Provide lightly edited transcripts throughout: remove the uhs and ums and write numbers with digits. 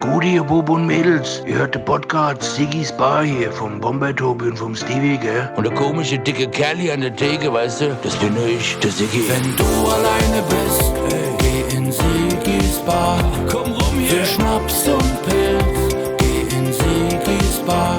Gute, ihr Bub und Mädels. Ihr hört den Podcast Sigis Bar hier vom Bomber-Tobi und vom Stevie, gell? Und der komische dicke Kerl hier an der Theke, weißt du? Das bin ich, der Siggi. Wenn du alleine bist, geh in Sigis Bar. Komm rum hier. Für Schnaps und Pilz, geh in Sigis Bar.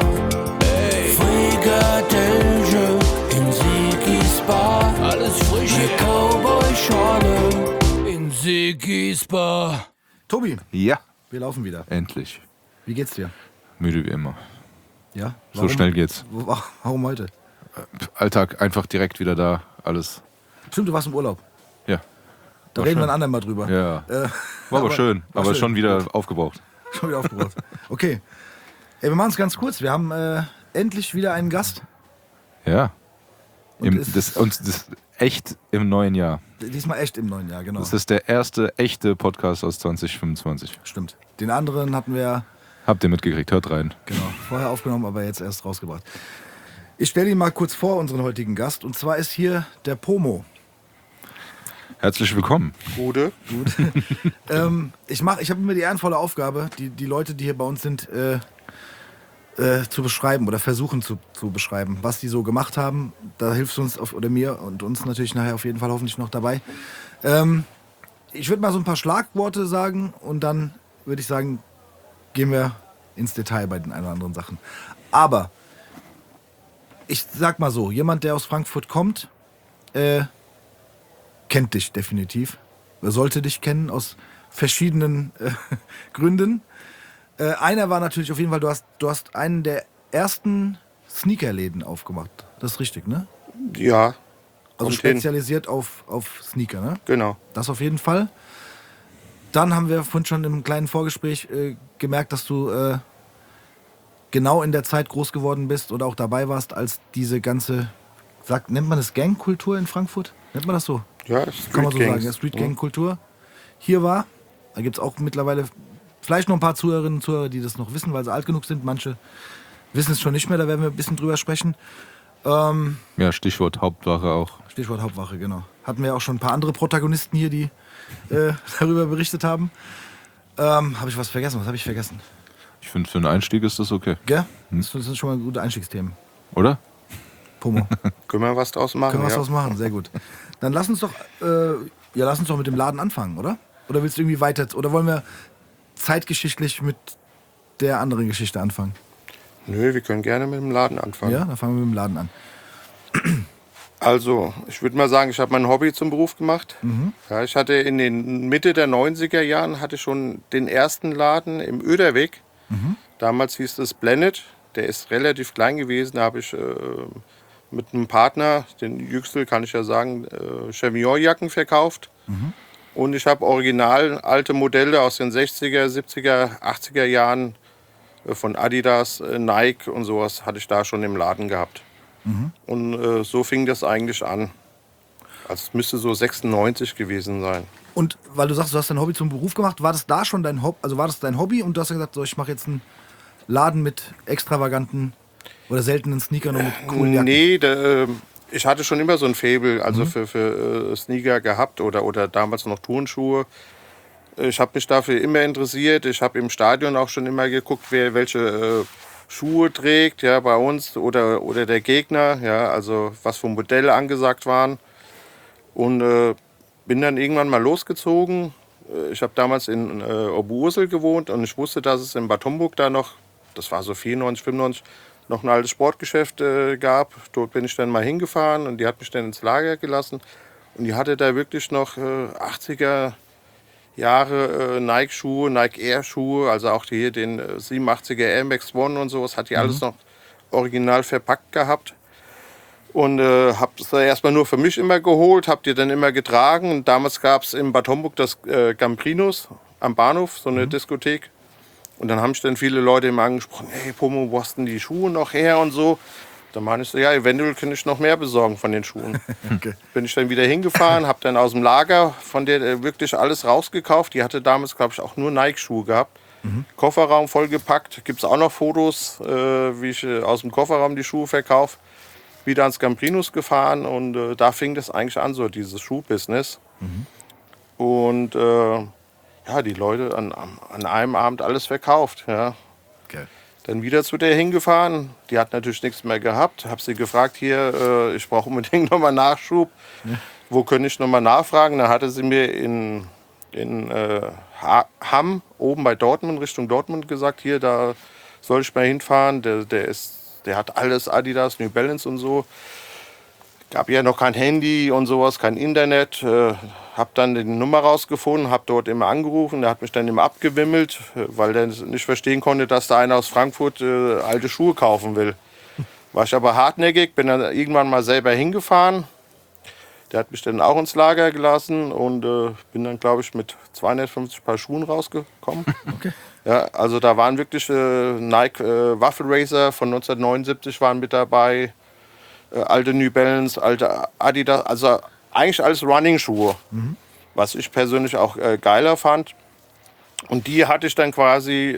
Frikadelle in Sigis Bar. Alles frisch. Mit Cowboy-Schorle in Sigis Bar. Tobi, Ja, wir laufen wieder. endlich. Wie geht's dir? Müde wie immer. Ja? So schnell geht's. Warum heute? Alltag einfach direkt wieder da, alles. Stimmt, du warst im Urlaub. Ja. Da War reden wir schön. ein andermal drüber. Ja. War aber schön, war aber schön. schon wieder aufgebraucht. Schon wieder aufgebaut. Okay. Ey, wir machen es ganz kurz. Wir haben endlich wieder einen Gast. Ja. Und Das ist echt im neuen Jahr. Diesmal echt im neuen Jahr, genau. Das ist der erste echte Podcast aus 2025. Stimmt. Den anderen hatten wir Habt ihr mitgekriegt? Hört rein. vorher aufgenommen, aber jetzt erst rausgebracht. Ich stelle ihn mal kurz vor, unseren heutigen Gast. Und zwar ist hier der Pomo. Herzlich willkommen. Gute. Ich habe immer die ehrenvolle Aufgabe, die Leute, die hier bei uns sind, zu beschreiben oder versuchen zu beschreiben, was die so gemacht haben. Da hilfst du uns, oder mir und uns natürlich nachher auf jeden Fall hoffentlich noch dabei. Ich würde mal so ein paar Schlagworte sagen und dann würde ich sagen, gehen wir ins Detail bei den ein oder anderen Sachen. Aber ich sag mal so, jemand, der aus Frankfurt kommt, kennt dich definitiv. Er sollte dich kennen aus verschiedenen Gründen. Einer war natürlich auf jeden Fall, du hast einen der ersten Sneakerläden aufgemacht. Das ist richtig, ne? Ja. Also kommt hin. spezialisiert auf Sneaker, ne? Genau. Das auf jeden Fall. Dann haben wir vorhin schon im kleinen Vorgespräch gemerkt, dass du genau in der Zeit groß geworden bist oder auch dabei warst, als diese ganze, nennt man das Gangkultur in Frankfurt? Nennt man das so? Ja, Kann man so sagen, Street-Gangs. ja, Street-Gang-Kultur hier war. Da gibt es auch mittlerweile vielleicht noch ein paar Zuhörerinnen und Zuhörer, die das noch wissen, weil sie alt genug sind. Manche wissen es schon nicht mehr, da werden wir ein bisschen drüber sprechen. Ja, Stichwort Hauptwache auch. Stichwort Hauptwache, genau. Hatten wir auch schon ein paar andere Protagonisten hier, die darüber berichtet haben. Habe ich was vergessen? Was habe ich vergessen? Ich finde, für einen Einstieg ist das okay. Gell? Das sind schon mal gute Einstiegsthemen. Oder? Pomo. Können wir was draus machen? Können wir was ja. draus machen? Sehr gut. Dann lass uns doch mit dem Laden anfangen, oder? Oder willst du irgendwie weiter, oder wollen wir zeitgeschichtlich mit der anderen Geschichte anfangen? Nö, wir können gerne mit dem Laden anfangen. Ja, dann fangen wir mit dem Laden an. Also, ich würde mal sagen, ich habe mein Hobby zum Beruf gemacht. Ja, ich hatte in den Mitte der 90er Jahren hatte schon den ersten Laden im Oederweg. Damals hieß es Blended. Der ist relativ klein gewesen. Da habe ich mit einem Partner, den Yüksel kann ich ja sagen, Chevignon-Jacken verkauft. Und ich habe original alte Modelle aus den 60er, 70er, 80er Jahren von Adidas, Nike und sowas hatte ich da schon im Laden gehabt. Und so fing das eigentlich an. Also es müsste so 96 gewesen sein. Und weil du sagst, du hast dein Hobby zum Beruf gemacht, war das da schon dein Hobby? Also war das dein Hobby und du hast ja gesagt, so, ich mache jetzt einen Laden mit extravaganten oder seltenen Sneakern und mit coolen Jacken? Nee, ich hatte schon immer so ein Faible also für Sneaker gehabt oder damals noch Turnschuhe. Ich habe mich dafür immer interessiert. Ich habe im Stadion auch schon immer geguckt, wer welche Schuhe trägt, ja, bei uns oder der Gegner, ja, also was für Modelle angesagt waren. Und bin dann irgendwann mal losgezogen. Ich habe damals in Oberursel gewohnt und ich wusste, dass es in Bad Homburg da noch, das war so 94, 95, noch ein altes Sportgeschäft gab. Dort bin ich dann mal hingefahren und die hat mich dann ins Lager gelassen. Und die hatte da wirklich noch 80er Jahre Nike-Schuhe, Nike-Air-Schuhe, also auch hier den 87er Air Max One und sowas, hat die alles noch original verpackt gehabt. Und habe es erstmal nur für mich immer geholt, habe die dann immer getragen. Und damals gab es in Bad Homburg das Gambrinus am Bahnhof, so eine Diskothek. Und dann haben mich dann viele Leute immer angesprochen, hey Pomo, wo hast denn die Schuhe noch her und so. Dann meine ich so, ja, eventuell kann ich noch mehr besorgen von den Schuhen. Okay. Bin ich dann wieder hingefahren, habe dann aus dem Lager von der wirklich alles rausgekauft. Die hatte damals, glaube ich, auch nur Nike-Schuhe gehabt. Kofferraum vollgepackt. Gibt es auch noch Fotos, wie ich aus dem Kofferraum die Schuhe verkaufe. Wieder ans Gambrinus gefahren und da fing das eigentlich an, so dieses Schuhbusiness. Und ja, die Leute an einem Abend alles verkauft. Ja. Geil. Dann wieder zu der hingefahren. Die hat natürlich nichts mehr gehabt. Habe sie gefragt, hier, ich brauche unbedingt nochmal Nachschub. Ja. Wo könnte ich nochmal nachfragen? Dann hatte sie mir in Hamm, oben bei Dortmund, Richtung Dortmund gesagt, hier, da soll ich mal hinfahren. Der hat alles, Adidas, New Balance und so. Gab ja noch kein Handy und sowas, kein Internet. Hab dann die Nummer rausgefunden, hab dort immer angerufen. Der hat mich dann immer abgewimmelt, weil der nicht verstehen konnte, dass da einer aus Frankfurt alte Schuhe kaufen will. War ich aber hartnäckig, bin dann irgendwann mal selber hingefahren. Der hat mich dann auch ins Lager gelassen und bin dann, glaube ich, mit 250 Paar Schuhen rausgekommen. Okay. Ja, also da waren wirklich Nike Waffle Racer von 1979 waren mit dabei. Alte New Balance, alte Adidas, also eigentlich alles Running-Schuhe, was ich persönlich auch geiler fand. Und die hatte ich dann quasi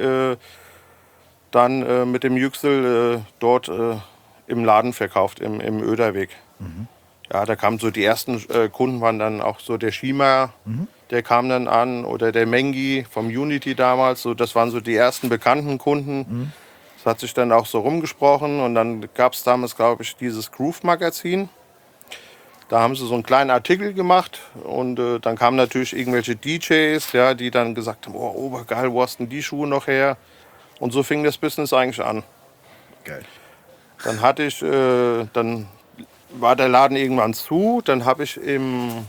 dann mit dem Yüksel dort im Laden verkauft, im Oederweg. Ja, da kamen so die ersten Kunden, waren dann auch so der Shima, der kam dann an, oder der Mengi vom Unity damals. So, das waren so die ersten bekannten Kunden. Das hat sich dann auch so rumgesprochen und dann gab es damals, glaube ich, dieses Groove-Magazin. Da haben sie so einen kleinen Artikel gemacht und dann kamen natürlich irgendwelche DJs, ja, die dann gesagt haben, oh, obergeil, wo hast denn die Schuhe noch her? Und so fing das Business eigentlich an. Geil. Dann dann war der Laden irgendwann zu, dann habe ich im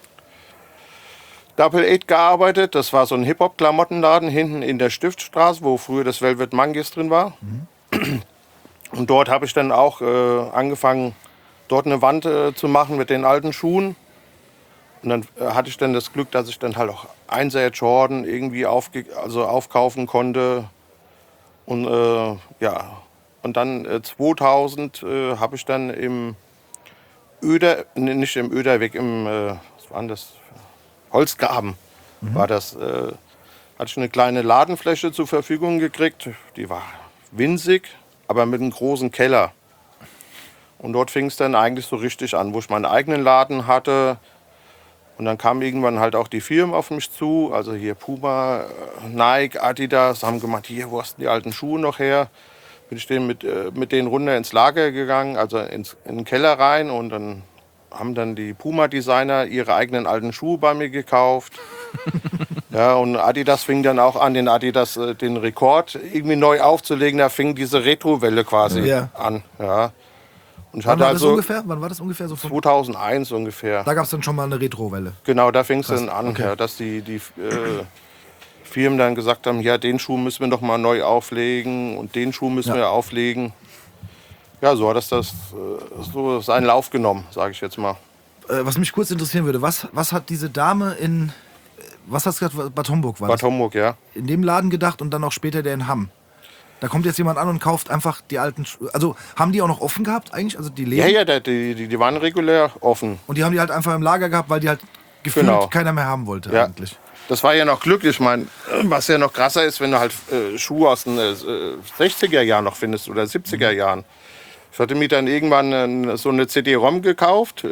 Double 8 gearbeitet. Das war so ein Hip-Hop-Klamottenladen hinten in der Stiftstraße, wo früher das Velvet Monkeys drin war. Und dort habe ich dann auch angefangen, dort eine Wand zu machen mit den alten Schuhen. Und dann hatte ich dann das Glück, dass ich dann halt auch 1er Air Jordan irgendwie aufkaufen konnte. Und ja, und dann 2000 habe ich dann nicht im Oederweg, was war denn das? Holzgraben war das. Hatte ich eine kleine Ladenfläche zur Verfügung gekriegt. Die war winzig, aber mit einem großen Keller. Und dort fing es dann eigentlich so richtig an, wo ich meinen eigenen Laden hatte. Und dann kamen irgendwann halt auch die Firmen auf mich zu. Also hier Puma, Nike, Adidas, haben gemeint, hier, wo hast du die alten Schuhe noch her? Bin ich mit denen runter ins Lager gegangen, also in den Keller rein. Und dann haben dann die Puma-Designer ihre eigenen alten Schuhe bei mir gekauft. Ja, und Adidas fing dann auch an, den Rekord irgendwie neu aufzulegen. Da fing diese Retro-Welle quasi an. Ja. Und ich Wann hatte war also das ungefähr? So 2001 ungefähr. Da gab es dann schon mal eine Retro-Welle. Genau, da fing es dann an, okay. ja, dass die Firmen dann gesagt haben, ja, den Schuh müssen wir noch mal neu auflegen und den Schuh müssen wir auflegen. Ja, so hat das so seinen Lauf genommen, sage ich jetzt mal. Was mich kurz interessieren würde, was hat diese Dame was hast du gesagt, Bad Homburg war das? Bad Homburg, ja. In dem Laden gedacht und dann auch später der in Hamm. Da kommt jetzt jemand an und kauft einfach die alten Schuhe. Also haben die auch noch offen gehabt eigentlich? Also die Läden? Ja, die waren regulär offen. Und die haben die halt einfach im Lager gehabt, weil die halt gefühlt keiner mehr haben wollte eigentlich. Das war ja noch glücklich. Ich meine, was ja noch krasser ist, wenn du halt Schuhe aus den 60er Jahren noch findest oder 70er Jahren. Ich hatte mir dann irgendwann so eine CD-ROM gekauft.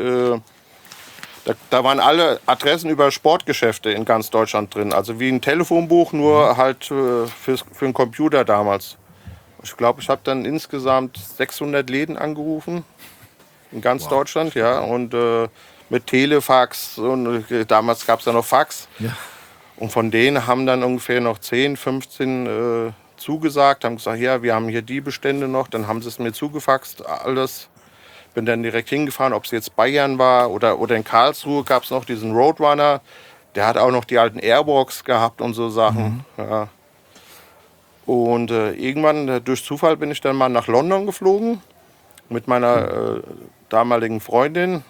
Da waren alle Adressen über Sportgeschäfte in ganz Deutschland drin. Also wie ein Telefonbuch, nur halt für einen Computer damals. Ich glaube, ich habe dann insgesamt 600 Läden angerufen in ganz Deutschland. Ja, und mit Telefax. Und damals gab es ja noch Fax. Ja. Und von denen haben dann ungefähr noch 10, 15 zugesagt. Haben gesagt, ja, wir haben hier die Bestände noch. Dann haben sie es mir zugefaxt, alles. Bin dann direkt hingefahren, ob es jetzt Bayern war oder in Karlsruhe gab es noch diesen Roadrunner. Der hat auch noch die alten Airbox gehabt und so Sachen. Ja. Und irgendwann, durch Zufall, bin ich dann mal nach London geflogen mit meiner damaligen Freundin.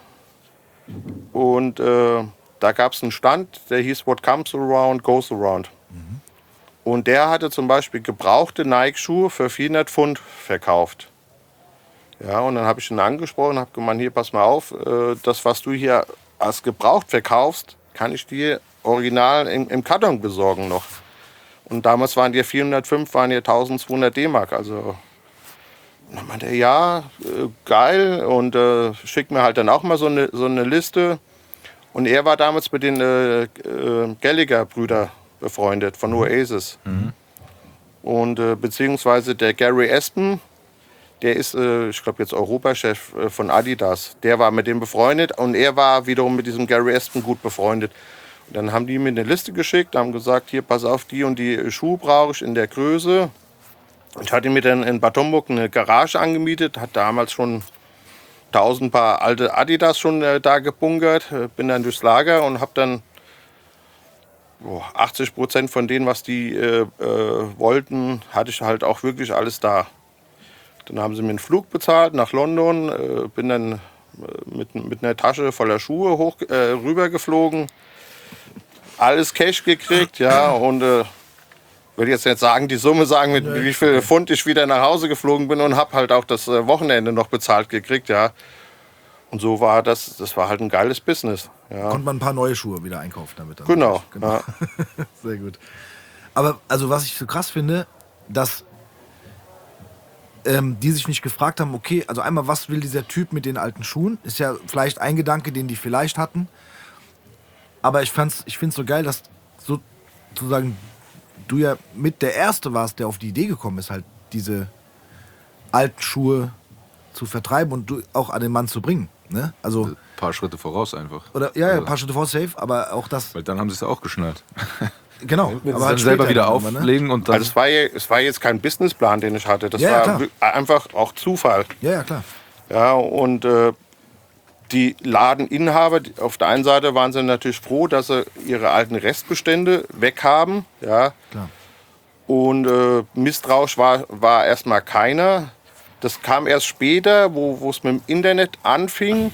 Und da gab es einen Stand, der hieß What Comes Around, Goes Around. Und der hatte zum Beispiel gebrauchte Nike-Schuhe für 400 Pfund verkauft. Ja, und dann habe ich ihn angesprochen, habe gemeint, hier, pass mal auf, das, was du hier als gebraucht verkaufst, kann ich dir original im Karton besorgen noch. Und damals waren die 405, waren hier 1200 D-Mark, also dann meinte er, ja, geil, und schickt mir halt dann auch mal so eine Liste. Und er war damals mit den Gallagher-Brüder befreundet, von Oasis. Und beziehungsweise der Gary Aston, der ist, ich glaube, jetzt Europachef von Adidas. Der war mit dem befreundet und er war wiederum mit diesem Gary Aston gut befreundet. Und dann haben die mir eine Liste geschickt, haben gesagt, hier, pass auf, die und die Schuhe brauche ich in der Größe. Ich hatte mir dann in Bad Homburg eine Garage angemietet, hat damals schon 1000 Paar alte Adidas schon da gebunkert. Bin dann durchs Lager und habe dann 80% von denen, was die wollten, hatte ich halt auch wirklich alles da. Dann haben sie mir einen Flug bezahlt nach London, bin dann mit einer Tasche voller Schuhe rübergeflogen, alles Cash gekriegt, ja, und würde jetzt nicht sagen, die Summe sagen, mit wie viel Pfund ich wieder nach Hause geflogen bin und habe halt auch das Wochenende noch bezahlt gekriegt, ja. Und so war das war halt ein geiles Business. Ja. Konnte man ein paar neue Schuhe wieder einkaufen damit. Dann Genau. Ja. Sehr gut. Aber also was ich so krass finde, dass die sich nicht gefragt haben, okay, also einmal, was will dieser Typ mit den alten Schuhen? Ist ja vielleicht ein Gedanke, den die vielleicht hatten. Aber ich finde es so geil, dass sozusagen du ja mit der Erste warst, der auf die Idee gekommen ist, halt diese alten Schuhe zu vertreiben und du auch an den Mann zu bringen. Ne? Also Ein paar Schritte voraus einfach. oder ja, ein paar Schritte vor safe, aber auch das. Weil dann haben sie es ja auch geschnallt. Genau. Wenn aber sie halt dann selber später wieder irgendwann, ne? auflegen und dann... Also es war jetzt kein Businessplan, den ich hatte. Das Ja, ja, war klar. einfach auch Zufall. Ja, klar. Ja, und die Ladeninhaber, auf der einen Seite waren sie natürlich froh, dass sie ihre alten Restbestände weg haben. Ja. Klar. Und misstrauisch war erstmal keiner. Das kam erst später, wo es mit dem Internet anfing.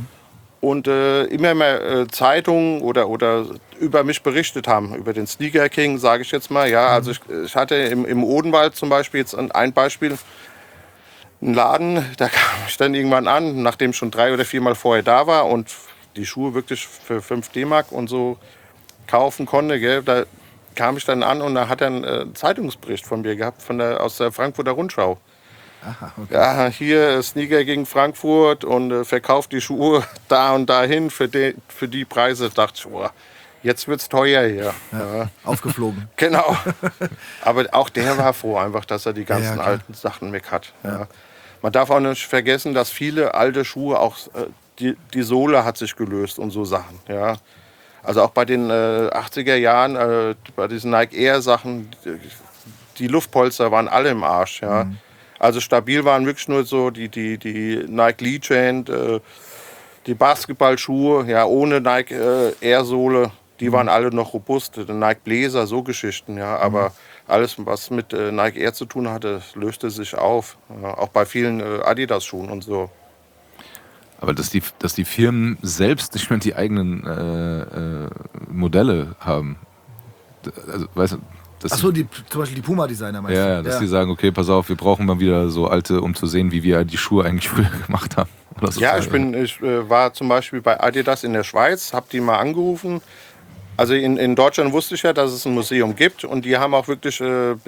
Und immer mehr Zeitungen oder über mich berichtet haben, über den Sneaker King, sage ich jetzt mal. Ja, also ich hatte im Odenwald zum Beispiel jetzt ein Beispiel, einen Laden, da kam ich dann irgendwann an, nachdem ich schon 3 oder 4 Mal vorher da war und die Schuhe wirklich für 5 D-Mark und so kaufen konnte. Gell, da kam ich dann an und da hat er einen Zeitungsbericht von mir gehabt, aus der Frankfurter Rundschau. Aha, okay. Ja, hier Sneaker gegen Frankfurt und verkauft die Schuhe da und dahin für die Preise. Dachte ich, boah, jetzt wird's teuer hier. Ja. Aufgeflogen. Genau. Aber auch der war froh einfach, dass er die ganzen klar. alten Sachen weg hat. Ja. Man darf auch nicht vergessen, dass viele alte Schuhe auch, die Sohle hat sich gelöst und so Sachen. Ja. Also auch bei den 80er Jahren, bei diesen Nike Air Sachen, die Luftpolster waren alle im Arsch. Ja. Also stabil waren wirklich nur so die Nike Legend, die Basketballschuhe, ja, ohne Nike Air Sohle, die waren alle noch robust. Der Nike Blazer, so Geschichten, ja. Aber alles, was mit Nike Air zu tun hatte, löste sich auf. Ja, auch bei vielen Adidas-Schuhen und so. Aber dass die Firmen selbst nicht mehr die eigenen Modelle haben. Also, weißt du, dass Achso, zum Beispiel die Puma-Designer meinst du? ja, dass die sagen, okay, pass auf, wir brauchen mal wieder so alte, um zu sehen, wie wir die Schuhe eigentlich früher gemacht haben. Oder so. Ja, ich war zum Beispiel bei Adidas in der Schweiz, habe die mal angerufen. Also in Deutschland wusste ich ja, dass es ein Museum gibt und die haben auch wirklich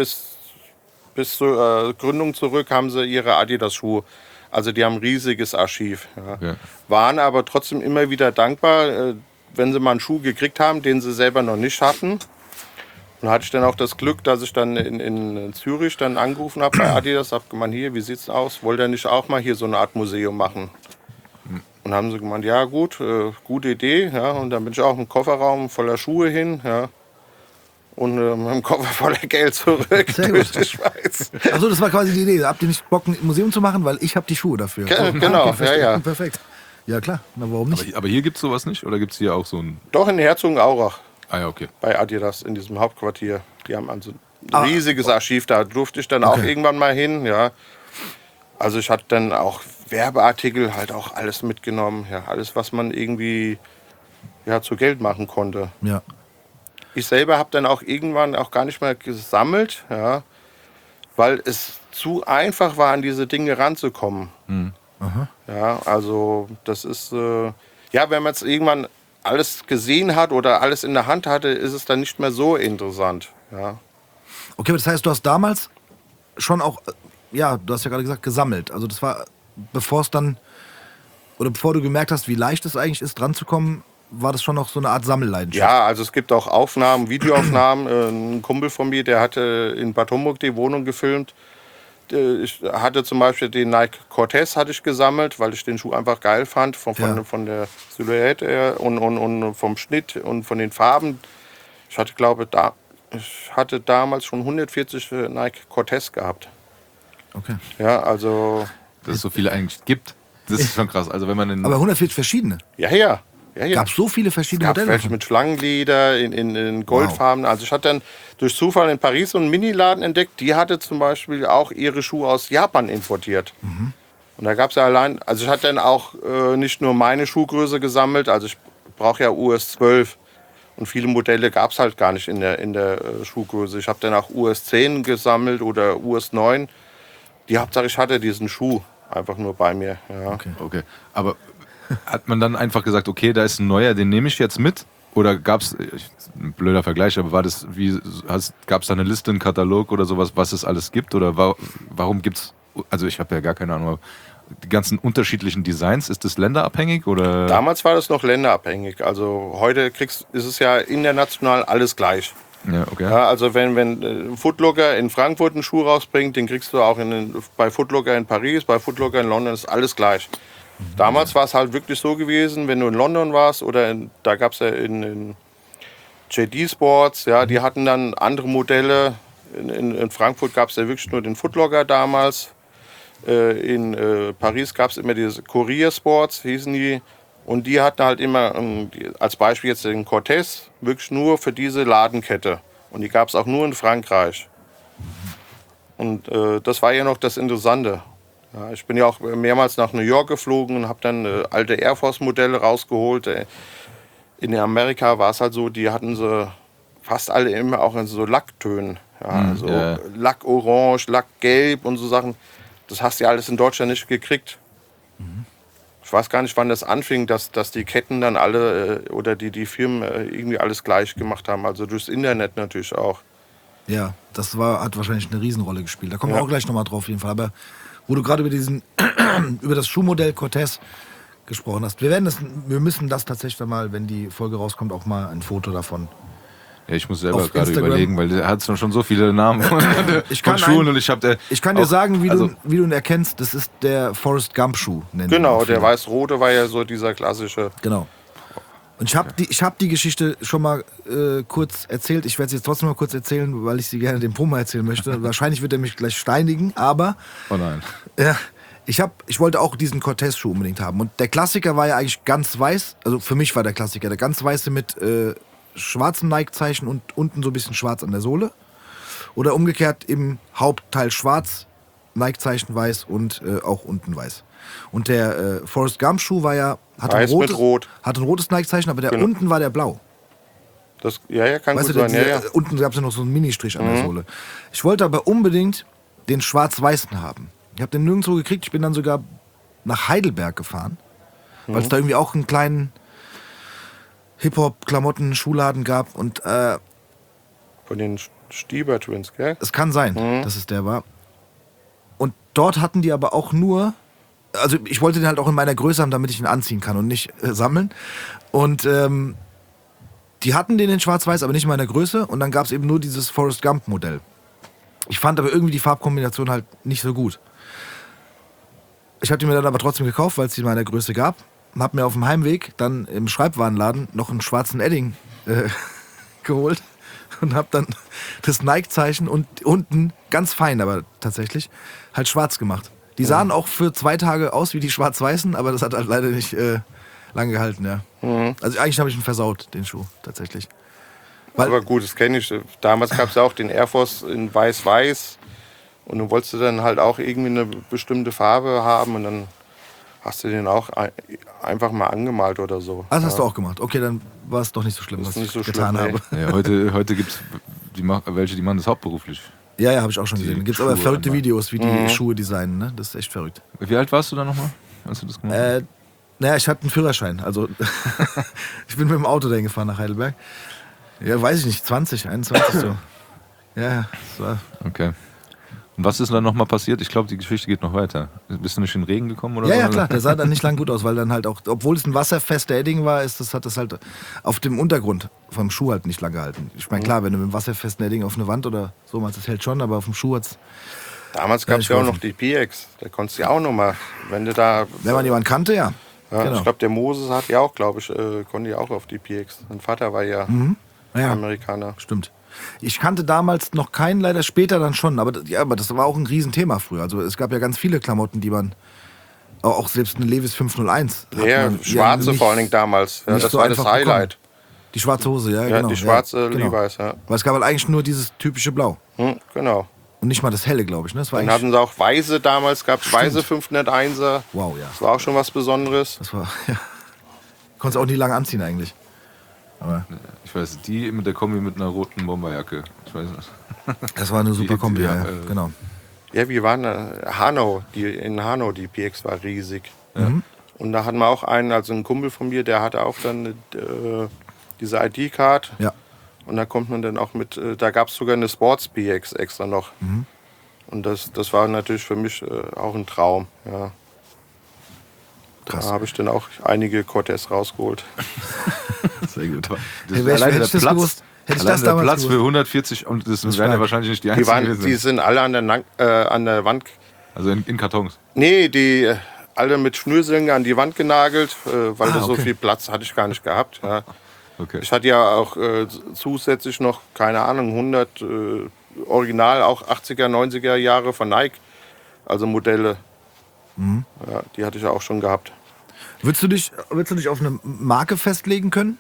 bis zur Gründung zurück haben sie ihre Adidas-Schuhe. Also die haben ein riesiges Archiv. Ja. Okay. Waren aber trotzdem immer wieder dankbar, wenn sie mal einen Schuh gekriegt haben, den sie selber noch nicht hatten. Und da hatte ich dann auch das Glück, dass ich dann in Zürich dann angerufen habe bei Adidas, hab gemeint, hier, wie sieht's aus? Wollt ihr nicht auch mal hier so eine Art Museum machen? Und haben sie gemeint, ja gut, gute Idee. Ja. Und dann bin ich auch im Kofferraum voller Schuhe hin. Ja. Und mit dem Koffer voller Geld zurück Sehr durch gut. die Schweiz. Achso, das war quasi die Idee. Habt ihr nicht Bock, ein Museum zu machen? Weil ich habe die Schuhe dafür. Genau, okay, verstehe. ja. Perfekt. Ja, klar. Na, warum nicht? Aber hier gibt es sowas nicht? Oder gibt es hier auch so ein... Doch in Herzogenaurach Ah ja, okay. bei Adidas in diesem Hauptquartier. Die haben also ein riesiges Archiv, da durfte ich dann auch irgendwann mal hin. Ja. Also ich hatte dann auch Werbeartikel, halt auch alles mitgenommen. Ja, alles, was man irgendwie zu Geld machen konnte. Ja. Ich selber habe dann auch irgendwann auch gar nicht mehr gesammelt, ja, weil es zu einfach war, an diese Dinge ranzukommen. Ja, also das ist, wenn man jetzt irgendwann alles gesehen hat oder alles in der Hand hatte, ist es dann nicht mehr so interessant. Ja. Okay, aber das heißt, du hast damals schon auch, ja, du hast ja gerade gesagt, gesammelt. Also das war, bevor du gemerkt hast, wie leicht es eigentlich ist, dran zu kommen, war das schon noch so eine Art Sammelleidenschaft? Ja, also es gibt auch Aufnahmen, Videoaufnahmen. Ein Kumpel von mir, der hatte in Bad Homburg die Wohnung gefilmt. Ich hatte zum Beispiel den Nike Cortez hatte ich gesammelt, weil ich den Schuh einfach geil fand, von der Silhouette her und vom Schnitt und von den Farben. Ich hatte damals schon 140 Nike Cortez gehabt. Okay. Ja, also... Dass es so viele eigentlich gibt, das ist schon krass. Also wenn man Aber 140 verschiedene? Ja. Gab es so viele verschiedene Gab Modelle? welche mit Schlangenleder in Goldfarben. Also ich hatte dann durch Zufall in Paris so einen Miniladen entdeckt. Die hatte zum Beispiel auch ihre Schuhe aus Japan importiert. Und da gab es ja allein, also ich hatte dann auch nicht nur meine Schuhgröße gesammelt, also ich brauche ja US 12. Und viele Modelle gab es halt gar nicht in der Schuhgröße. Ich habe dann auch US 10 gesammelt oder US 9. Die Hauptsache, ich hatte diesen Schuh einfach nur bei mir. Ja. Okay. Aber hat man dann einfach gesagt, okay, da ist ein neuer, den nehme ich jetzt mit? Oder gab es, ein blöder Vergleich, aber gab es da eine Liste, einen Katalog oder sowas, was es alles gibt? Oder warum gibt es, also ich habe ja gar keine Ahnung, die ganzen unterschiedlichen Designs, ist das länderabhängig? Oder? Damals war das noch länderabhängig. Also heute ist es ja international alles gleich. Ja, okay. Ja, also wenn Footlocker in Frankfurt einen Schuh rausbringt, den kriegst du auch bei Footlocker in Paris, bei Footlocker in London, ist alles gleich. Damals war es halt wirklich so gewesen, wenn du in London warst oder da gab es ja in JD Sports, ja, die hatten dann andere Modelle. In Frankfurt gab es ja wirklich nur den Footlocker damals. In Paris gab es immer diese Courier Sports, hießen die. Und die hatten halt immer, als Beispiel jetzt den Cortez, wirklich nur für diese Ladenkette. Und die gab es auch nur in Frankreich. Und das war ja noch das Interessante. Ja, ich bin ja auch mehrmals nach New York geflogen und habe dann alte Air Force Modelle rausgeholt. In Amerika war es halt so, die hatten sie fast alle immer auch in so Lacktönen. Ja, Lackorange, Lackgelb und so Sachen. Das hast du ja alles in Deutschland nicht gekriegt. Ich weiß gar nicht, wann das anfing, dass die Ketten dann alle oder die Firmen irgendwie alles gleich gemacht haben. Also durchs Internet natürlich auch. Ja, das hat wahrscheinlich eine Riesenrolle gespielt. Da kommen wir auch gleich nochmal drauf, auf jeden Fall. Aber wo du gerade über das Schuhmodell Cortez gesprochen hast, wir müssen das tatsächlich mal, wenn die Folge rauskommt, auch mal ein Foto davon. Ja, ich muss selber gerade überlegen, weil der hat schon so viele Namen von Schuhen und ich kann dir sagen, wie du ihn erkennst, das ist der Forrest Gump Schuh. Genau, der weiß-rote war ja so dieser klassische. Genau. Und ich hab die Geschichte schon mal kurz erzählt. Ich werde sie jetzt trotzdem mal kurz erzählen, weil ich sie gerne dem Puma erzählen möchte. Wahrscheinlich wird er mich gleich steinigen, aber oh nein. Ich wollte auch diesen Cortez-Schuh unbedingt haben. Und der Klassiker war ja eigentlich ganz weiß. Also für mich war der Klassiker der ganz weiße mit schwarzen Nike-Zeichen und unten so ein bisschen schwarz an der Sohle. Oder umgekehrt im Hauptteil schwarz, Nike-Zeichen weiß und auch unten weiß. Und der Forrest Gump-Schuh hatte ein rotes Nike-Zeichen, aber der unten war der blau. Das, kann gut sein. Unten gab es ja noch so einen Ministrich an der Sohle. Ich wollte aber unbedingt den schwarz-weißen haben. Ich habe den nirgendwo gekriegt. Ich bin dann sogar nach Heidelberg gefahren, weil es da irgendwie auch einen kleinen Hip-Hop-Klamotten-Schuhladen gab. Und, von den Stieber Twins, gell? Es kann sein, dass es der war. Und dort hatten die aber auch nur, also ich wollte den halt auch in meiner Größe haben, damit ich ihn anziehen kann und nicht sammeln. Und die hatten den in schwarz-weiß, aber nicht in meiner Größe. Und dann gab es eben nur dieses Forrest Gump-Modell. Ich fand aber irgendwie die Farbkombination halt nicht so gut. Ich habe die mir dann aber trotzdem gekauft, weil es die in meiner Größe gab. Hab mir auf dem Heimweg dann im Schreibwarenladen noch einen schwarzen Edding geholt und hab dann das Nike-Zeichen und unten, ganz fein aber tatsächlich, halt schwarz gemacht. Die sahen auch für 2 Tage aus wie die schwarz-weißen, aber das hat halt leider nicht lange gehalten, ja. Also eigentlich habe ich ihn versaut, den Schuh, tatsächlich. Aber gut, das kenne ich. Damals gab es ja auch den Air Force in weiß-weiß und du wolltest dann halt auch irgendwie eine bestimmte Farbe haben und dann hast du den auch einfach mal angemalt oder so. Das hast du auch gemacht. Okay, dann war es doch nicht so schlimm, was ich getan habe. Ja, heute gibt es welche, die machen das hauptberuflich. Ja, habe ich auch schon gesehen. Da gibt es aber verrückte Videos, wie die Schuhe designen. Ne? Das ist echt verrückt. Wie alt warst du da nochmal, als du das gemacht hast? Naja, ich hatte einen Führerschein. Also ich bin mit dem Auto dahin gefahren nach Heidelberg. Ja, weiß ich nicht, 20, 21 so. Ja, das war... Okay. Und was ist dann nochmal passiert? Ich glaube, die Geschichte geht noch weiter. Bist du nicht in den Regen gekommen oder Ja, so? ja, klar, der sah dann nicht lang gut aus, weil dann halt auch, obwohl es ein wasserfester Edding war, hat das halt auf dem Untergrund vom Schuh halt nicht lang gehalten. Ich meine, klar, wenn du mit einem wasserfesten Edding auf eine Wand oder so meinst, das hält schon, aber auf dem Schuh hat's. Damals gab es ja auch noch die PX. Da konntest du ja auch noch mal, wenn du da... Wenn man jemanden kannte, ja. Ja, Genau. Ich glaube, der Moses hat ja auch, glaube ich, konnte ja auch auf die PX. Sein Vater war ja Ja, Amerikaner. stimmt. Ich kannte damals noch keinen, leider später dann schon, aber das war auch ein Riesenthema früher. Also es gab ja ganz viele Klamotten, die man, auch selbst eine Levi's 501. hat Ja, man schwarze nicht- vor allen Dingen damals. Ja, nicht das so war das einfach Highlight. Die schwarze Hose, ja, Ja, genau. die schwarze genau. Levi's, ja. Weil es gab halt eigentlich nur dieses typische Blau. Genau. Und nicht mal das helle, glaube ich. Ne? Das war Dann eigentlich, hatten sie auch weiße damals, gab es weiße 501er. wow, ja. Das war auch schon was Besonderes. Das war, ja. Konntest auch nie lange anziehen eigentlich. Aber Ich weiß, die mit der Kombi mit einer roten Bomberjacke. Ich weiß nicht. das war eine super Kombi, ja, genau. Ja, wir waren Hanau, in Hanau, die PX war riesig. Und da hatten wir auch einen, also ein Kumpel von mir, der hatte auch dann diese ID-Card. Ja. Und da kommt man dann auch mit, da gab es sogar eine Sports PX extra noch. Und das war natürlich für mich auch ein Traum. Ja. Krass. Da habe ich dann auch einige Cortez rausgeholt. Sehr gut. Das Hey, hätte alleine ich das gewusst, hätte ich alleine das der damals Platz für gewusst. 140 und das wären ja stark. wahrscheinlich nicht die einzigen gewesen. Die sind alle an der Wand. Also in Kartons. Nee, die alle mit Schnürsenkeln an die Wand genagelt, weil so okay. viel Platz hatte ich gar nicht gehabt. Ja. Okay. Ich hatte ja auch zusätzlich noch, keine Ahnung, 100 Original, auch 80er, 90er Jahre von Nike, also Modelle. Ja, die hatte ich ja auch schon gehabt. Würdest du dich auf eine Marke festlegen können?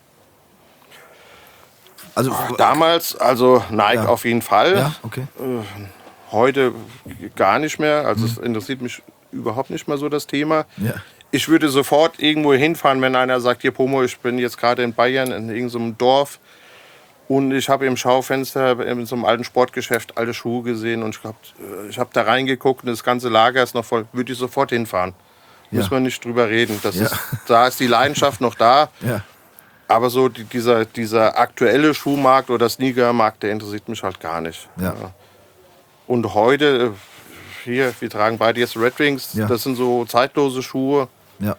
Also Damals, also Nike Ja. auf jeden Fall. Ja, okay. Heute gar nicht mehr. Also es interessiert mich überhaupt nicht mehr so das Thema. Ja. Ich würde sofort irgendwo hinfahren, wenn einer sagt, hier Pomo, ich bin jetzt gerade in Bayern in irgendeinem Dorf und ich habe im Schaufenster in so einem alten Sportgeschäft alte Schuhe gesehen und ich habe da reingeguckt und das ganze Lager ist noch voll, würde ich sofort hinfahren. Ja. Muss man nicht drüber reden. Ja. Da ist die Leidenschaft noch da. Ja. Aber so dieser aktuelle Schuhmarkt oder Sneakermarkt, der interessiert mich halt gar nicht. Ja. Und heute, hier, wir tragen beide jetzt Red Wings, Ja. das sind so zeitlose Schuhe. Ja.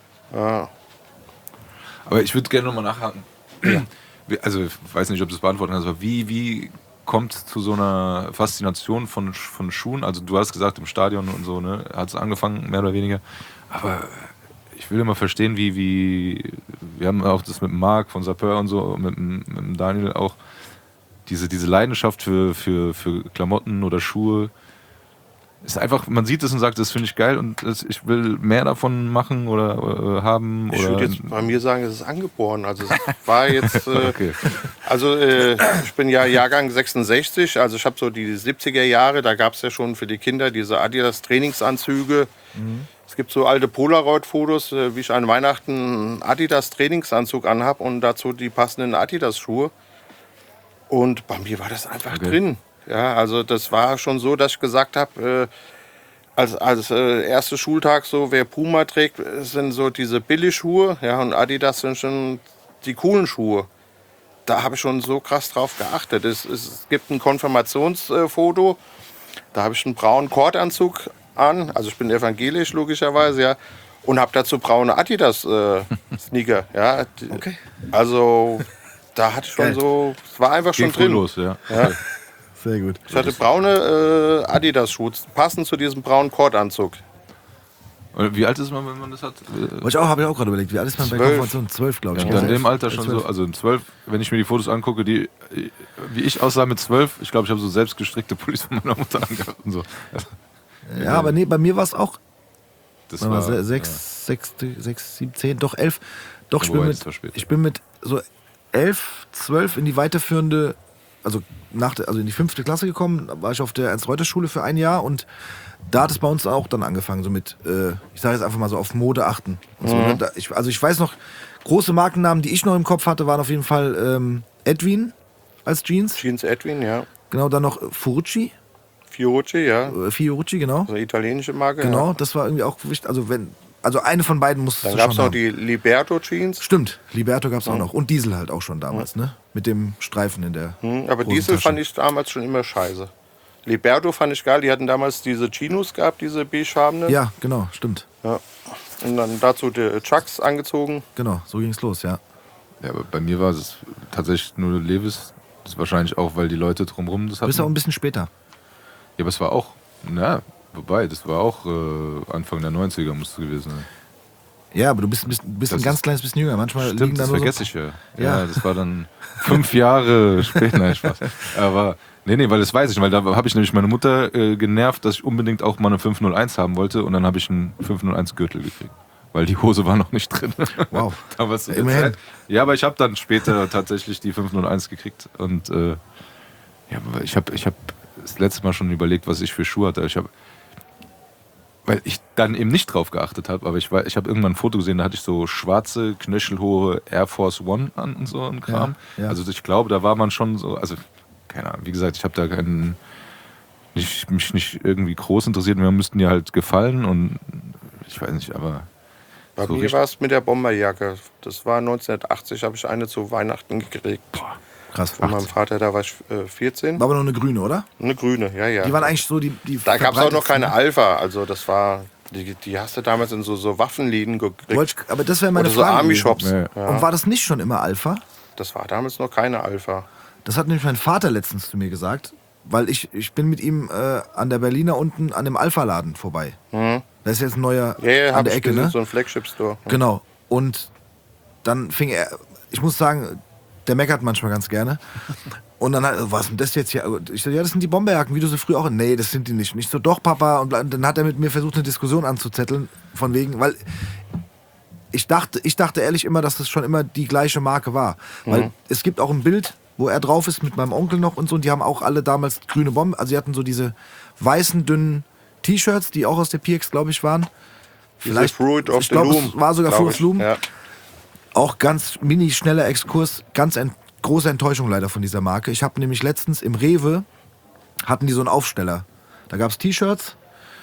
Aber ich würde gerne nochmal nachhaken. Also ich weiß nicht, ob du das beantworten kannst, aber wie kommt zu so einer Faszination von Schuhen? Also du hast gesagt, im Stadion und so, ne, hat es angefangen, mehr oder weniger. Aber ich will immer verstehen, wir haben auch das mit Marc von Sapeur und so, mit dem Daniel auch, diese Leidenschaft für Klamotten oder Schuhe. Ist einfach, man sieht es und sagt, das finde ich geil und ich will mehr davon machen oder haben. Ich oder würde jetzt bei mir sagen, es ist angeboren. Also es war jetzt, Okay. also ich bin ja Jahrgang 66, also ich habe so die 70er Jahre, da gab es ja schon für die Kinder diese Adidas Trainingsanzüge. Es gibt so alte Polaroid-Fotos, wie ich an Weihnachten einen Adidas Trainingsanzug anhab und dazu die passenden Adidas Schuhe. Und bei mir war das einfach drin. Ja, also das war schon so, dass ich gesagt habe, als erster Schultag so, wer Puma trägt, sind so diese Billigschuhe, ja, und Adidas sind schon die coolen Schuhe. Da habe ich schon so krass drauf geachtet. Es gibt ein Konfirmationsfoto, da habe ich einen braunen Kordanzug an, also ich bin evangelisch logischerweise, ja, und habe dazu braune Adidas Sneaker, ja. Okay. Also da hatte ich schon Geil. so, es war einfach schon Ging früh drin. los, ja. Ja. Sehr gut. Ich hatte braune Adidas-Schuhe, passend zu diesem braunen Kordanzug. Und wie alt ist man, wenn man das hat? Habe ich auch gerade überlegt, wie alt ist man bei 12. Konfirmation? 12, glaube ich. Ja, gell? in dem Alter schon 12. so, also in 12, wenn ich mir die Fotos angucke, wie ich aussah mit 12, ich glaube, ich habe so selbst gestrickte Pullis von meiner Mutter angehabt und so. Ja, aber nee, bei mir war es auch Das Warte mal, war 6, 7, 10, doch 11. Doch, Ja, wobei, das war später. ich bin mit so 11, 12 in die weiterführende, also in die 5. Klasse gekommen. Da war ich auf der Ernst-Reuter-Schule für ein Jahr und da hat es bei uns auch dann angefangen, so mit, ich sage jetzt einfach mal so, auf Mode achten. Und so, ne? Ich weiß noch, große Markennamen, die ich noch im Kopf hatte, waren auf jeden Fall Edwin als Jeans. Jeans Edwin, ja. Genau, dann noch Fiorucci. Fiorucci, Genau. so eine italienische Marke. Genau, Ja. das war irgendwie auch wichtig. Also eine von beiden musste Dann es gab schon es noch haben. die Liberto Jeans. Stimmt, Liberto gab es auch noch. Und Diesel halt auch schon damals, ne? Mit dem Streifen in der Aber Diesel Hosentasche. fand ich damals schon immer scheiße. Liberto fand ich geil. Die hatten damals diese Chinos gehabt, diese beigefarbenen. Ja, genau, stimmt. Ja. Und dann dazu die Chucks angezogen. Genau, so ging es los, ja. Ja, aber bei mir war es tatsächlich nur Levis. Das ist wahrscheinlich auch, weil die Leute drumherum das Du hatten. bist auch ein bisschen später. Ja, aber es war auch, wobei, das war auch Anfang der 90er musste gewesen sein. Ja, aber du bist ein Das ganz ist- kleines bisschen jünger. Manchmal liegen Stimmt, da das nur vergesse so. ich ja. Ja. Ja, das war dann 5 Jahre später. Nein, Spaß. Aber, nee, weil das weiß ich, weil da habe ich nämlich meine Mutter genervt, dass ich unbedingt auch mal eine 501 haben wollte und dann habe ich einen 501 Gürtel gekriegt. Weil die Hose war noch nicht drin. Wow. Damals zu der Immerhin. Zeit. Ja, aber ich habe dann später tatsächlich die 501 gekriegt und ja, aber ich hab das letzte Mal schon überlegt, was ich für Schuhe hatte. Weil ich dann eben nicht drauf geachtet habe, aber ich habe irgendwann ein Foto gesehen, da hatte ich so schwarze, knöchelhohe Air Force One an und so ein Kram. Ja, ja. Also ich glaube, da war man schon so, also keine Ahnung, wie gesagt, ich habe da mich nicht irgendwie groß interessiert, mir müssten die halt gefallen und ich weiß nicht, aber Bei so mir richtig- war es mit der Bomberjacke. Das war 1980, habe ich eine zu Weihnachten gekriegt. Krass. Von meinem Vater, da war ich 14. War aber noch eine grüne, oder? Eine grüne, ja. Die waren eigentlich so die Da gab es auch noch verbreitetsten, keine ne? Alpha. Also das war, die hast du damals in so Waffenläden gekriegt. Aber das wäre meine Oder so Frage. Army-Shops. Ja. Ja. Und war das nicht schon immer Alpha? Das war damals noch keine Alpha. Das hat nämlich mein Vater letztens zu mir gesagt, weil ich bin mit ihm an der Berliner unten an dem Alpha-Laden vorbei. Da ist jetzt ein neuer Ja, an hab der ich Ecke, gesehen, ne? so ein Flagship-Store. Genau. Und dann fing er, ich muss sagen, der meckert manchmal ganz gerne. Und dann hat, was ist denn das jetzt hier? Ich so, ja, das sind die Bomberjacken, wie du sie früher auch. Nee, das sind die nicht. Nicht so, doch, Papa. Und dann hat er mit mir versucht, eine Diskussion anzuzetteln, von wegen, weil ich dachte ehrlich immer, dass das schon immer die gleiche Marke war. Weil es gibt auch ein Bild, wo er drauf ist mit meinem Onkel noch und so. Und die haben auch alle damals grüne Bomben. Also sie hatten so diese weißen, dünnen T-Shirts, die auch aus der PX, glaube ich, waren. Diese Fruit of ich the glaube, Loom. es war sogar glaub Fruit of ich. the Loom. Ja. Auch ganz schneller Exkurs, ganz große Enttäuschung leider von dieser Marke. Ich habe nämlich letztens im Rewe, hatten die so einen Aufsteller. Da gab es T-Shirts,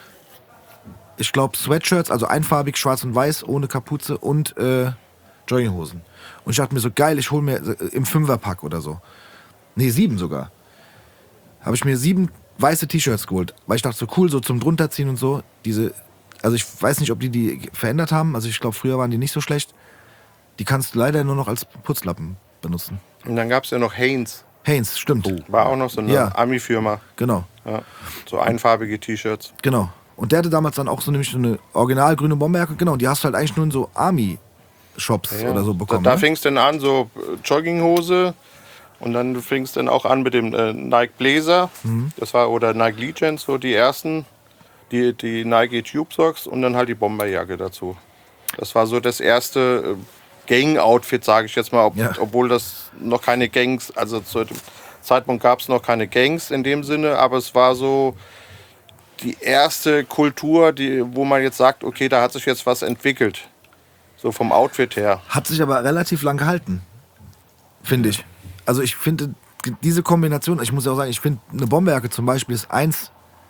ich glaube Sweatshirts, also einfarbig, schwarz und weiß, ohne Kapuze und Jogginghosen. Und ich dachte mir so, geil, ich hole mir im 5er-Pack oder so. Nee, 7 sogar. Habe ich mir 7 weiße T-Shirts geholt, weil ich dachte so cool, so zum drunterziehen und so. Also ich weiß nicht, ob die verändert haben. Also ich glaube, früher waren die nicht so schlecht. Die kannst du leider nur noch als Putzlappen benutzen. Und dann gab es ja noch Hanes. Hanes, stimmt. War auch noch so eine Ja. Ami-Firma. Genau, Ja. So einfarbige T-Shirts. genau. Und der hatte damals dann auch so nämlich so eine original grüne Bomberjacke. Genau, und die hast du halt eigentlich nur in so Army-Shops Ja. oder so bekommen. Da ne? fing es dann an, so Jogginghose. Und dann fing es dann auch an mit dem Nike Blazer. Das war, oder Nike Legends, so die ersten. Die Nike Tube Socks und dann halt die Bomberjacke dazu. Das war so das erste Gang-Outfit, sage ich jetzt mal. Ja. Obwohl das noch keine Gangs, also zu dem Zeitpunkt gab es noch keine Gangs in dem Sinne. Aber es war so die erste Kultur, wo man jetzt sagt, okay, da hat sich jetzt was entwickelt. So vom Outfit her. Hat sich aber relativ lang gehalten, finde ich. Also ich finde diese Kombination, ich muss ja auch sagen, ich finde eine Bomberjacke zum Beispiel ist eins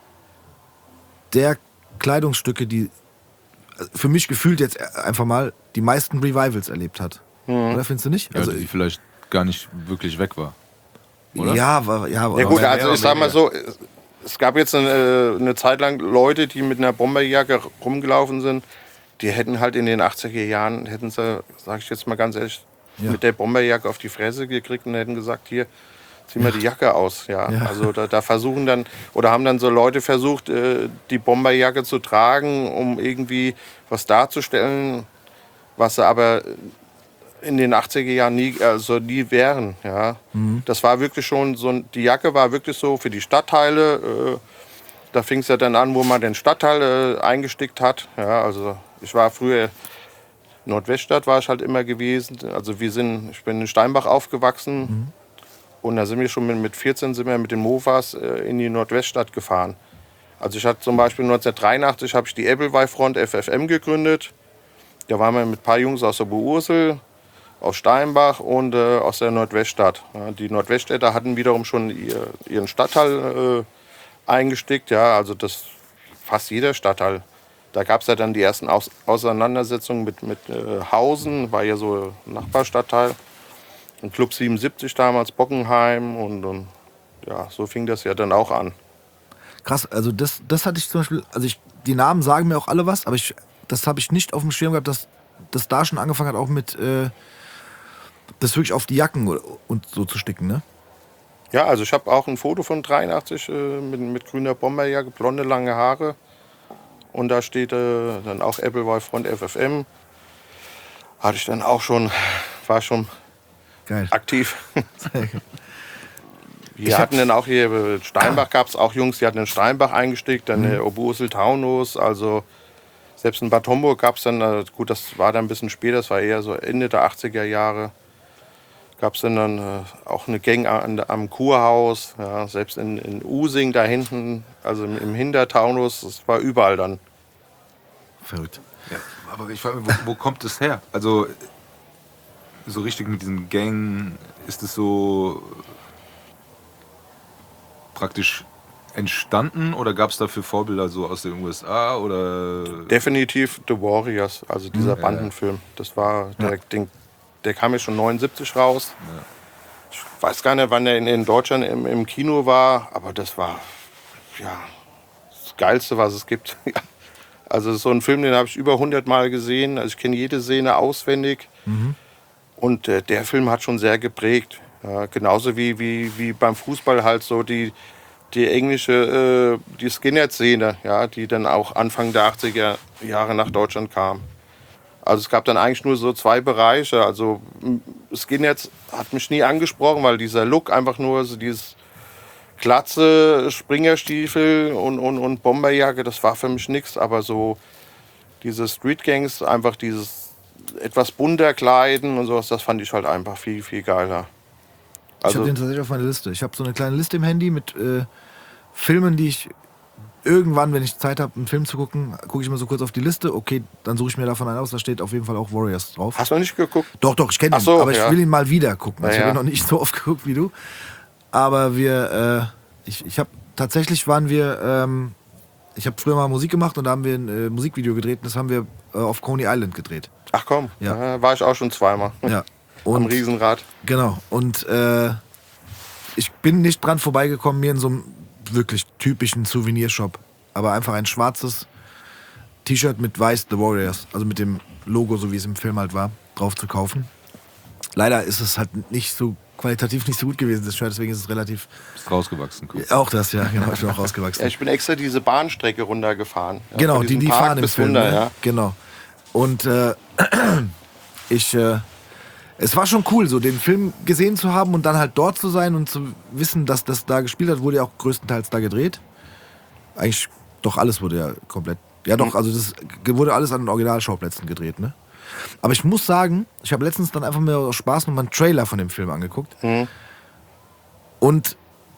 der Kleidungsstücke, die für mich gefühlt jetzt einfach mal die meisten Revivals erlebt hat. Oder findest du nicht? ja, Also die vielleicht gar nicht wirklich weg war. Oder? ja, Ja gut, mehr also oder ich sag mal weniger. so, es gab jetzt eine Zeit lang Leute, die mit einer Bomberjacke rumgelaufen sind, die hätten halt in den 80er Jahren, hätten sie, sag ich jetzt mal ganz ehrlich, Ja. mit der Bomberjacke auf die Fresse gekriegt und hätten gesagt, hier, zieh mal die Jacke aus. Ja. Ja. Also da versuchen dann, oder haben dann so Leute versucht, die Bomberjacke zu tragen, um irgendwie was darzustellen, was sie aber in den 80er Jahren nie wären. Ja. Das war wirklich schon so, die Jacke war wirklich so für die Stadtteile. Da fing es ja dann an, wo man den Stadtteil eingestickt hat. Ja, also ich war früher, Nordweststadt war ich halt immer gewesen. Also ich bin in Steinbach aufgewachsen. Und da sind wir schon mit 14 sind wir mit den Mofas in die Nordweststadt gefahren. Also ich hatte zum Beispiel 1983 habe ich die Ebbelwei-Front FFM gegründet. Da waren wir mit ein paar Jungs aus der Beursel, aus Steinbach und aus der Nordweststadt. Ja, die Nordweststädter hatten wiederum schon ihren Stadtteil eingestickt. Ja, also das fast jeder Stadtteil. Da gab es ja dann die ersten Auseinandersetzungen mit Hausen, war ja so ein Nachbarstadtteil. Und Club 77 damals, Bockenheim und ja, so fing das ja dann auch an. Krass, also das hatte ich zum Beispiel, also die Namen sagen mir auch alle was, aber das habe ich nicht auf dem Schirm gehabt, dass das da schon angefangen hat, auch mit das wirklich auf die Jacken und so zu sticken, ne? Ja, also ich habe auch ein Foto von 83 mit grüner Bomberjacke, blonde, lange Haare. Und da steht dann auch Appleboy Front FFM. Hatte ich dann auch schon, war schon Geil. aktiv. Wir hatten dann auch hier, Steinbach gab es auch Jungs, die hatten in Steinbach eingestickt, dann Oberursel Taunus, also selbst in Bad Homburg gab es dann, gut, das war dann ein bisschen später, das war eher so Ende der 80er Jahre, gab es dann auch eine Gang am Kurhaus, ja, selbst in Using da hinten, also im Hintertaunus, das war überall dann. Verrückt. Ja, aber ich frage mich, wo kommt es her? Also so richtig mit diesen Gang, ist es so praktisch entstanden oder gab es dafür Vorbilder so aus den USA oder? Definitiv The Warriors, also dieser Bandenfilm. Das war der kam ja schon 79 raus. Ja. Ich weiß gar nicht, wann er in Deutschland im Kino war, aber das war ja das Geilste, was es gibt. Also so ein Film, den habe ich über 100 Mal gesehen. Also ich kenne jede Szene auswendig. Und der Film hat schon sehr geprägt. Ja, genauso wie beim Fußball halt so die englische, die Skinhead-Szene, ja, die dann auch Anfang der 80er Jahre nach Deutschland kam. Also es gab dann eigentlich nur so zwei Bereiche. Also Skinheads hat mich nie angesprochen, weil dieser Look einfach nur so dieses Glatze, Springerstiefel und Bomberjacke, das war für mich nichts. Aber so diese Streetgangs, einfach dieses etwas bunter Kleiden und sowas, das fand ich halt einfach viel, viel geiler. Ich habe den tatsächlich auf meiner Liste. Ich habe so eine kleine Liste im Handy mit Filmen, die ich irgendwann, wenn ich Zeit habe, einen Film zu gucken, gucke ich mal so kurz auf die Liste. Okay, dann suche ich mir davon einen aus. Da steht auf jeden Fall auch Warriors drauf. Hast du noch nicht geguckt? Doch, ich kenne ihn. so, aber ich will ihn mal wieder gucken. Also Ja, ich habe ja. ihn noch nicht so oft geguckt wie du. Aber ich habe tatsächlich ich habe früher mal Musik gemacht und da haben wir ein Musikvideo gedreht und das haben wir auf Coney Island gedreht. Ach komm, Ja. war ich auch schon zweimal. Ja. Am Und Riesenrad. genau. Und ich bin nicht dran vorbeigekommen, mir in so einem wirklich typischen Souvenirshop, aber einfach ein schwarzes T-Shirt mit weiß The Warriors, also mit dem Logo, so wie es im Film halt war, drauf zu kaufen. Leider ist es halt nicht so qualitativ nicht so gut gewesen, das Shirt, deswegen ist es relativ... Ist rausgewachsen. Cool. Auch das, ja, genau, ich bin auch rausgewachsen. Ja, ich bin extra diese Bahnstrecke runtergefahren. Ja, Genau, von diesem die Park fahren im bis Film. runter, Ne? ja. Genau. Und es war schon cool, so den Film gesehen zu haben und dann halt dort zu sein und zu wissen, dass das da gespielt hat, wurde ja auch größtenteils da gedreht. Eigentlich doch alles wurde ja komplett. Ja doch, also das wurde alles an den Originalschauplätzen gedreht, ne? Aber ich muss sagen, ich habe letztens dann einfach mir aus Spaß noch mal einen Trailer von dem Film angeguckt. Und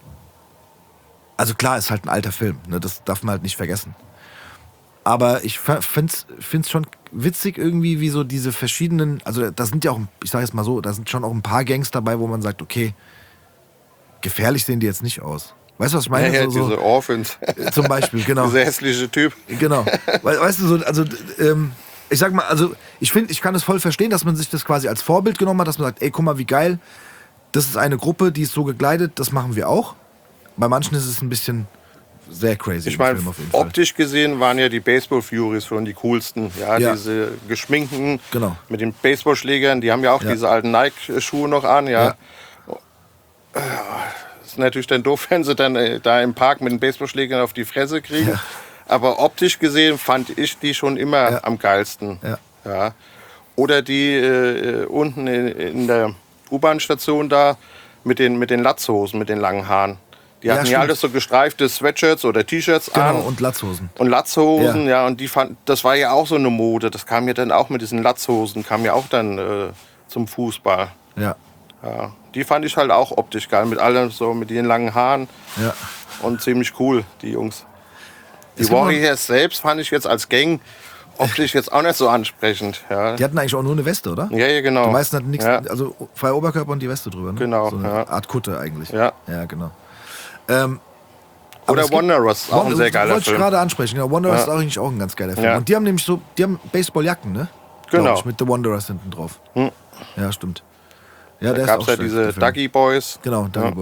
also klar, ist halt ein alter Film, ne? Das darf man halt nicht vergessen. Aber ich find's schon witzig irgendwie, wie so diese verschiedenen, also da sind ja auch, ich sage jetzt mal so, da sind schon auch ein paar Gangs dabei, wo man sagt, okay, gefährlich sehen die jetzt nicht aus. Weißt du, was ich meine? Ja, so, diese Orphans. zum Beispiel, genau. Dieser hässliche Typ. Genau. Weißt du, so, also ich sag mal, also ich finde, ich kann es voll verstehen, dass man sich das quasi als Vorbild genommen hat, dass man sagt, ey, guck mal, wie geil, das ist eine Gruppe, die ist so gekleidet, das machen wir auch. Bei manchen ist es ein bisschen sehr crazy. Ich meine, Film auf jeden Fall. optisch gesehen waren ja die Baseball Furies schon die coolsten. Ja, Ja. diese geschminkten Genau. mit den Baseballschlägern, die haben ja auch Ja. diese alten Nike-Schuhe noch an. Ja. Ja. Ist natürlich dann doof, wenn sie dann da im Park mit den Baseballschlägern auf die Fresse kriegen. Ja. Aber optisch gesehen fand ich die schon immer Ja. am geilsten. Ja. Ja. Oder die unten in der U-Bahn-Station da mit den Latzhosen, mit den langen Haaren. Die Ja, hatten ja stimmt. alles so gestreifte Sweatshirts oder T-Shirts Genau, an. und Latzhosen. Und Latzhosen, Ja. ja, und das war ja auch so eine Mode. Das kam ja dann auch mit diesen Latzhosen, kam ja auch dann zum Fußball. Ja, Ja. Die fand ich halt auch optisch geil, mit allem so, mit ihren langen Haaren ja. und ziemlich cool, die Jungs. Die Es gibt noch- Warriors selbst fand ich jetzt als Gang optisch jetzt auch nicht so ansprechend. Ja, Die hatten eigentlich auch nur eine Weste, oder? ja, genau. Die meisten hatten nichts, Ja. also freier Oberkörper und die Weste drüber, ne? Genau, So eine ja. Art Kutte eigentlich. Ja. Ja, genau. Aber Oder es gibt- Wanderers, auch ein sehr geiler wollte ich Film. gerade ansprechen. Ja, Wanderers Ja. ist auch eigentlich auch ein ganz geiler Film. Ja. Und die haben nämlich die haben Baseballjacken, ne? Glaub Genau. Ich, mit The Wanderers hinten drauf. Ja, stimmt. Ja, Da der gab es ist auch ja schön, diese der Film. Dougie Boys. Genau, Dougie Ja. Boys.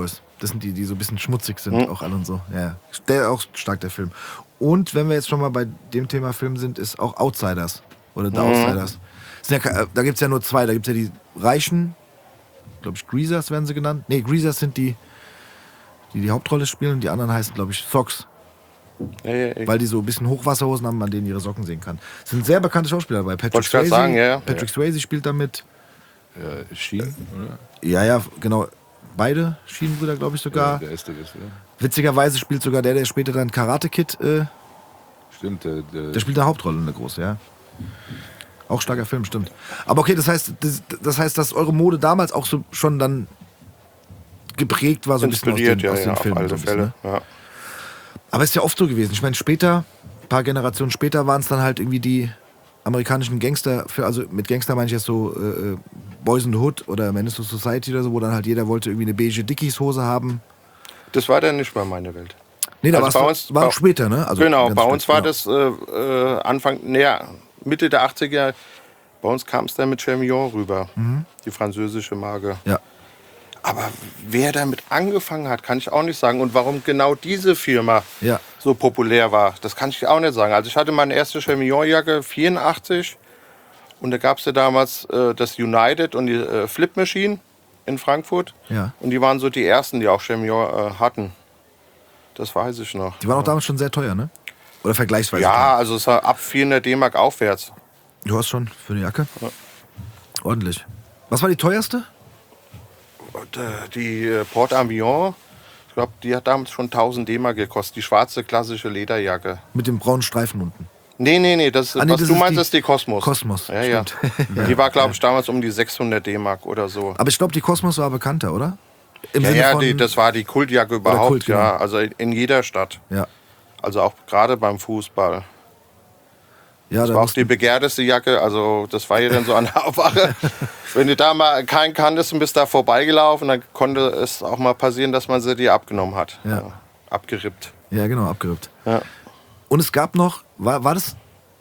Das sind die so ein bisschen schmutzig sind, auch alle und so. Ja, auch stark, der Film. Und wenn wir jetzt schon mal bei dem Thema Film sind, ist auch Outsiders. Oder The Outsiders. Da gibt es ja nur zwei. Da gibt es ja die Reichen, glaube ich, Greasers werden sie genannt. Nee, Greasers sind die Hauptrolle spielen und die anderen heißen, glaube ich, Socks. Ja. Weil die so ein bisschen Hochwasserhosen haben, an denen ihre Socken sehen kann. Das sind sehr bekannte Schauspieler dabei. Patrick Wollte ich gerade sagen, ja. Patrick Swayze spielt damit. Sheen, oder? Ja, genau. Beide Schienenbrüder, glaube ich sogar. Ja, der ist, oder? Witzigerweise spielt sogar der später dann Karate Kid. Stimmt, Der spielt eine Hauptrolle, eine große, ja. Auch starker Film, stimmt. Aber okay, das heißt, dass eure Mode damals auch so schon dann geprägt war, so ein bisschen aus den Filmen. Auf alle Fälle, ja. Aber es ist ja oft so gewesen. Ich meine, später, ein paar Generationen später, waren es dann halt irgendwie die amerikanischen Gangster, also mit Gangster meine ich jetzt so Boys in the Hood oder Menace to Society oder so, wo dann halt jeder wollte irgendwie eine beige Dickies-Hose haben. Das war dann nicht mal meine Welt. Nee, da Also war auch später, ne? Also genau, ganz bei uns war genau. das Mitte der 80er, bei uns kam es dann mit Chermillon rüber, die französische Marke. Ja. Aber wer damit angefangen hat, kann ich auch nicht sagen. Und warum genau diese Firma so populär war, das kann ich auch nicht sagen. Also ich hatte meine erste Chermillon-Jacke 84 und da gab es ja damals das United und die Flip Machine in Frankfurt. Ja. Und die waren so die ersten, die auch Chermillon hatten. Das weiß ich noch. Die waren auch damals schon sehr teuer, ne? Oder vergleichsweise teuer. Ja, also es war ab 400 D-Mark aufwärts. Du hast schon für eine Jacke? Ja. Ordentlich. Was war die teuerste? Und, die Port Avion, ich glaube, die hat damals schon 1000 D-Mark gekostet. Die schwarze klassische Lederjacke. Mit dem braunen Streifen unten. Nee, das, nee, was das du ist meinst, ist die Cosmos. Cosmos, ja. Die war, glaube ich, damals um die 600 D-Mark oder so. Aber ich glaube, die Cosmos war bekannter, oder? Im Das war die Kultjacke überhaupt, Kult, genau. ja. Also in jeder Stadt. Ja. Also auch gerade beim Fußball. Ja, Das war auch die begehrteste Jacke, also das war ja dann so an der Aufwache. Wenn du da mal keinen kanntest und bist da vorbeigelaufen, dann konnte es auch mal passieren, dass man sie dir abgenommen hat. Ja. Abgerippt. Ja, genau, abgerippt. Ja. Und es gab noch, war das,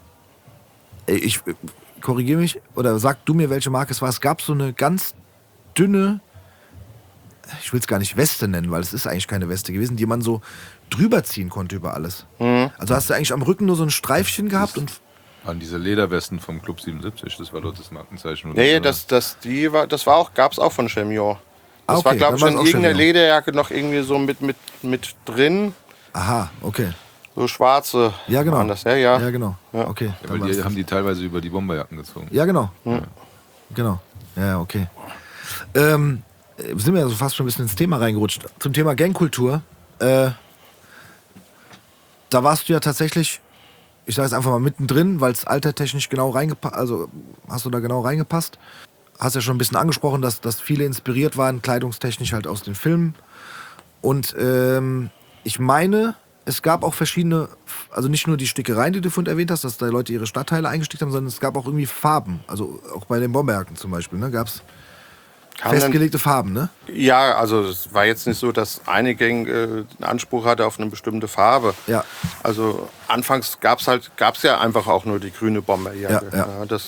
ich korrigiere mich, oder sag du mir, welche Marke es war. Es gab so eine ganz dünne, ich will es gar nicht Weste nennen, weil es ist eigentlich keine Weste gewesen, die man so drüber ziehen konnte über alles. Also hast du eigentlich am Rücken nur so ein Streifchen gehabt und... An diese Lederwesten vom Club 77, das war dort das Markenzeichen. Nee, das gab es auch von Chermillon. Das okay, war, glaube ich, dann in war's auch irgendeiner Chermillon. Lederjacke noch irgendwie so mit drin. Aha, okay. So schwarze Ja, genau. waren das. Ja. genau. Ja. Okay. Ja, dann weil war's die das. haben die teilweise über die Bomberjacken gezogen. Ja, genau. Genau. Ja, okay. Sind wir ja so fast schon ein bisschen ins Thema reingerutscht. Zum Thema Gangkultur. Da warst du ja tatsächlich, ich sage es einfach mal mittendrin, weil es altertechnisch genau reingepasst, also hast du da genau reingepasst. Hast ja schon ein bisschen angesprochen, dass viele inspiriert waren, kleidungstechnisch halt aus den Filmen. Und ich meine, es gab auch verschiedene, also nicht nur die Stickereien, die du vorhin erwähnt hast, dass da Leute ihre Stadtteile eingestickt haben, sondern es gab auch irgendwie Farben. Also auch bei den Bomberjacken zum Beispiel, ne, gab es festgelegte Farben, ne? Ja, also es war jetzt nicht so, dass eine Gang einen Anspruch hatte auf eine bestimmte Farbe. Ja. Also anfangs gab's ja einfach auch nur die grüne Bomberjacke. Ja.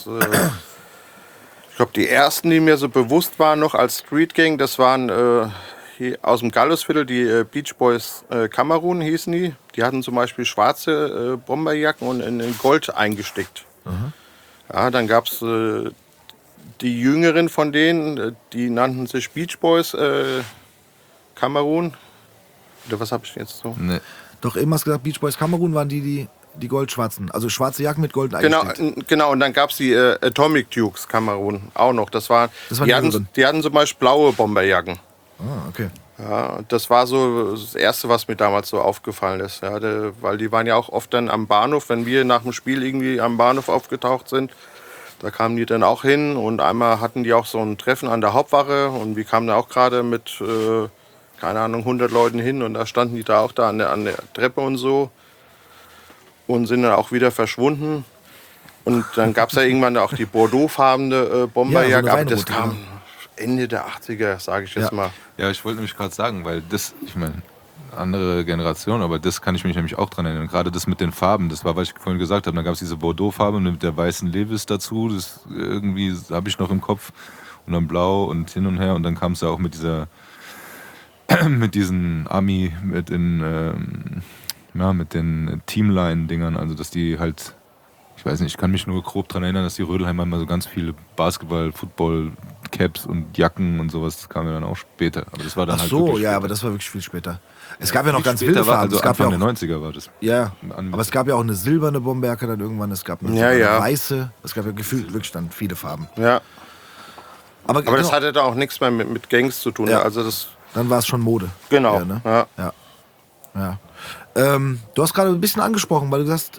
Ich glaube, die ersten, die mir so bewusst waren noch als Street Gang, das waren hier aus dem Gallusviertel, die Beach Boys Kamerun hießen die. Die hatten zum Beispiel schwarze Bomberjacken und in Gold eingestickt. Ja, dann gab es die Jüngeren von denen, die nannten sich Beach Boys Kamerun. Oder was habe ich jetzt so? Nee. Doch eben hast du gesagt, Beach Boys Kamerun waren die goldschwarzen. Also schwarze Jacken mit Gold eingestickt. Genau, und dann gab es die Atomic Dukes Kamerun auch noch. Das waren die hatten zum Beispiel blaue Bomberjacken. Ah, okay. Ja, das war so das Erste, was mir damals so aufgefallen ist. Ja, weil die waren ja auch oft dann am Bahnhof, wenn wir nach dem Spiel irgendwie am Bahnhof aufgetaucht sind. Da kamen die dann auch hin und einmal hatten die auch so ein Treffen an der Hauptwache und wir kamen da auch gerade mit, keine Ahnung, 100 Leuten hin und da standen die da auch da an der Treppe und so und sind dann auch wieder verschwunden. Und dann gab es ja irgendwann auch die bordeauxfarbene Bomberjacke, Ja, so eine aber das Weinrote, kam Ende der 80er, sage ich jetzt mal. Ja, ich wollte nämlich gerade sagen, weil das, ich meine, andere Generation, aber das kann ich mich nämlich auch dran erinnern. Gerade das mit den Farben, das war, was ich vorhin gesagt habe, dann gab es diese Bordeaux-Farbe mit der weißen Levis dazu, das irgendwie habe ich noch im Kopf und dann blau und hin und her und dann kam es ja auch mit dieser mit diesen Ami, mit den Teamline-Dingern, also dass die halt, ich weiß nicht, ich kann mich nur grob daran erinnern, dass die Rödelheimer immer so ganz viele Basketball, Football, Caps und Jacken und sowas, das kam ja dann auch später. Aber das war dann Ach halt so, wirklich ja, später. aber das war wirklich viel später. Es gab ja noch ganz Später wilde war, Farben. also Es gab ja Anfang auch, der 90er war das. ja, aber es gab ja auch eine silberne Bomberjacke dann irgendwann, es gab eine weiße, es gab ja gefühlt wirklich dann viele Farben. Ja. Aber Aber das genau, hatte da auch nichts mehr mit Gangs zu tun. Ja. Also das, dann war es schon Mode. genau. Ja, ne? Ja. Ja. Du hast gerade ein bisschen angesprochen, weil du sagst,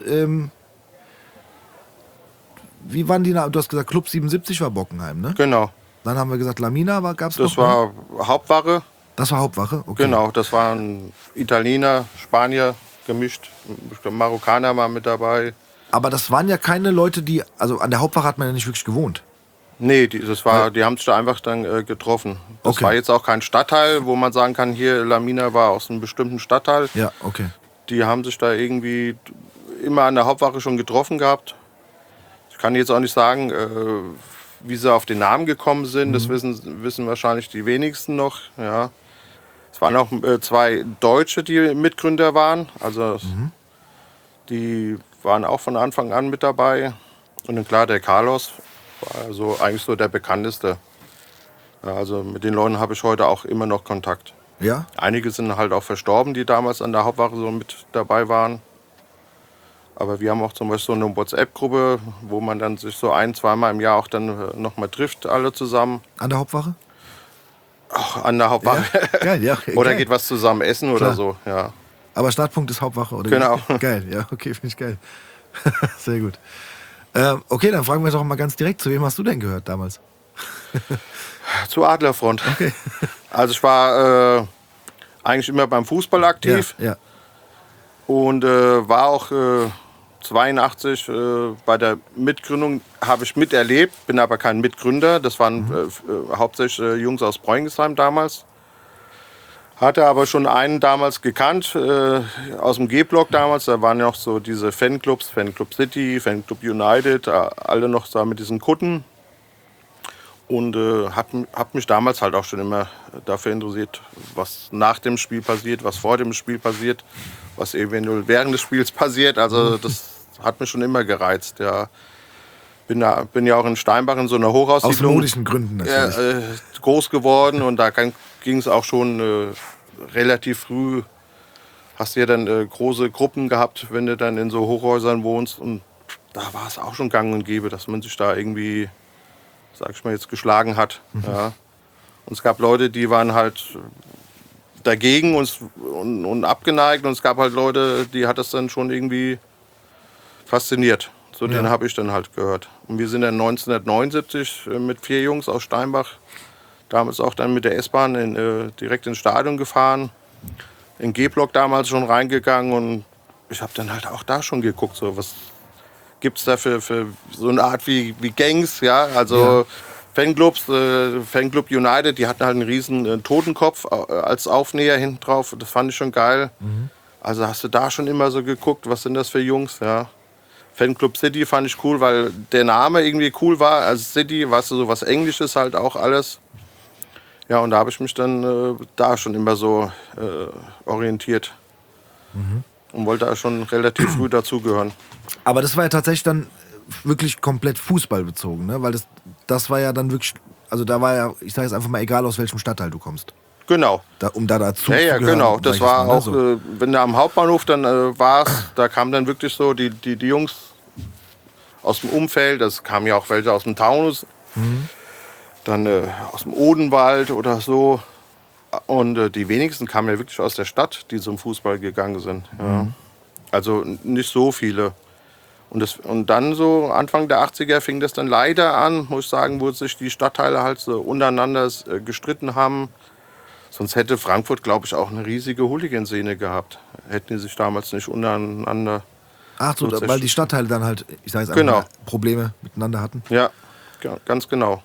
wie waren die, du hast gesagt, Club 77 war Bockenheim, ne? Genau. Dann haben wir gesagt, Lamina gab es Das noch. war Hauptwache. Das war Hauptwache, okay. Genau, das waren Italiener, Spanier gemischt. Marokkaner waren mit dabei. Aber das waren ja keine Leute, die, also an der Hauptwache hat man ja nicht wirklich gewohnt. Nee, die haben sich da einfach dann getroffen. Das Okay. war jetzt auch kein Stadtteil, wo man sagen kann, hier Lamina war aus einem bestimmten Stadtteil. Ja, okay. Die haben sich da irgendwie immer an der Hauptwache schon getroffen gehabt. Ich kann jetzt auch nicht sagen, wie sie auf den Namen gekommen sind. Das wissen wahrscheinlich die wenigsten noch. Ja. Es waren auch 2 Deutsche, die Mitgründer waren. Also die waren auch von Anfang an mit dabei. Und dann klar, der Carlos war also eigentlich so der bekannteste. Ja, also mit den Leuten habe ich heute auch immer noch Kontakt. Ja? Einige sind halt auch verstorben, die damals an der Hauptwache so mit dabei waren. Aber wir haben auch zum Beispiel so eine WhatsApp-Gruppe, wo man dann sich so 1-2 Mal im Jahr auch dann nochmal trifft, alle zusammen. An der Hauptwache? Auch an der Hauptwache. Ja, geil, ja. Oder geil. geht was zusammen essen Klar. oder so. Ja. Aber Startpunkt ist Hauptwache, oder? Genau. Geil, ja, okay, finde ich geil. Sehr gut. Okay, dann fragen wir doch mal ganz direkt, zu wem hast du denn gehört damals? Zur Adlerfront. Okay. Also ich war eigentlich immer beim Fußball aktiv Ja. und war auch 82 bei der Mitgründung, habe ich miterlebt, bin aber kein Mitgründer. Das waren hauptsächlich Jungs aus Bräungesheim damals. Hatte aber schon einen damals gekannt, aus dem G-Block damals. Da waren ja auch so diese Fanclubs, Fanclub City, Fanclub United, alle noch da mit diesen Kutten. Und hab mich damals halt auch schon immer dafür interessiert, was nach dem Spiel passiert, was vor dem Spiel passiert, was eventuell während des Spiels passiert. Also das hat mich schon immer gereizt. Ja. Bin ja auch in Steinbach in so einer Aus Hochhaussiedlung modischen Gründen natürlich. groß geworden und da ging es auch schon relativ früh. Hast du ja dann große Gruppen gehabt, wenn du dann in so Hochhäusern wohnst. Und da war es auch schon gang und gäbe, dass man sich da irgendwie, sag ich mal jetzt, geschlagen hat. Ja. Und es gab Leute, die waren halt dagegen und abgeneigt. Und es gab halt Leute, die hat das dann schon irgendwie fasziniert. So den habe ich dann halt gehört. Und wir sind dann 1979 mit 4 Jungs aus Steinbach, damals auch dann mit der S-Bahn direkt ins Stadion gefahren. In G-Block damals schon reingegangen und ich habe dann halt auch da schon geguckt, so was gibt es da für so eine Art wie Gangs, ja, also Fanclubs, Fanclub United, die hatten halt einen riesen Totenkopf als Aufnäher hinten drauf, das fand ich schon geil. Also hast du da schon immer so geguckt, was sind das für Jungs, ja. Fanclub City fand ich cool, weil der Name irgendwie cool war, also City, weißt du, so was Englisches halt auch alles. Ja, und da habe ich mich dann da schon immer so orientiert und wollte da schon relativ früh dazugehören. Aber das war ja tatsächlich dann wirklich komplett fußballbezogen, ne? Weil das war ja dann wirklich, also da war ja, ich sage jetzt einfach mal, egal aus welchem Stadtteil du kommst. Genau. Um da dazu Ja, zu gehören. genau. sag Das ich war jetzt mal, auch, ne? wenn du am Hauptbahnhof dann warst, da kamen dann wirklich so die Jungs aus dem Umfeld, das kamen ja auch welche aus dem Taunus, dann aus dem Odenwald oder so. Und die wenigsten kamen ja wirklich aus der Stadt, die zum Fußball gegangen sind. Ja. Also nicht so viele. Und dann so Anfang der 80er fing das dann leider an, muss ich sagen, wo sich die Stadtteile halt so untereinander gestritten haben. Sonst hätte Frankfurt, glaube ich, auch eine riesige Hooligan-Szene gehabt. Hätten die sich damals nicht untereinander. Ach so, weil die Stadtteile dann halt, ich sage jetzt einfach Genau. mal, Probleme miteinander hatten. Ja, ganz genau.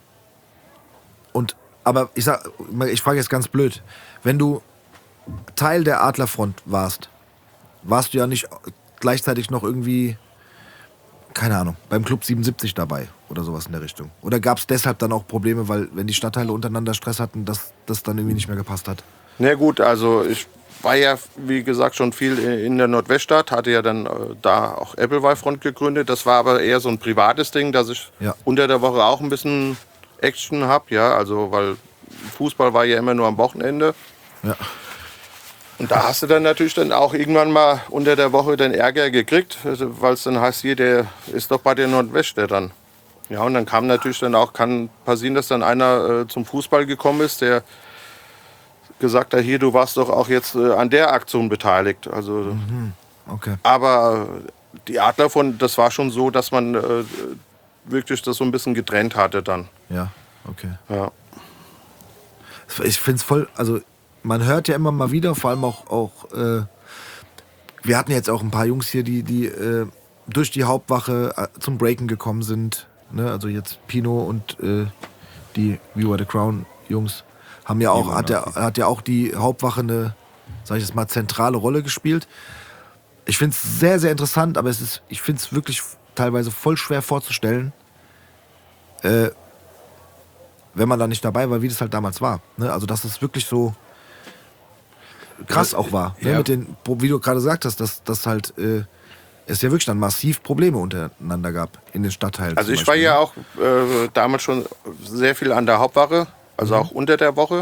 Aber ich frage jetzt ganz blöd, wenn du Teil der Adlerfront warst du ja nicht gleichzeitig noch irgendwie, keine Ahnung, beim Club 77 dabei oder sowas in der Richtung? Oder gab es deshalb dann auch Probleme, weil wenn die Stadtteile untereinander Stress hatten, dass das dann irgendwie nicht mehr gepasst hat? Na gut, also ich war ja, wie gesagt, schon viel in der Nordweststadt, hatte ja dann da auch Appleby-Front gegründet. Das war aber eher so ein privates Ding, dass ich unter der Woche auch ein bisschen Action habe, ja, also weil Fußball war ja immer nur am Wochenende. Ja. Und da hast du dann natürlich dann auch irgendwann mal unter der Woche den Ärger gekriegt, weil es dann heißt, hier, der ist doch bei der Nordweststadt dann. Ja, und dann kam natürlich dann auch, kann passieren, dass dann einer zum Fußball gekommen ist, der gesagt hat, hier, du warst doch auch jetzt an der Aktion beteiligt. Also, Okay. aber die Adler das war schon so, dass man wirklich das so ein bisschen getrennt hatte dann. Ja, okay. Ja. Ich finde es voll, also man hört ja immer mal wieder, vor allem auch wir hatten jetzt auch ein paar Jungs hier, die durch die Hauptwache zum Breaken gekommen sind. Ne? Also jetzt Pino und die We Were the Crown Jungs haben ja auch, hat ja auch die Hauptwache eine, sag ich jetzt mal, zentrale Rolle gespielt. Ich finde es sehr, sehr interessant, aber ich finde es wirklich teilweise voll schwer vorzustellen, wenn man da nicht dabei war, wie das halt damals war. Ne? Also dass es wirklich so krass auch war. Ne? Mit den, wie du gerade gesagt hast, dass halt es ja wirklich dann massiv Probleme untereinander gab in den Stadtteilen. Also ich war ja auch damals schon sehr viel an der Hauptwache, also auch unter der Woche.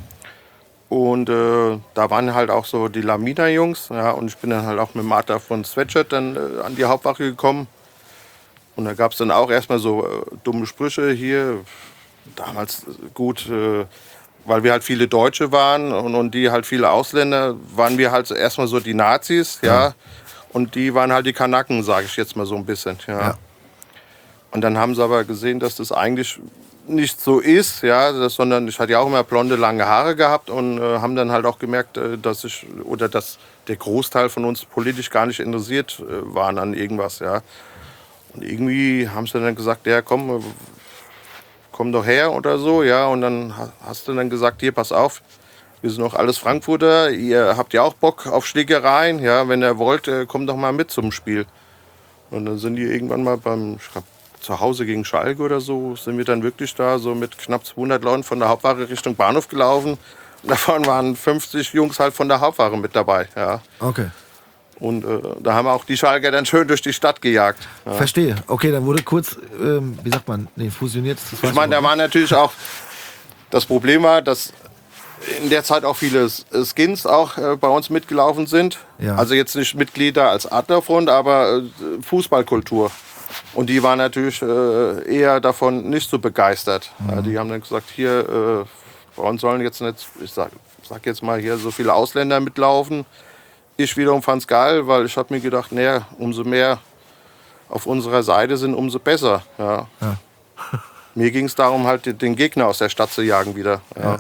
Und da waren halt auch so die Lamina-Jungs. Ja, und ich bin dann halt auch mit Martha von Sweatshirt dann an die Hauptwache gekommen. Und da gab es dann auch erstmal so dumme Sprüche hier. Damals gut, weil wir halt viele Deutsche waren und die halt viele Ausländer, waren wir halt erstmal so die Nazis, ja. Und die waren halt die Kanaken, sage ich jetzt mal so ein bisschen, ja. Und dann haben sie aber gesehen, dass das eigentlich nicht so ist, ja, sondern ich hatte ja auch immer blonde, lange Haare gehabt und haben dann halt auch gemerkt, dass der Großteil von uns politisch gar nicht interessiert waren an irgendwas, ja. Und irgendwie haben sie dann gesagt, ja, komm doch her oder so, ja. Und dann hast du dann gesagt, hier, pass auf, wir sind doch alles Frankfurter, ihr habt ja auch Bock auf Schlägereien, ja, wenn ihr wollt, kommt doch mal mit zum Spiel. Und dann sind die irgendwann mal ich glaub, zu Hause gegen Schalke oder so, sind wir dann wirklich da so mit knapp 200 Leuten von der Hauptwache Richtung Bahnhof gelaufen. Und davon waren 50 Jungs halt von der Hauptwache mit dabei, ja. Okay. Und da haben auch die Schalker dann schön durch die Stadt gejagt. Ja. Verstehe. Okay, dann wurde kurz, wie sagt man, fusioniert. Ich meine, da war natürlich auch, das Problem war, dass in der Zeit auch viele Skins auch bei uns mitgelaufen sind. Ja. Also jetzt nicht Mitglieder als Adlerfront, aber Fußballkultur. Und die waren natürlich eher davon nicht so begeistert. Ja, die haben dann gesagt, hier, bei uns sollen jetzt nicht, ich sag jetzt mal hier, so viele Ausländer mitlaufen. Ich wiederum fand es geil, weil ich habe mir gedacht, naja, umso mehr auf unserer Seite sind, umso besser. Ja. Mir ging es darum, halt den Gegner aus der Stadt zu jagen wieder. Ja.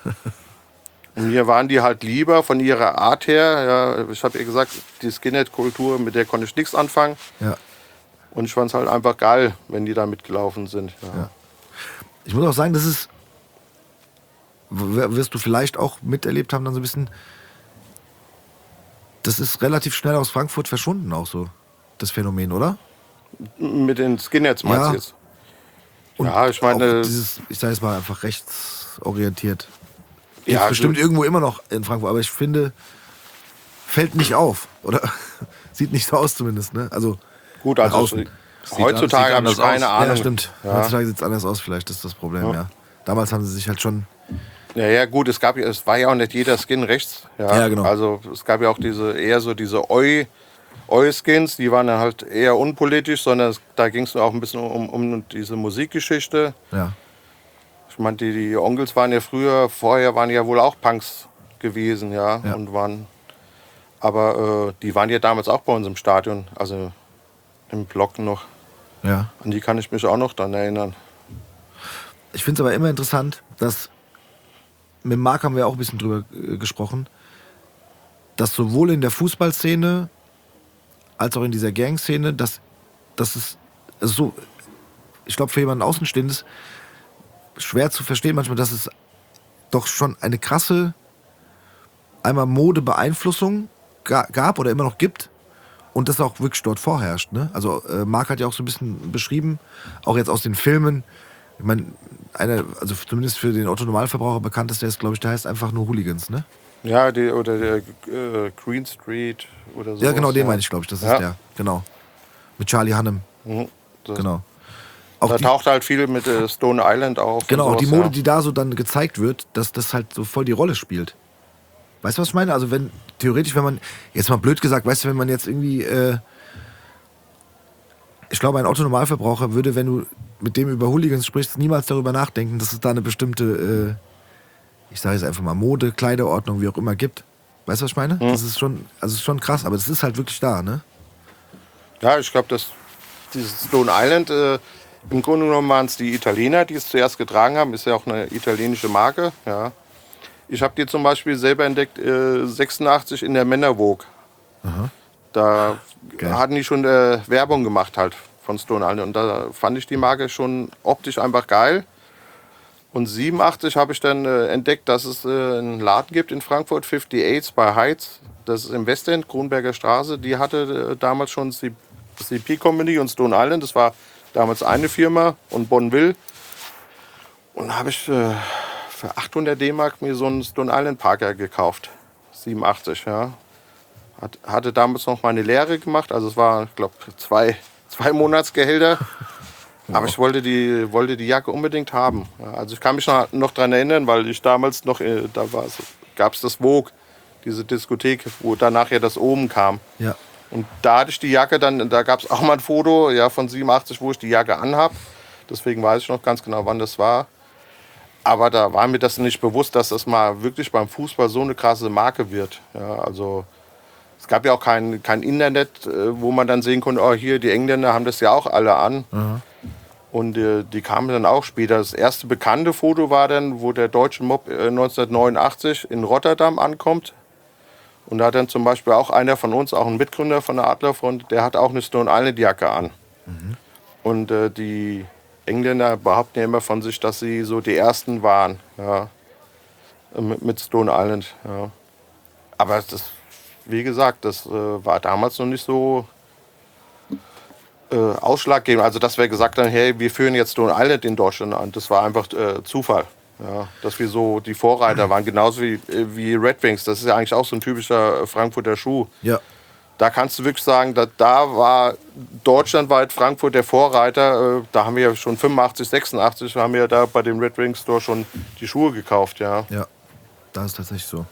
Und mir waren die halt lieber von ihrer Art her. Ja. Ich habe ihr gesagt, die Skinhead-Kultur, mit der konnte ich nichts anfangen. Ja. Und ich fand es halt einfach geil, wenn die da mitgelaufen sind. Ja. Ich muss auch sagen, das ist, wirst du vielleicht auch miterlebt haben, dann so ein bisschen, das ist relativ schnell aus Frankfurt verschwunden auch so, das Phänomen, oder? Mit den Skinheads meinst du jetzt? Und ja, ich meine, ich sage jetzt mal einfach rechtsorientiert. Ja, bestimmt irgendwo immer noch in Frankfurt, aber ich finde, fällt nicht auf, oder? Sieht nicht so aus zumindest, ne? Also gut, also heutzutage habe ich keine Ahnung. Ja, stimmt. Ja. Heutzutage sieht es anders aus, vielleicht ist das Problem, ja. Damals haben sie sich halt schon... Ja, gut, es war ja auch nicht jeder Skin rechts. Ja, genau. Also es gab ja auch diese Eu-Skins, die waren dann halt eher unpolitisch, sondern da ging es auch ein bisschen um diese Musikgeschichte. Ja. Ich meine, die Onkels waren ja vorher waren ja wohl auch Punks gewesen, ja. Und aber die waren ja damals auch bei uns im Stadion, also im Block noch. Ja. An die kann ich mich auch noch dann erinnern. Ich finde es aber immer interessant, dass, mit Marc haben wir auch ein bisschen drüber gesprochen, dass sowohl in der Fußballszene als auch in dieser Gangszene, dass es so, ich glaube für jemanden Außenstehendes schwer zu verstehen manchmal, dass es doch schon eine krasse einmal Modebeeinflussung gab oder immer noch gibt und das auch wirklich dort vorherrscht. Ne? Also Marc hat ja auch so ein bisschen beschrieben, auch jetzt aus den Filmen, Ich meine, also zumindest für den Otto-Normalverbraucher bekannt ist, der heißt einfach nur Hooligans, ne? Ja, oder der Green Street oder so. Ja, genau, den meine ich, glaube ich. Das ist der, genau. Mit Charlie Hunnam. Genau. Auch da taucht halt viel mit Stone Island auf. Genau, und auch die sowas, Mode, die da so dann gezeigt wird, dass das halt so voll die Rolle spielt. Weißt du, was ich meine? Also theoretisch, wenn man, jetzt mal blöd gesagt, weißt du, wenn man jetzt irgendwie, ich glaube, ein Otto-Normalverbraucher würde, wenn du mit dem über Hooligans sprichst, niemals darüber nachdenken, dass es da eine bestimmte, ich sage jetzt einfach mal Mode, Kleiderordnung, wie auch immer gibt. Weißt du, was ich meine? Das ist schon krass, aber das ist halt wirklich da, ne? Ja, ich glaube, dass dieses Stone Island, im Grunde genommen waren es die Italiener, die es zuerst getragen haben. Ist ja auch eine italienische Marke. Ja. Ich habe die zum Beispiel selber entdeckt, 86 in der Männervogue. Da hatten die schon Werbung gemacht halt von Stone Island. Und da fand ich die Marke schon optisch einfach geil. Und 87 habe ich dann entdeckt, dass es einen Laden gibt in Frankfurt, 58 bei Heights. Das ist im Westend, Kronberger Straße. Die hatte damals schon CP Company und Stone Island. Das war damals eine Firma und Bonneville. Und da habe ich für 800 D-Mark mir so einen Stone Island Parker gekauft. 87, ja. Hatte damals noch meine Lehre gemacht. Also es war, ich glaube, zwei Monatsgehälter. Aber ich wollte die Jacke unbedingt haben. Ja, also ich kann mich noch daran erinnern, weil ich damals noch, gab es das Vogue, diese Diskothek, wo dann nachher das Oben kam. Ja. Und da hatte ich die Jacke dann, da gab es auch mal ein Foto von 87, wo ich die Jacke anhab. Deswegen weiß ich noch ganz genau, wann das war. Aber da war mir das nicht bewusst, dass das mal wirklich beim Fußball so eine krasse Marke wird. Ja, also es gab ja auch kein Internet, wo man dann sehen konnte, oh, hier, die Engländer haben das ja auch alle an. Und die kamen dann auch später. Das erste bekannte Foto war dann, wo der Deutsche Mob 1989 in Rotterdam ankommt. Und da hat dann zum Beispiel auch einer von uns, auch ein Mitgründer von der Adlerfront, der hat auch eine Stone Island Jacke an. Und die Engländer behaupten ja immer von sich, dass sie so die Ersten waren, ja, mit Stone Island. Ja. Aber das, wie gesagt, das war damals noch nicht so ausschlaggebend. Also dass wir gesagt haben, hey, wir führen jetzt Stone Island in Deutschland an. Das war einfach Zufall. Ja, dass wir so die Vorreiter waren, genauso wie Red Wings. Das ist ja eigentlich auch so ein typischer Frankfurter Schuh. Ja. Da kannst du wirklich sagen, da war deutschlandweit Frankfurt der Vorreiter. Da haben wir ja schon 85, 86, haben wir da bei dem Red Wings Store schon die Schuhe gekauft. Ja, Ja, das ist tatsächlich so.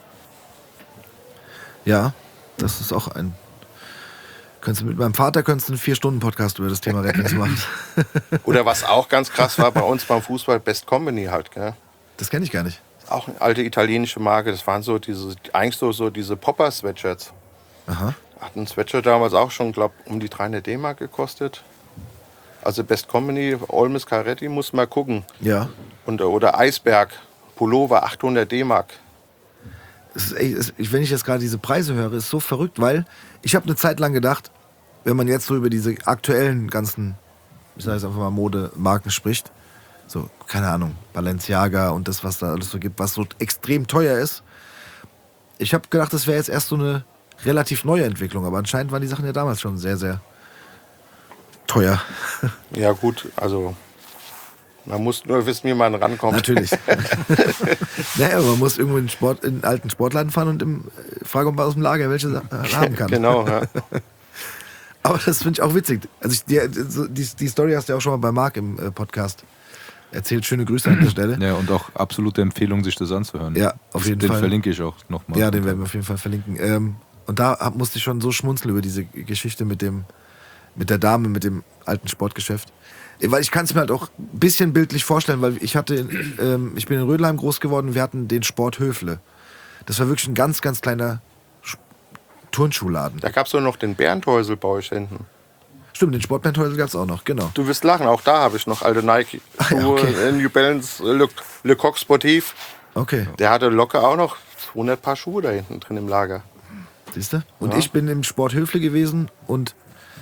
Ja, das ist auch ein... Mit meinem Vater könntest du einen 4-Stunden-Podcast über das Thema Red Wings machen. Oder was auch ganz krass war bei uns beim Fußball, Best Company halt. Gell? Das kenne ich gar nicht. Auch eine alte italienische Marke. Das waren so diese Popper-Sweatshirts. Aha. Hat ein Sweatshirt damals auch schon, glaube ich, um die 300 D-Mark gekostet. Also Best Company, Olmes Caretti, muss mal gucken. Ja. Oder Eisberg, Pullover, 800 D-Mark. Wenn ich jetzt gerade diese Preise höre, ist so verrückt, weil ich habe eine Zeit lang gedacht, wenn man jetzt so über diese aktuellen ganzen, ich sage jetzt einfach mal Modemarken spricht, so, keine Ahnung, Balenciaga und das, was da alles so gibt, was so extrem teuer ist. Ich habe gedacht, das wäre jetzt erst so eine relativ neue Entwicklung, aber anscheinend waren die Sachen ja damals schon sehr, sehr teuer. Ja gut, also man muss nur wissen, wie man rankommt. Natürlich. Naja, man muss irgendwo in einen alten Sportladen fahren und fragen, ob man aus dem Lager welche haben kann. Genau, ja. Aber das finde ich auch witzig. Also die Story hast du ja auch schon mal bei Marc im Podcast erzählt. Schöne Grüße an der Stelle. Ja, und auch absolute Empfehlung, sich das anzuhören. Ja, auf jeden Fall. Den verlinke ich auch nochmal. Ja, den werden wir auf jeden Fall verlinken. Und da musste ich schon so schmunzeln über diese Geschichte mit der Dame, mit dem alten Sportgeschäft. Weil ich kann es mir halt auch ein bisschen bildlich vorstellen, weil ich bin in Rödelheim groß geworden und wir hatten den Sport Höfle. Das war wirklich ein ganz, ganz kleiner Turnschuhladen. Da gab es doch noch den Bärenteusel bei euch hinten. Stimmt, den Sportbärenteusel gab es auch noch, genau. Du wirst lachen, auch da habe ich noch alte Nike-Schuhe, okay. New Balance, Le Coq Sportif. Okay. Der hatte locker auch noch 100 Paar Schuhe da hinten drin im Lager. Siehst du? Und Ja. ich bin im Sport Höfle gewesen und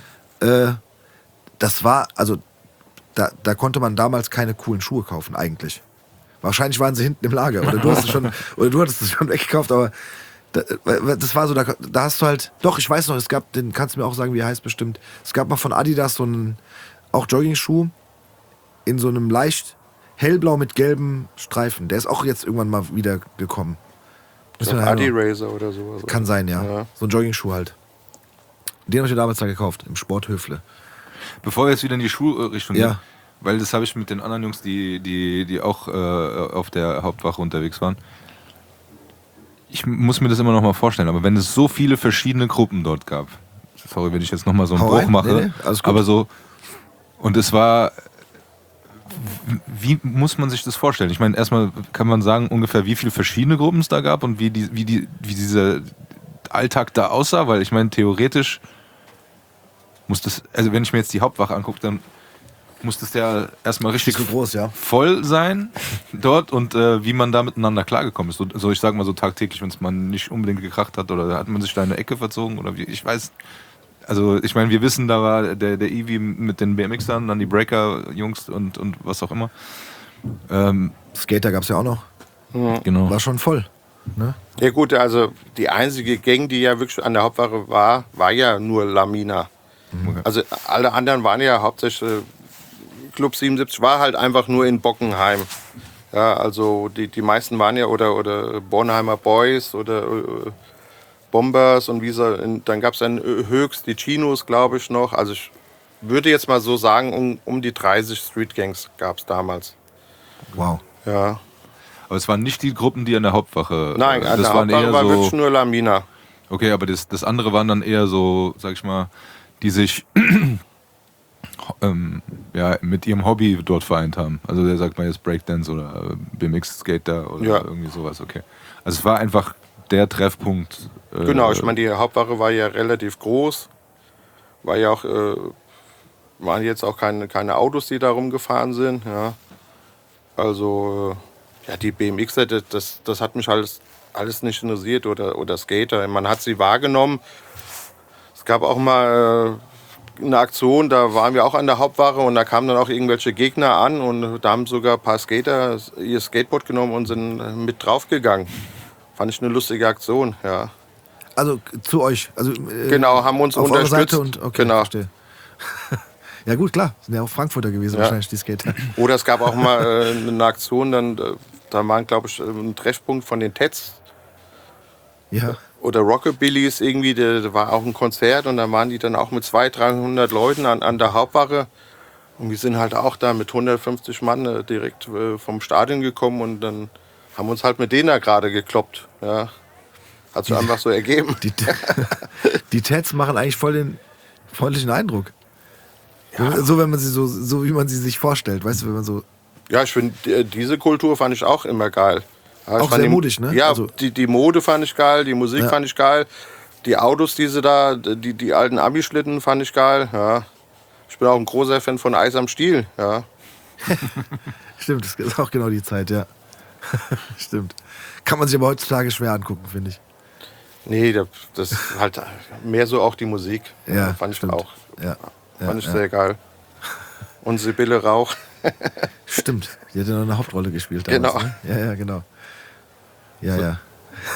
das war, also da konnte man damals keine coolen Schuhe kaufen, eigentlich. Wahrscheinlich waren sie hinten im Lager oder du hattest es schon weggekauft, aber das war so, da hast du halt, doch, ich weiß noch, es gab, den kannst du mir auch sagen, wie er heißt bestimmt, es gab mal von Adidas so einen, auch Jogging-Schuh in so einem leicht hellblau mit gelben Streifen. Der ist auch jetzt irgendwann mal wieder gekommen. So ein Adi-Racer oder sowas. Kann sein, ja. So ein Joggingschuh halt. Den habe ich mir damals da gekauft, im Sporthöfle. Bevor wir jetzt wieder in die Schuhrichtung Ja. gehen, weil das habe ich mit den anderen Jungs, die auch auf der Hauptwache unterwegs waren. Ich muss mir das immer noch mal vorstellen, aber wenn es so viele verschiedene Gruppen dort gab, sorry, wenn ich jetzt noch mal so einen Hau Bruch rein. mache, Nee, alles gut. aber so, und es war, wie muss man sich das vorstellen? Ich meine, erstmal kann man sagen, ungefähr wie viele verschiedene Gruppen es da gab und wie dieser Alltag da aussah, weil ich meine, theoretisch muss das, also wenn ich mir jetzt die Hauptwache angucke, dann muss das ja erstmal richtig so groß, ja. voll sein dort und wie man da miteinander klargekommen ist. So, ich sag mal so tagtäglich, wenn es man nicht unbedingt gekracht hat oder hat man sich da in eine Ecke verzogen oder wie, ich weiß. Also ich meine, wir wissen, da war der Evi mit den BMXern, dann die Breaker-Jungs und was auch immer. Skater gab es ja auch noch. Genau. War schon voll. Ne? Ja gut, also die einzige Gang, die ja wirklich an der Hauptwache war ja nur Lamina. Also alle anderen waren ja hauptsächlich, Club 77 war halt einfach nur in Bockenheim. Ja, also die meisten waren ja oder Bornheimer Boys oder Bombers und dann gab es dann höchst die Chinos, glaube ich, noch. Also ich würde jetzt mal so sagen, um die 30 Street Gangs gab es damals. Wow. Ja. Aber es waren nicht die Gruppen, die an der Hauptwache. Nein, an das der waren Hauptwache eher war so. wirklich nur Lamina. Okay, aber das andere waren dann eher so, sag ich mal, die sich mit ihrem Hobby dort vereint haben. Also der sagt mal jetzt Breakdance oder BMX-Skater oder irgendwie sowas, okay. Also es war einfach der Treffpunkt. Genau, ich meine, die Hauptwache war ja relativ groß. War ja auch, waren jetzt auch keine Autos, die da rumgefahren sind. Ja. Also, die BMXer, das hat mich alles nicht interessiert oder Skater. Man hat sie wahrgenommen. Es gab auch mal eine Aktion, da waren wir auch an der Hauptwache und da kamen dann auch irgendwelche Gegner an und da haben sogar ein paar Skater ihr Skateboard genommen und sind mit draufgegangen. Fand ich eine lustige Aktion, ja. Also zu euch. Also, Genau, haben uns auf eurer unterstützt. Seite und okay, Genau. verstehe. Ja gut, klar. Sind ja auch Frankfurter gewesen wahrscheinlich, die Skater. Oder es gab auch mal eine Aktion, da waren, glaube ich, ein Treffpunkt von den Teds Ja. oder Rockabillys irgendwie, da war auch ein Konzert und da waren die dann auch mit 200-300 Leuten an der Hauptwache. Und wir sind halt auch da mit 150 Mann direkt vom Stadion gekommen und dann haben wir uns halt mit denen da gerade gekloppt. Ja. Hat sich einfach so ergeben. Die Tats machen eigentlich voll den freundlichen Eindruck. Ja. So, wenn man sie so wie man sie sich vorstellt, weißt du, wenn man so. Ja, ich finde, diese Kultur fand ich auch immer geil. Ja, auch sehr modig, ne? Ja, also, die Mode fand ich geil, die Musik fand ich geil, die Autos, diese da, die alten Abi-Schlitten fand ich geil. Ja. Ich bin auch ein großer Fan von Eis am Stiel. Ja. Stimmt, das ist auch genau die Zeit, ja. Stimmt. Kann man sich aber heutzutage schwer angucken, finde ich. Nee, das ist halt mehr so auch die Musik. Ja, fand ich stimmt. auch. Ja. Fand ich sehr geil. Und Sibylle Rauch. Stimmt, die hat ja noch eine Hauptrolle gespielt damals. Genau. Ne? Ja, genau. Ja, so. ja.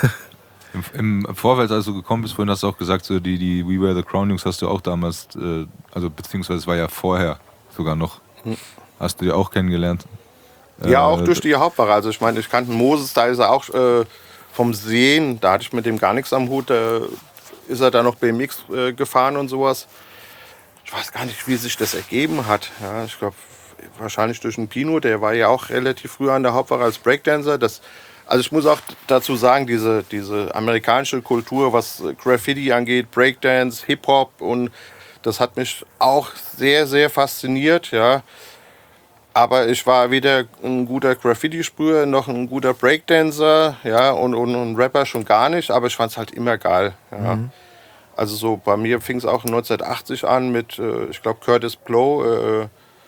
Im Vorfeld, als du gekommen bist, vorhin hast du auch gesagt, so die We Were the Crown Jungs hast du auch damals, also beziehungsweise es war ja vorher sogar noch, hast du ja auch kennengelernt. Ja, auch durch die Hauptwache. Also ich meine, ich kannte Moses, da ist er auch vom Sehen, da hatte ich mit dem gar nichts am Hut, da ist er da noch BMX gefahren und sowas. Ich weiß gar nicht, wie sich das ergeben hat. Ja, ich glaube, wahrscheinlich durch den Pino, der war ja auch relativ früh an der Hauptwache als Breakdancer. Also ich muss auch dazu sagen, diese amerikanische Kultur, was Graffiti angeht, Breakdance, Hip-Hop, und das hat mich auch sehr, sehr fasziniert. Ja. Aber ich war weder ein guter Graffiti-Sprüher noch ein guter Breakdancer, ja, und ein Rapper schon gar nicht, aber ich fand es halt immer geil. Ja. Also so bei mir fing es auch 1980 an mit, ich glaube, Curtis Blow,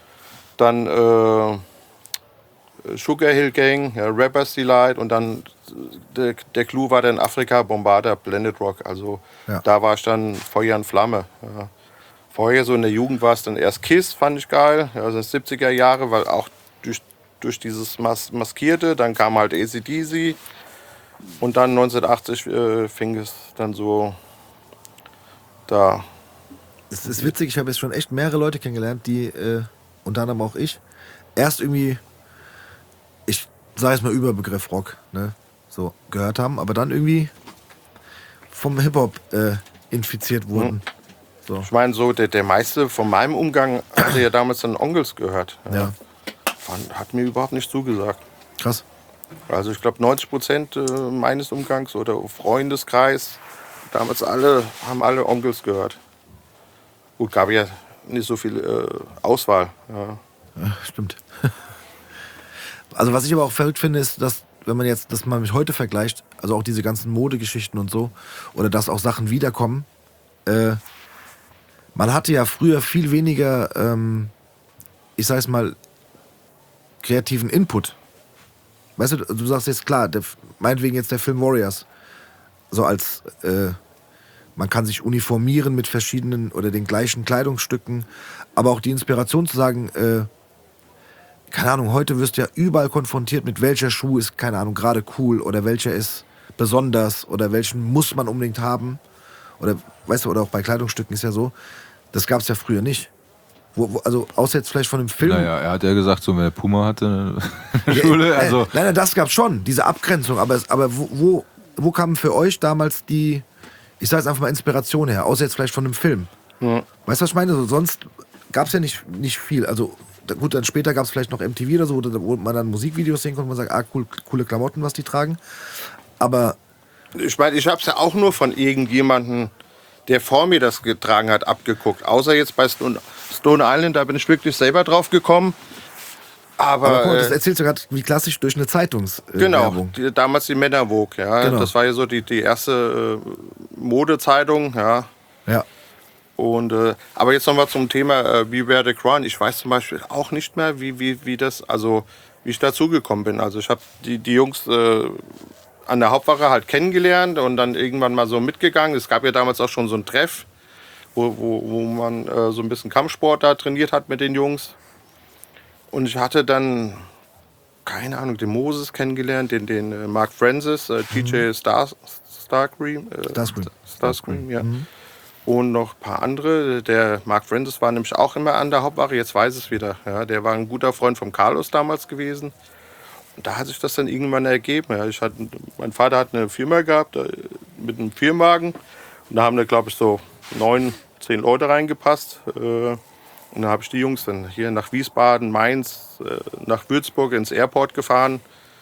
dann Sugar Hill Gang, ja, Rappers Delight, und dann der Clou war dann Afrika Bombada, Blended Rock. Also da war ich dann Feuer und Flamme. Ja. Vorher so in der Jugend war es dann erst Kiss, fand ich geil, also 70er Jahre, weil auch durch dieses Maskierte, dann kam halt AC/DC und dann 1980 fing es dann so da. Es ist witzig, ich habe jetzt schon echt mehrere Leute kennengelernt, die, unter anderem auch ich, erst irgendwie, ich sage jetzt mal Überbegriff Rock, ne, so gehört haben, aber dann irgendwie vom Hip-Hop infiziert wurden. So. Ich meine, so der meiste von meinem Umgang hatte ja damals dann Onkels gehört. Ja, Hat mir überhaupt nicht zugesagt. krass. Also ich glaube 90% meines Umgangs oder Freundeskreis, damals haben alle Onkels gehört. Gut, gab ja nicht so viel Auswahl. Ja. Ja, stimmt. Also was ich aber auch verrückt finde, ist, dass wenn man jetzt das mal mit heute vergleicht, also auch diese ganzen Modegeschichten und so, oder dass auch Sachen wiederkommen, man hatte ja früher viel weniger, ich sag's mal, kreativen Input. Weißt du, du sagst jetzt klar, meinetwegen jetzt der Film Warriors, so als, man kann sich uniformieren mit verschiedenen oder den gleichen Kleidungsstücken, aber auch die Inspiration zu sagen, keine Ahnung, heute wirst du ja überall konfrontiert mit welcher Schuh ist, keine Ahnung, gerade cool oder welcher ist besonders oder welchen muss man unbedingt haben. Oder, weißt du, oder auch bei Kleidungsstücken ist ja so, das gab es ja früher nicht. Also, außer jetzt vielleicht von dem Film. Naja, er hat ja gesagt, so, wenn der Puma hatte in der Schule, also... Nein, das gab's schon, diese Abgrenzung. Aber wo kam für euch damals die, ich sag jetzt einfach mal, Inspiration her? Außer jetzt vielleicht von einem Film. Ja. Weißt du, was ich meine? So, sonst gab's ja nicht viel. Also, gut, dann später gab's vielleicht noch MTV oder so, wo man dann Musikvideos sehen konnte und man sagt, coole Klamotten, was die tragen. Aber... Ich meine, ich habe es ja auch nur von irgendjemandem, der vor mir das getragen hat, abgeguckt. Außer jetzt bei Stone Island, da bin ich wirklich selber drauf gekommen. Aber guck mal, das erzählst du gerade wie klassisch durch eine genau, Werbung. damals die Männer Vogue, ja. Genau. Das war ja so die erste Modezeitung, ja. Ja. Und, aber jetzt nochmal zum Thema Beware the Crown. Ich weiß zum Beispiel auch nicht mehr, wie ich dazugekommen bin. Also ich habe die Jungs an der Hauptwache halt kennengelernt und dann irgendwann mal so mitgegangen. Es gab ja damals auch schon so einen Treff, wo man so ein bisschen Kampfsport da trainiert hat mit den Jungs. Und ich hatte dann, keine Ahnung, den Moses kennengelernt, den Mark Francis, TJ Starscream, ja. Und noch ein paar andere. Der Mark Francis war nämlich auch immer an der Hauptwache, jetzt weiß ich es wieder. Ja, der war ein guter Freund von Carlos damals gewesen. Und da hat sich das dann irgendwann ergeben. Ja, mein Vater hat eine Firma gehabt mit einem Firmenwagen. Und da haben da, glaube ich, so 9, 10 Leute reingepasst. Und da habe ich die Jungs dann hier nach Wiesbaden, Mainz, nach Würzburg ins Airport gefahren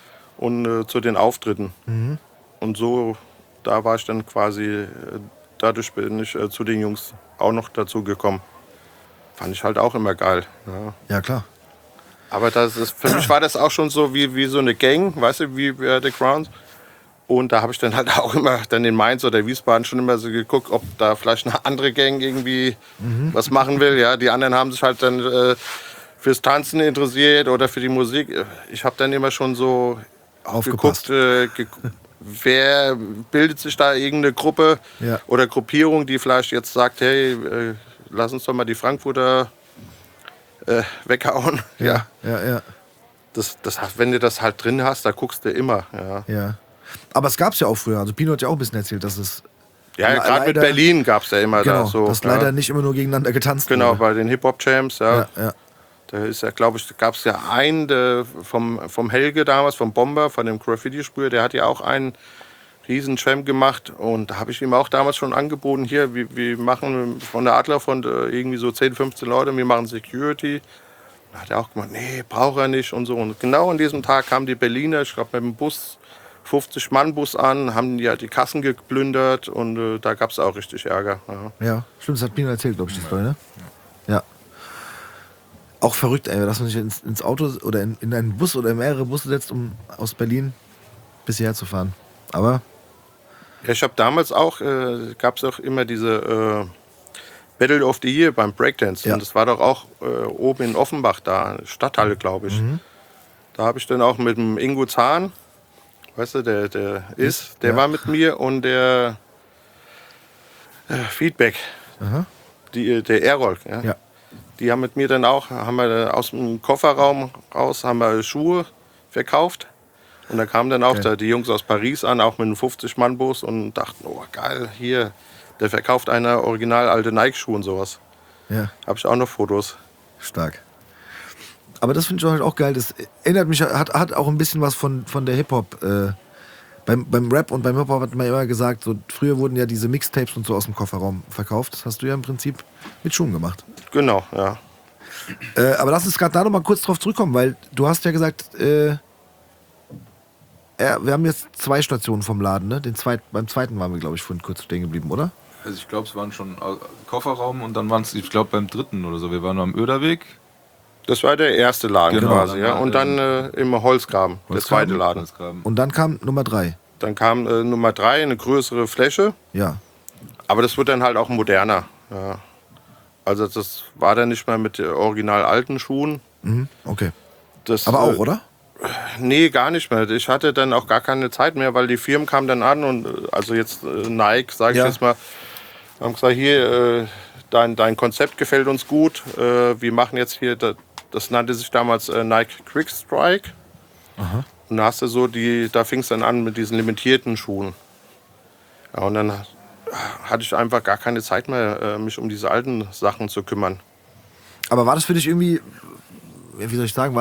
und zu den Auftritten. Mhm. Und so, da war ich dann quasi, dadurch bin ich zu den Jungs auch noch dazu gekommen. Fand ich halt auch immer geil. Ja, klar. Aber für mich war das auch schon so wie so eine Gang, weißt du, wie The Crowns. Und da habe ich dann halt auch immer dann in Mainz oder Wiesbaden schon immer so geguckt, ob da vielleicht eine andere Gang irgendwie was machen will. Ja, die anderen haben sich halt dann fürs Tanzen interessiert oder für die Musik. Ich habe dann immer schon so geguckt, wer bildet sich da irgendeine Gruppe oder Gruppierung, die vielleicht jetzt sagt, hey, lass uns doch mal die Frankfurter weghauen. Ja. Wenn du das halt drin hast, da guckst du immer. Ja. Aber es gab es ja auch früher. Also Pino hat ja auch ein bisschen erzählt, dass es... Ja, gerade mit Berlin gab es ja immer genau, da so. dass leider nicht immer nur gegeneinander getanzt wurde. Genau, bei den Hip-Hop-Champs, ja. Da ist ja, glaube ich, gab es ja einen vom Helge damals, vom Bomber, von dem Graffiti-Sprüher, der hat ja auch einen riesen Champ gemacht. Und da habe ich ihm auch damals schon angeboten, hier, wir machen von der Adlerfront irgendwie so 10, 15 Leute, wir machen Security. Da hat er auch gemeint, nee, braucht er nicht und so. Und genau an diesem Tag kamen die Berliner, ich glaube mit dem Bus, 50-Mann-Bus an, haben die halt die Kassen geplündert und da gab es auch richtig Ärger. Ja, stimmt, das hat Pino erzählt, glaube ich, die Story, ne? Ja. Auch verrückt, ey, dass man sich ins Auto oder in einen Bus oder in mehrere Busse setzt, um aus Berlin bis hierher zu fahren. Aber... Ja, ich habe damals auch, gab es auch immer diese Battle of the Year beim Breakdance. Ja. Und das war doch auch oben in Offenbach da, Stadthalle, glaube ich. Mhm. Da habe ich dann auch mit dem Ingo Zahn, weißt du, der war mit mir und der Feedback, der Errol. Ja. Die haben mit mir dann auch, haben wir aus dem Kofferraum raus, haben wir Schuhe verkauft. Und da kamen dann auch die Jungs aus Paris an, auch mit einem 50-Mann-Bus und dachten, oh geil, hier, der verkauft eine original alte Nike-Schuhe und sowas. Ja. Habe ich auch noch Fotos. Stark. Aber das finde ich halt auch geil. Das erinnert mich, hat auch ein bisschen was von der Hip-Hop. Beim Rap und beim Hip-Hop hat man immer gesagt, so, früher wurden ja diese Mixtapes und so aus dem Kofferraum verkauft. Das hast du ja im Prinzip mit Schuhen gemacht. Genau, ja. Aber lass uns gerade da noch mal kurz drauf zurückkommen, weil du hast ja gesagt, wir haben jetzt 2 Stationen vom Laden, ne? Beim zweiten waren wir, glaube ich, vorhin kurz stehen geblieben, oder? Also ich glaube, es waren schon Kofferraum und dann waren es, ich glaube, beim 3. oder so. Wir waren am Oederweg. Das war der erste Laden Genau, quasi, ja. Und dann im Holzgraben, der zweite Laden. Und dann kam Nummer 3. Dann kam Nummer 3, eine größere Fläche. Ja. Aber das wird dann halt auch moderner. Ja. Also das war dann nicht mehr mit original alten Schuhen. Mhm, okay. Das, Aber auch, oder? Nee, gar nicht mehr. Ich hatte dann auch gar keine Zeit mehr, weil die Firmen kamen dann an und also jetzt Nike, sage ich Ja. jetzt mal, haben gesagt, hier, dein Konzept gefällt uns gut. Wir machen jetzt hier, das nannte sich damals Nike Quick Strike. Aha. Und da hast du so da fing es dann an mit diesen limitierten Schuhen. Ja, und dann hatte ich einfach gar keine Zeit mehr, mich um diese alten Sachen zu kümmern. Aber war das für dich irgendwie, wie soll ich sagen,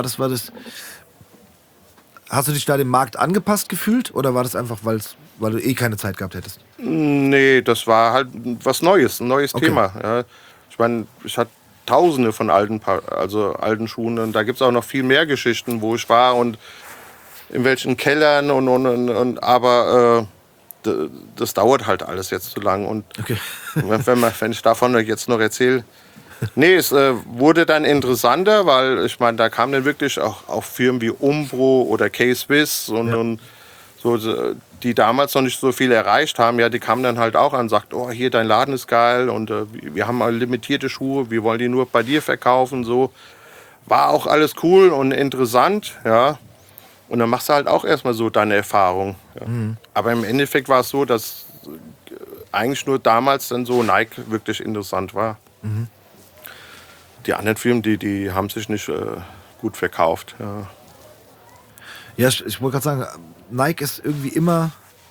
hast du dich da dem Markt angepasst gefühlt oder war das einfach, weil du eh keine Zeit gehabt hättest? Nee, das war halt was Neues, ein neues Okay. Thema. Ja. Ich meine, ich hatte Tausende von alten Schuhen und da gibt es auch noch viel mehr Geschichten, wo ich war und in welchen Kellern aber das dauert halt alles jetzt zu lang und Okay. wenn ich davon jetzt noch erzähle. Nee, es wurde dann interessanter, weil ich meine, da kamen dann wirklich auch Firmen wie Umbro oder K-Swiss und so, die damals noch nicht so viel erreicht haben, ja, die kamen dann halt auch an und sagten, oh, hier, dein Laden ist geil und wir haben mal limitierte Schuhe, wir wollen die nur bei dir verkaufen, so. War auch alles cool und interessant, ja. Und dann machst du halt auch erstmal so deine Erfahrung. Ja. Aber im Endeffekt war es so, dass eigentlich nur damals dann so Nike wirklich interessant war. Die anderen Firmen, die haben sich nicht gut verkauft. Ja. Ja, ich wollte gerade sagen, Nike ist irgendwie immer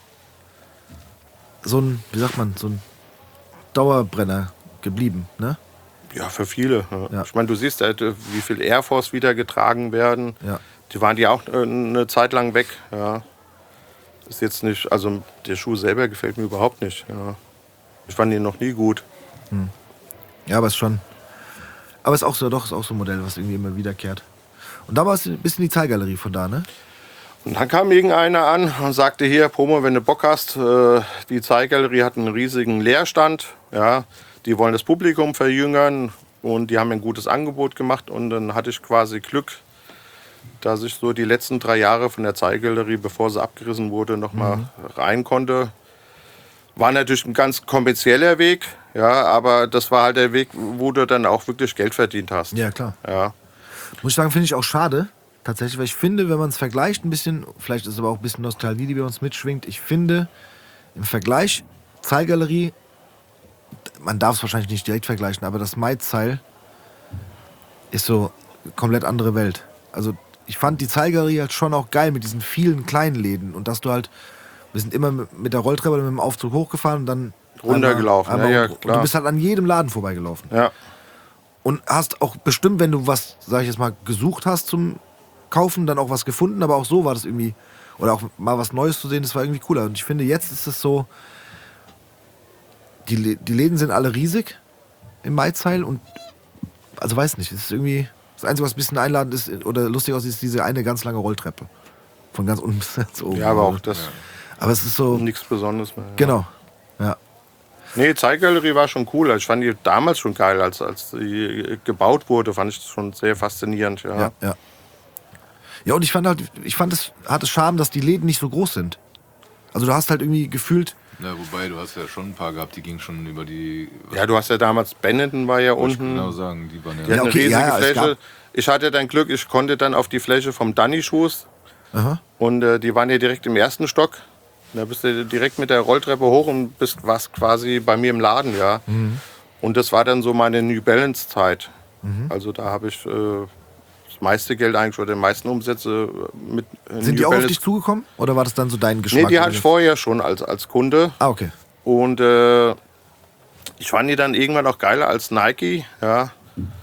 so ein, wie sagt man, so ein Dauerbrenner geblieben, ne? Ja, für viele. Ja. Ja. Ich meine, du siehst, wie viel Air Force wieder getragen werden. Ja. Die waren ja auch eine Zeit lang weg. Ja. Ist jetzt nicht, also der Schuh selber gefällt mir überhaupt nicht. Ja. Ich fand ihn noch nie gut. Ja, aber ist schon. Aber ist auch so, doch, ist auch so ein Modell, was irgendwie immer wiederkehrt. Und da war es ein bisschen die Zahlgalerie von da, ne? Und dann kam irgendeiner an und sagte, hier, Promo, wenn du Bock hast, die Zeitgalerie hat einen riesigen Leerstand. Ja, die wollen das Publikum verjüngern und die haben ein gutes Angebot gemacht. Und dann hatte ich quasi Glück, dass ich so die letzten 3 Jahre von der Zeitgalerie, bevor sie abgerissen wurde, noch mal rein konnte. War natürlich ein ganz kommerzieller Weg, ja, aber das war halt der Weg, wo du dann auch wirklich Geld verdient hast. Ja, klar. Ja. Muss ich sagen, finde ich auch schade, tatsächlich, weil ich finde, wenn man es vergleicht ein bisschen, vielleicht ist es aber auch ein bisschen Nostalgie, die bei uns mitschwingt, ich finde, im Vergleich, Zeilgalerie, man darf es wahrscheinlich nicht direkt vergleichen, aber das Maid-Zeil ist so eine komplett andere Welt. Also ich fand die Zeilgalerie halt schon auch geil mit diesen vielen kleinen Läden und dass du halt, wir sind immer mit der Rolltreppe oder mit dem Aufzug hochgefahren und dann Runtergelaufen, ja, und klar. du bist halt an jedem Laden vorbeigelaufen. Ja. Und hast auch bestimmt, wenn du was, sag ich jetzt mal, gesucht hast zum Kaufen, dann auch was gefunden, aber auch so war das irgendwie, oder auch mal was Neues zu sehen, das war irgendwie cooler. Und ich finde, jetzt ist es so, die Läden sind alle riesig im Maidzeil und, also weiß nicht, es ist irgendwie, das Einzige, was ein bisschen einladend ist oder lustig aussieht, ist diese eine ganz lange Rolltreppe. Von ganz unten bis ganz oben. Ja, aber auch das Aber es ist so, nichts Besonderes mehr. Ja. genau, ja. Nee, Zeitgalerie war schon cool. Ich fand die damals schon geil, als die gebaut wurde, fand ich das schon sehr faszinierend. Ja. Ja, ja. Ja, und ich fand, es hatte Charme, dass die Läden nicht so groß sind. Also du hast halt irgendwie gefühlt, Ja, wobei, du hast ja schon ein paar gehabt, die gingen schon über die... Ja, du hast ja damals, Benetton war ja Wollte ich unten. genau sagen, die waren Die ja... hat okay, eine riesige ja, es Fläche. gab- Ich hatte dann Glück, ich konnte dann auf die Fläche vom Danny-Schuss. aha, Und die waren ja direkt im ersten Stock. Da bist du direkt mit der Rolltreppe hoch und warst quasi bei mir im Laden, ja. Und das war dann so meine New Balance-Zeit. Also da habe ich das meiste Geld eigentlich oder die meisten Umsätze mit sind die auch auf dich zugekommen? Oder war das dann so dein Geschmack? Nee, die hatte ich vorher schon als Kunde. Ah, okay. Und ich fand die dann irgendwann auch geiler als Nike, ja.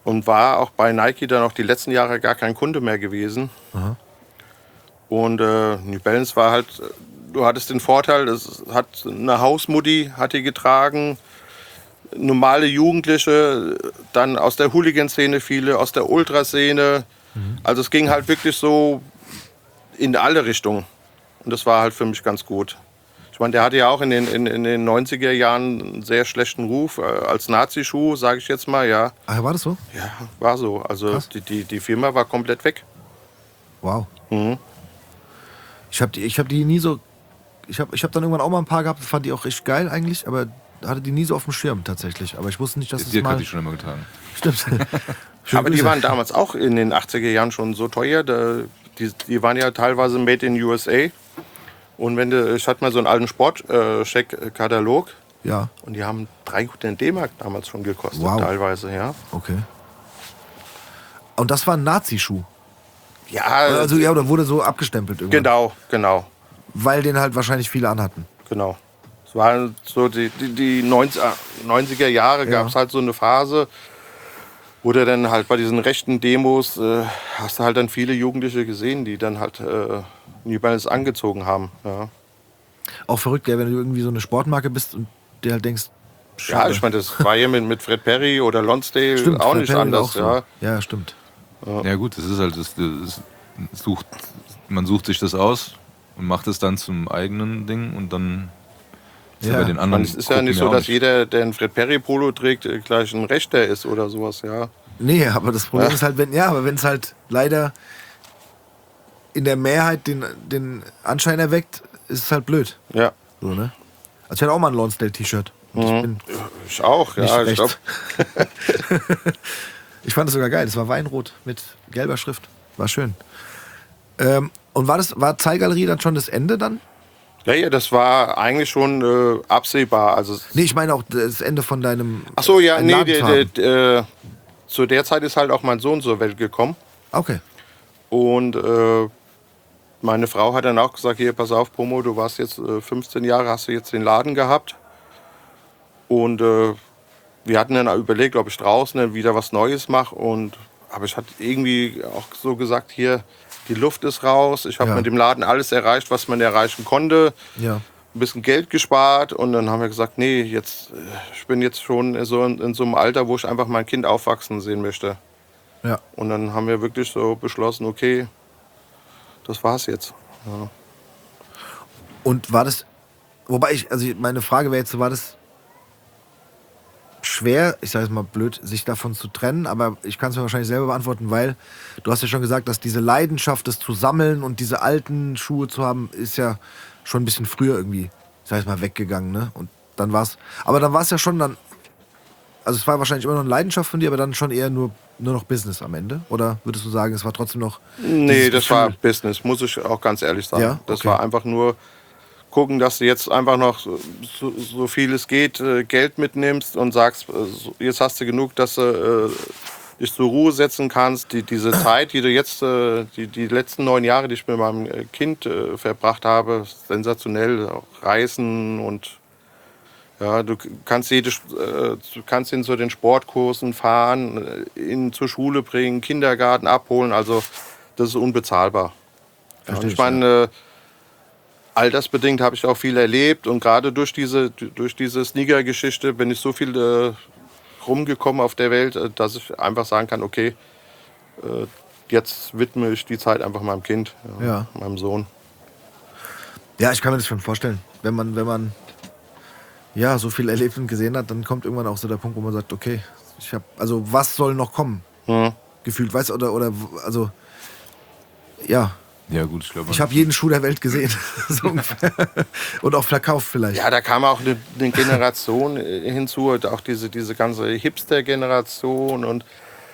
und war auch bei Nike dann auch die letzten Jahre gar kein Kunde mehr gewesen. Aha. Und New Balance war halt, du hattest den Vorteil, es hat eine Hausmutti, hat die getragen, normale Jugendliche, dann aus der Hooligan-Szene viele, aus der Ultraszene. Also es ging halt wirklich so in alle Richtungen. Und das war halt für mich ganz gut. Ich meine, der hatte ja auch in den 90er Jahren einen sehr schlechten Ruf als Nazi-Schuh, sage ich jetzt mal, ja. Ach, war das so? Ja, war so. Also Krass. die Firma war komplett weg. Wow. Mhm. Ich hab die nie so. Ich hab dann irgendwann auch mal ein paar gehabt, fand die auch richtig geil eigentlich, aber hatte die nie so auf dem Schirm tatsächlich. Aber ich wusste nicht, dass es Dirk mal. hatte ich schon immer getragen. Stimmt. Schöne Aber die Grüße. waren damals auch in den 80er Jahren schon so teuer. Die waren ja teilweise made in USA. Und ich hatte mal so einen alten Sportcheck-Katalog. Ja, Und die haben 300 D-Mark damals schon gekostet, Wow. teilweise, ja. okay. Und das war ein Nazi-Schuh. Ja, Also ja, oder wurde so abgestempelt irgendwann. genau. Weil den halt wahrscheinlich viele anhatten. Genau. Es waren so die 90er Jahre, gab es halt so eine Phase, wo du dann halt bei diesen rechten Demos hast du halt dann viele Jugendliche gesehen, die dann halt New Balance angezogen haben. Ja, Auch verrückt, gell, wenn du irgendwie so eine Sportmarke bist und dir halt denkst, ja ich meine, das war ja mit Fred Perry oder Lonsdale stimmt, auch Fred nicht Perry war anders. auch so. Ja. Ja, stimmt. Ja gut, das ist halt, man sucht sich das aus und macht es dann zum eigenen Ding und dann ist Ja. bei den Ich anderen. meine, es ist ja gucken nicht wir so, auch dass jeder, der ein Fred Perry Polo trägt, gleich ein Rechter ist oder sowas, ja. Nee, aber das Problem ist halt, wenn es halt leider in der Mehrheit den Anschein erweckt, ist es halt blöd. Ja, So, ne? Also ich hatte auch mal ein Lonsdale-T-Shirt. Und ich bin ich auch, nicht ja. Ich rechts. glaub, Ich fand es sogar geil. Es war Weinrot mit gelber Schrift. War schön. Und war Zeilgalerie dann schon das Ende dann? ja, das war eigentlich schon absehbar. Also, Nee, ich meine auch das Ende von deinem. ach so, ja, nee, Ladenfaden. zu der Zeit ist halt auch mein Sohn zur Welt gekommen. Okay. Und meine Frau hat dann auch gesagt, hier, pass auf, Pomo, du warst jetzt 15 Jahre, hast du jetzt den Laden gehabt. Und wir hatten dann auch überlegt, ob ich draußen dann wieder was Neues mache. Aber ich hatte irgendwie auch so gesagt, hier, die Luft ist raus. Ich habe Ja. mit dem Laden alles erreicht, was man erreichen konnte. Ja. Ein bisschen Geld gespart. Und dann haben wir gesagt, nee, ich bin jetzt schon in so einem Alter, wo ich einfach mein Kind aufwachsen sehen möchte. Ja. Und dann haben wir wirklich so beschlossen, okay, das war's jetzt. Ja. Und war das. Wobei meine Frage wäre jetzt, war das schwer, ich sage es mal blöd, sich davon zu trennen, aber ich kann es mir wahrscheinlich selber beantworten, weil du hast ja schon gesagt, dass diese Leidenschaft, das zu sammeln und diese alten Schuhe zu haben, ist ja schon ein bisschen früher irgendwie, ich sage es mal, weggegangen, ne? Und dann war's, aber dann war es ja schon dann, also es war wahrscheinlich immer noch eine Leidenschaft von dir, aber dann schon eher nur noch Business am Ende? Oder würdest du sagen, es war trotzdem noch Nee, dieses das war Gefühl? Business, muss ich auch ganz ehrlich sagen. Ja? Das Okay. war einfach nur gucken, dass du jetzt einfach noch so viel es geht Geld mitnimmst und sagst, jetzt hast du genug, dass du dich zur Ruhe setzen kannst. Diese Zeit, die du jetzt, die letzten 9 Jahre, die ich mit meinem Kind verbracht habe, sensationell. Auch Reisen und ja, du kannst ihn zu den Sportkursen fahren, ihn zur Schule bringen, Kindergarten abholen. Also das ist unbezahlbar. Ja, und ich meine, altersbedingt habe ich auch viel erlebt und gerade durch diese Sneaker-Geschichte bin ich so viel rumgekommen auf der Welt, dass ich einfach sagen kann, okay, jetzt widme ich die Zeit einfach meinem Kind, Ja. meinem Sohn. Ja, ich kann mir das schon vorstellen. Wenn man ja so viel erlebt und gesehen hat, dann kommt irgendwann auch so der Punkt, wo man sagt, okay, also was soll noch kommen? Mhm. Gefühlt, weißt du, oder also ja, Ja gut, ich glaube. ich habe jeden Schuh der Welt gesehen. So ungefähr. Und auch verkauft vielleicht. Ja, da kam auch eine Generation hinzu, auch diese ganze Hipster-Generation und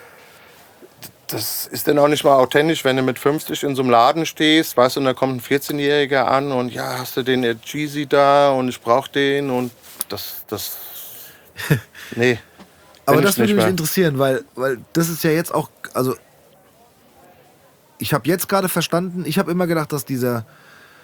das ist dann auch nicht mal authentisch, wenn du mit 50 in so einem Laden stehst, weißt du, und da kommt ein 14-Jähriger an und ja, hast du den Jeezy da und ich brauch den und das nee. Aber bin das ich würde nicht mich mehr. interessieren, weil das ist ja jetzt auch, also ich habe jetzt gerade verstanden, ich habe immer gedacht, dass dieser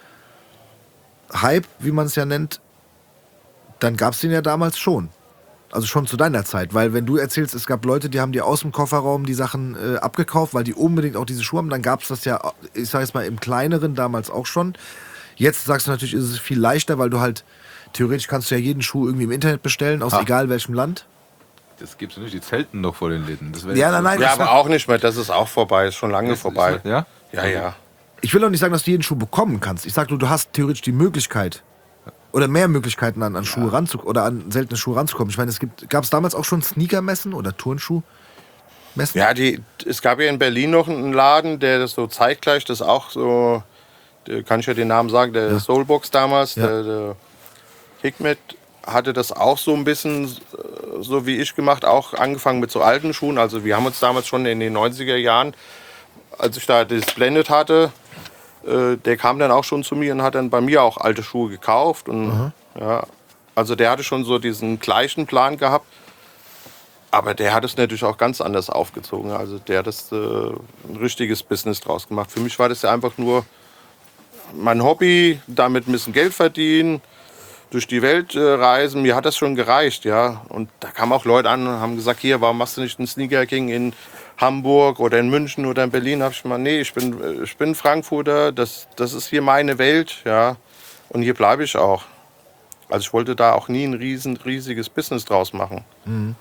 Hype, wie man es ja nennt, dann gab es den ja damals schon. Also schon zu deiner Zeit. Weil wenn du erzählst, es gab Leute, die haben dir aus dem Kofferraum die Sachen abgekauft, weil die unbedingt auch diese Schuhe haben, dann gab es das ja, ich sag jetzt mal, im Kleineren damals auch schon. Jetzt sagst du natürlich, ist es viel leichter, weil du halt, theoretisch kannst du ja jeden Schuh irgendwie im Internet bestellen, aus egal welchem Land. Das gibt's nicht, die zelten doch vor den Läden. Das Ja, nein. Ja, aber auch nicht mehr. Das ist auch vorbei. Ist schon lange vorbei. Ja? Ja, ja. Ich will auch nicht sagen, dass du jeden Schuh bekommen kannst. Ich sag nur, du hast theoretisch die Möglichkeit oder mehr Möglichkeiten an Schuhe ranzukommen oder an seltene Schuhe ranzukommen. Ich meine, gab es damals auch schon Sneakermessen oder Turnschuhmessen? Ja, es gab ja in Berlin noch einen Laden, der das so zeitgleich, das auch so, kann ich ja den Namen sagen, der Soulbox damals, der Hikmet, hatte das auch so ein bisschen so wie ich gemacht, auch angefangen mit so alten Schuhen. Also wir haben uns damals schon in den 90er Jahren, als ich da das Blended hatte, der kam dann auch schon zu mir und hat dann bei mir auch alte Schuhe gekauft. Und, ja, also der hatte schon so diesen gleichen Plan gehabt. Aber der hat es natürlich auch ganz anders aufgezogen. Also der hat das ein richtiges Business draus gemacht. Für mich war das ja einfach nur mein Hobby, damit ein bisschen Geld verdienen, durch die Welt reisen. Mir hat das schon gereicht, ja. Und da kamen auch Leute an und haben gesagt, hier, warum machst du nicht einen Sneaker King in Hamburg oder in München oder in Berlin? Da habe ich mal, nee, ich bin Frankfurter, das ist hier meine Welt, ja. Und hier bleibe ich auch. Also ich wollte da auch nie ein riesiges Business draus machen. Mhm.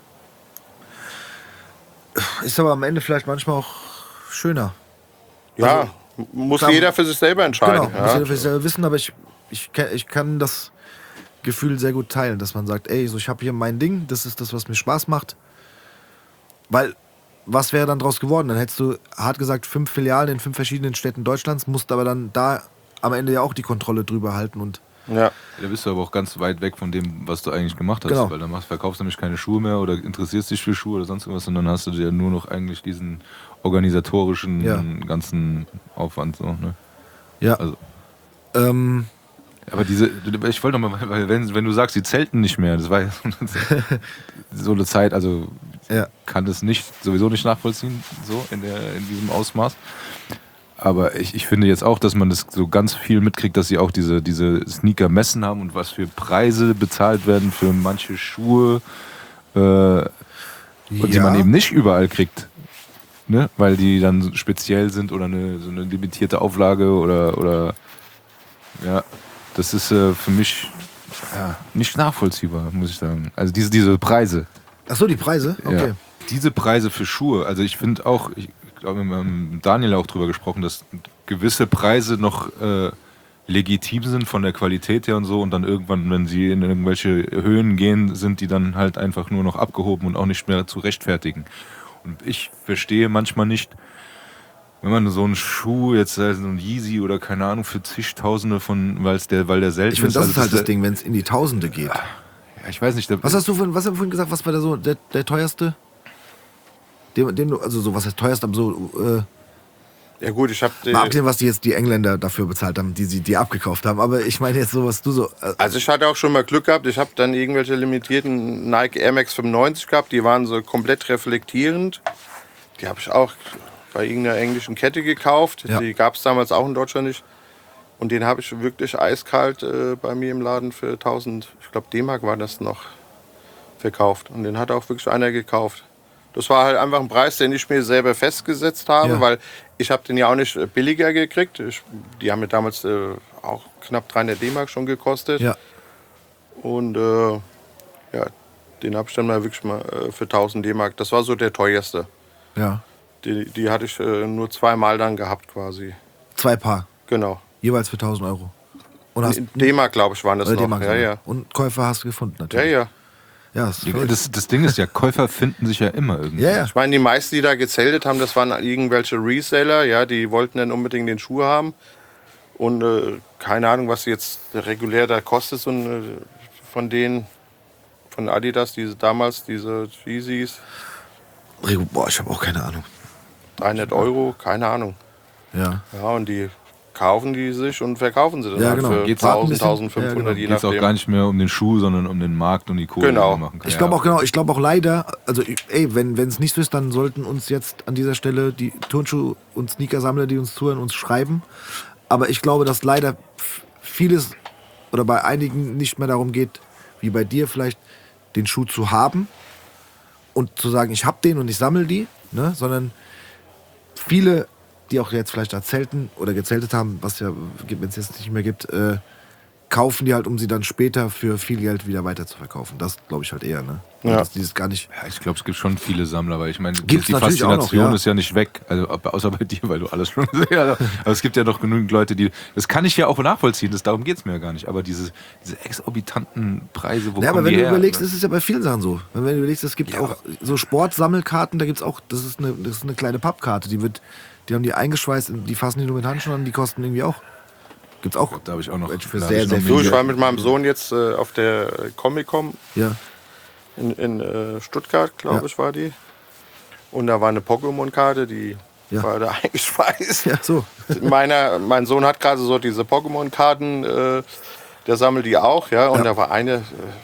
Ist aber am Ende vielleicht manchmal auch schöner. Ja, Also, muss klar, jeder für sich selber entscheiden. Genau, muss jeder für sich selber wissen, aber ich kann das Gefühl sehr gut teilen, dass man sagt, ey, so ich habe hier mein Ding, das ist das, was mir Spaß macht. Weil, was wäre dann draus geworden? Dann hättest du, hart gesagt, 5 Filialen in 5 verschiedenen Städten Deutschlands, musst aber dann da am Ende ja auch die Kontrolle drüber halten und Ja. Da bist du aber auch ganz weit weg von dem, was du eigentlich gemacht hast. Genau. Weil dann verkaufst du nämlich keine Schuhe mehr oder interessierst dich für Schuhe oder sonst irgendwas, sondern hast du ja nur noch eigentlich diesen organisatorischen ganzen Aufwand. So, ne? ja. Also. Aber ich wollte noch mal, weil wenn du sagst, die zelten nicht mehr, das war ja so eine Zeit, also kann das sowieso nicht nachvollziehen, so in diesem Ausmaß. Aber ich finde jetzt auch, dass man das so ganz viel mitkriegt, dass sie auch diese Sneaker-Messen haben und was für Preise bezahlt werden für manche Schuhe und die man eben nicht überall kriegt. Ne? Weil die dann speziell sind oder so eine limitierte Auflage oder ja, das ist für mich nicht nachvollziehbar, muss ich sagen. Also diese Preise. Ach so, die Preise? Okay. Ja. Diese Preise für Schuhe, also ich finde auch, ich glaube, wir haben mit Daniel auch drüber gesprochen, dass gewisse Preise noch legitim sind von der Qualität her und so und dann irgendwann, wenn sie in irgendwelche Höhen gehen, sind die dann halt einfach nur noch abgehoben und auch nicht mehr zu rechtfertigen. Und ich verstehe manchmal nicht, wenn man so einen Schuh, jetzt so ein Yeezy oder keine Ahnung, für zigtausende weil der selten Ich finde, das also ist halt das Ding, wenn es in die Tausende geht. Ja, ich weiß nicht. Was hast du vorhin gesagt, was war der teuerste? Den du, also so, was heißt teuerst, aber so, Ja gut, ich habe mal abgesehen, was die Engländer dafür bezahlt haben, die abgekauft haben, aber ich meine jetzt so, was du so... Also ich hatte auch schon mal Glück gehabt, ich habe dann irgendwelche limitierten Nike Air Max 95 gehabt, die waren so komplett reflektierend. Die habe ich auch bei irgendeiner englischen Kette gekauft, die gab es damals auch in Deutschland nicht. Und den habe ich wirklich eiskalt bei mir im Laden für 1000, ich glaube D-Mark war das noch, verkauft. Und den hat auch wirklich einer gekauft. Das war halt einfach ein Preis, den ich mir selber festgesetzt habe, weil ich habe den ja auch nicht billiger gekriegt. Die haben mir damals auch knapp 300 D-Mark schon gekostet. Ja. Und den habe ich dann mal wirklich mal für 1000 D-Mark. Das war so der teuerste. Ja. Die hatte ich nur 2-mal dann gehabt quasi. 2 Paar, Genau. jeweils für 1000 Euro. Und hast, D-Mark, glaube ich, waren das noch. D-Mark, Ja. Und Käufer hast du gefunden Ja, natürlich. ja. Ja, Das Ding ist ja, Käufer finden sich ja immer irgendwie. ja. Ich meine, die meisten, die da gezeltet haben, das waren irgendwelche Reseller, ja, die wollten dann unbedingt den Schuh haben. Und keine Ahnung, was jetzt regulär da kostet, so von denen, von Adidas, diese Yeezys. Boah, ich habe auch keine Ahnung. 300 Euro, keine Ahnung. Ja. Ja, und die kaufen die sich und verkaufen sie dann Ja, halt genau. für Geht's 1000, auch 1500, je Geht es auch nachdem. gar nicht mehr um den Schuh, sondern um den Markt und die Kohle, Genau. die man machen kann. Ich glaube auch leider, also ey, wenn es nicht so ist, dann sollten uns jetzt an dieser Stelle die Turnschuh- und Sneakersammler, die uns zuhören, uns schreiben. Aber ich glaube, dass leider vieles oder bei einigen nicht mehr darum geht, wie bei dir vielleicht, den Schuh zu haben und zu sagen, ich hab den und ich sammle die, ne? Sondern viele, die auch jetzt vielleicht da zelten oder gezeltet haben, was ja, wenn es jetzt nicht mehr gibt, kaufen die halt, um sie dann später für viel Geld wieder weiter zu verkaufen. Das glaube ich halt eher, ne? Ja. Dass dieses gar nicht. Ja, ich glaube, es gibt schon viele Sammler, weil ich meine, Gibt's die natürlich auch Faszination noch, ja. ist ja nicht weg. Also außer bei dir, weil du alles schon sehr. Aber es gibt ja noch genügend Leute, die. Das kann ich ja auch nachvollziehen, darum geht es mir ja gar nicht. Aber diese exorbitanten Preise, wo Ja, aber kommen wenn die du her? überlegst, ist es ja bei vielen Sachen so. Wenn du überlegst, es gibt auch so Sportsammelkarten, da gibt es auch, das ist eine kleine Pappkarte, die haben die eingeschweißt, die fassen die nur mit Handschuhen an, die kosten irgendwie auch. Gibt's auch. Da habe ich auch noch für da hab sehr, ich noch sehr Du, viel. ich war mit meinem Sohn jetzt auf der Comic-Con Ja. in Stuttgart, glaube Ja. ich, war die. Und da war eine Pokémon-Karte, die Ja. war da eingeschweißt. Ja, so. Mein Sohn hat gerade so diese Pokémon-Karten, der sammelt die auch, ja. Und Ja. da war eine,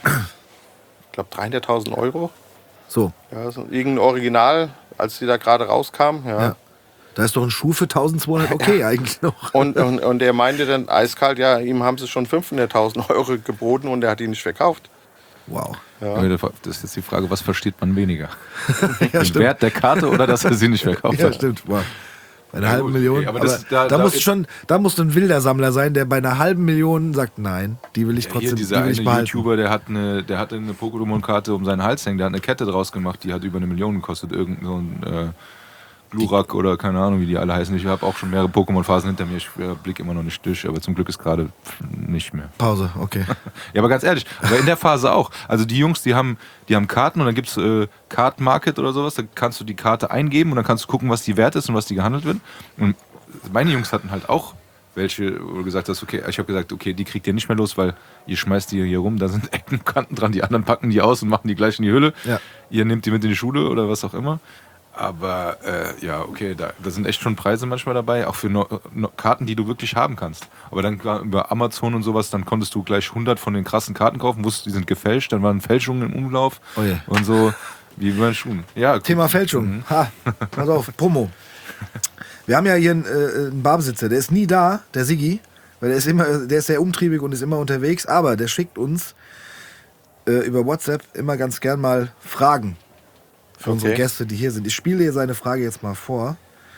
ich glaube 300.000 Euro. So. Ja, so irgendein Original, als die da gerade rauskam, ja. Ja. Da ist doch ein Schuh für 1200 okay eigentlich noch. Und er meinte dann eiskalt, ja, ihm haben sie schon 500.000 Euro geboten und er hat ihn nicht verkauft. Wow. Aber das ist jetzt die Frage, was versteht man weniger? Ja, Den Wert der Karte oder dass er sie nicht verkauft Ja, hat? stimmt. Wow. Bei einer Ja, halben gut, Million. okay, aber aber das- da da musst ist- da musst du ein wilder Sammler sein, der bei einer halben Million sagt, nein, die will ich Ja, trotzdem, hier die dieser will ich eine behalten. YouTuber, der hatte eine Pokémon-Karte um seinen Hals hängen, der hat eine Kette draus gemacht, die hat über 1 Million gekostet. Irgend so ein Glurak oder keine Ahnung, wie die alle heißen. Ich habe auch schon mehrere Pokémon-Phasen hinter mir. Ich blicke immer noch nicht durch, aber zum Glück ist gerade nicht mehr. Pause, okay. Ja, aber ganz ehrlich, aber in der Phase auch. Also die Jungs, die haben Karten und dann gibt es Card Market oder sowas, da kannst du die Karte eingeben und dann kannst du gucken, was die wert ist und was die gehandelt wird. Und meine Jungs hatten halt auch welche, wo du gesagt hast, okay, ich habe gesagt, okay, die kriegt ihr nicht mehr los, weil ihr schmeißt die hier rum, da sind Ecken und Kanten dran, die anderen packen die aus und machen die gleich in die Hülle. Ja. Ihr nehmt die mit in die Schule oder was auch immer. Aber ja, okay, da sind echt schon Preise manchmal dabei, auch für Karten, die du wirklich haben kannst. Aber dann über Amazon und sowas, dann konntest du gleich 100 von den krassen Karten kaufen, wusstest, die sind gefälscht, dann waren Fälschungen im Umlauf Oh je. und so, wie bei den Schuhen. Ja, gut. Thema Fälschung. Ha, pass auf, Promo. Wir haben ja hier einen Barbesitzer, der ist nie da, der Siggi, weil der ist sehr umtriebig und ist immer unterwegs, aber der schickt uns über WhatsApp immer ganz gern mal Fragen für unsere Okay. Gäste, die hier sind. Ich spiele hier seine Frage jetzt mal vor,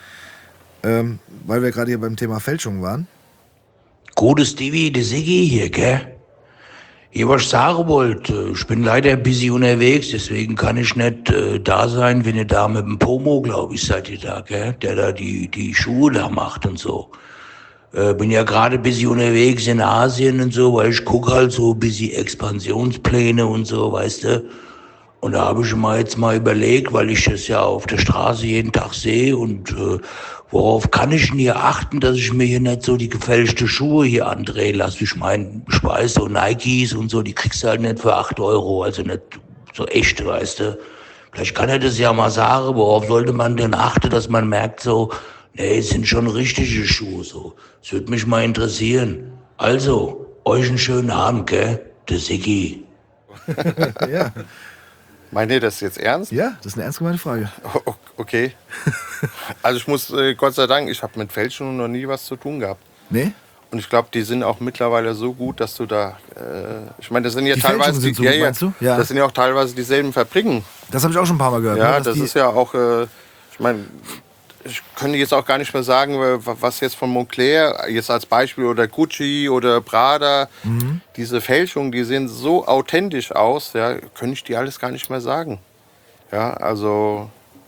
weil wir gerade hier beim Thema Fälschung waren. Gute Stevie, der Siggi hier, gell? Ich was sagen wollte, ich bin leider busy unterwegs, deswegen kann ich nicht da sein, wenn ihr da mit dem Pomo, glaube ich, seid ihr da, gell? Der da die Schuhe da macht und so. Bin ja gerade busy unterwegs in Asien und so, weil ich gucke halt so busy Expansionspläne und so, weißt du. Und da habe ich mir jetzt mal überlegt, weil ich das ja auf der Straße jeden Tag sehe und worauf kann ich denn hier achten, dass ich mir hier nicht so die gefälschte Schuhe hier andrehen lasse. Ich meine, ich weiß, so Nikes und so, die kriegst du halt nicht für 8 Euro, also nicht so echte, weißt du. Vielleicht kann er das ja mal sagen, worauf sollte man denn achten, dass man merkt so, nee, es sind schon richtige Schuhe so. Das würde mich mal interessieren. Also, euch einen schönen Abend, gell? Der Siggi. Ja, Meint ihr das jetzt ernst? ja, das ist eine ernst gemeinte Frage. Okay. Also ich muss, Gott sei Dank, ich habe mit Fälschungen noch nie was zu tun gehabt. Nee? Und ich glaube, die sind auch mittlerweile so gut, dass du da, ich meine, das sind ja Die teilweise, Fälschungen sind so gut, meinst du? Ja. Das sind ja auch teilweise dieselben Fabriken. Das habe ich auch schon ein paar Mal gehört. Ja, ne, das die- ist ja auch, ich meine, ich könnte jetzt auch gar nicht mehr sagen, was jetzt von Moncler, jetzt als Beispiel, oder Gucci oder Prada, diese Fälschungen, die sehen so authentisch aus, ja, könnte ich die alles gar nicht mehr sagen. Ja, also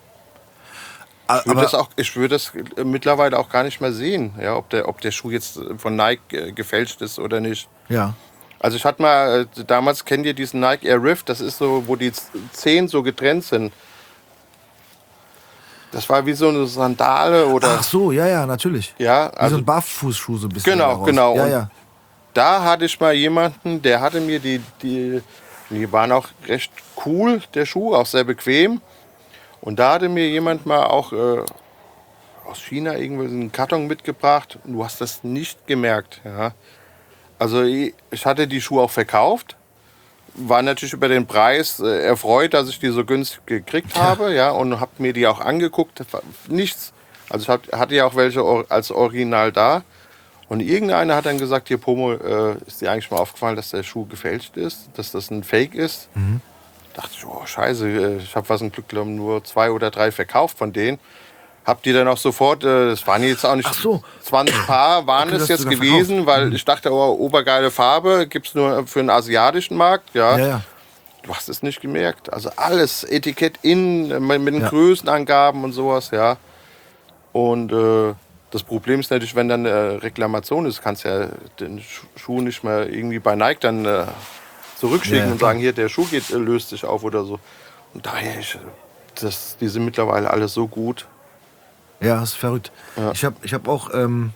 aber ich würde das mittlerweile auch gar nicht mehr sehen, ja, ob der Schuh jetzt von Nike gefälscht ist oder nicht. ja. Also ich hatte mal, damals kennt ihr diesen Nike Air Rift, das ist so, wo die Zehen so getrennt sind. Das war wie so eine Sandale oder... Ach so, ja, ja, natürlich. Ja, Wie so also ein Barfußschuh so ein bisschen. Genau, daraus. genau. Ja, Und ja. da hatte ich mal jemanden, der hatte mir die waren auch recht cool, der Schuh, auch sehr bequem. Und da hatte mir jemand mal auch aus China irgendwie einen Karton mitgebracht. Und du hast das nicht gemerkt. Ja. Also ich hatte die Schuhe auch verkauft. War natürlich über den Preis erfreut, dass ich die so günstig gekriegt habe. Ja, und habe mir die auch angeguckt. Das war nichts. Also ich hatte ja auch welche als Original da. Und irgendeiner hat dann gesagt, hier Pomo, ist dir eigentlich mal aufgefallen, dass der Schuh gefälscht ist, dass das ein Fake ist? Dachte ich, oh scheiße, ich habe was im Glück nur 2 oder 3 verkauft von denen. Hab die dann auch sofort, das waren jetzt auch nicht 20 Paar, waren Okay, es das jetzt hast du gewesen, weil ich dachte, oh, obergeile Farbe, gibt's nur für den asiatischen Markt. Ja. Ja. Du hast es nicht gemerkt. Also alles, Etikett innen, mit den Ja. Größenangaben und sowas, ja. Und das Problem ist natürlich, wenn dann Reklamation ist, kannst ja den Schuh nicht mehr irgendwie bei Nike dann zurückschicken Ja, und sagen, hier, der Schuh löst sich auf oder so. Und daher, die sind mittlerweile alles so gut. Ja, das ist verrückt. Ja. Ich hab auch ein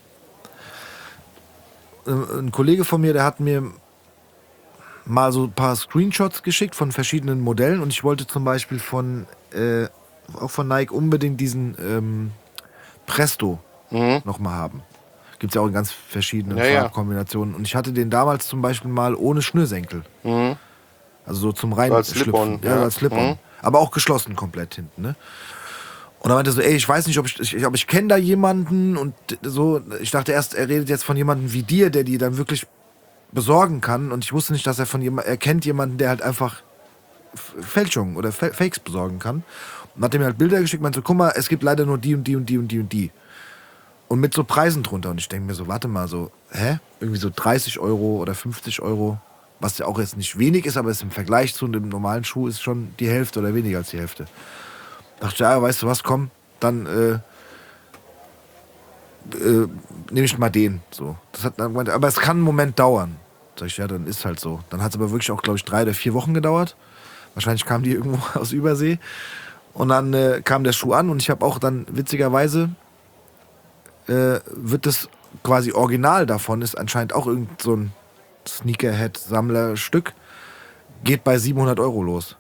Kollege von mir, der hat mir mal so ein paar Screenshots geschickt von verschiedenen Modellen und ich wollte zum Beispiel auch von Nike unbedingt diesen Presto nochmal haben. Gibt es ja auch in ganz verschiedenen Farbkombinationen. Und ich hatte den damals zum Beispiel mal ohne Schnürsenkel. Also so zum als Reinschlüpfen. Slip-on. Ja, als Slip-on. Aber auch geschlossen komplett hinten, ne? Und er meinte so, ey, ich weiß nicht, ob ich kenne da jemanden und so. Ich dachte erst, er redet jetzt von jemandem wie dir, der die dann wirklich besorgen kann. Und ich wusste nicht, dass er kennt jemanden, der halt einfach Fälschungen oder Fakes besorgen kann. Und hat mir halt Bilder geschickt, meinte so, guck mal, es gibt leider nur die und die und die und die und die. Und mit so Preisen drunter. Und ich denke mir so, warte mal, so, irgendwie so 30 Euro oder 50 Euro, was ja auch jetzt nicht wenig ist, aber es im Vergleich zu einem normalen Schuh ist schon die Hälfte oder weniger als die Hälfte. Dachte ich, ja, weißt du was, komm, dann nehme ich mal den. So. Das hat dann gemeint, aber es kann einen Moment dauern. Sag ich, ja, dann ist halt so. Dann hat es aber wirklich auch, glaube ich, 3 oder 4 Wochen gedauert. Wahrscheinlich kamen die irgendwo aus Übersee. Und dann kam der Schuh an und ich habe auch dann, witzigerweise, wird das quasi Original davon, ist anscheinend auch irgend so ein Sneakerhead-Sammlerstück, geht bei 700 Euro los.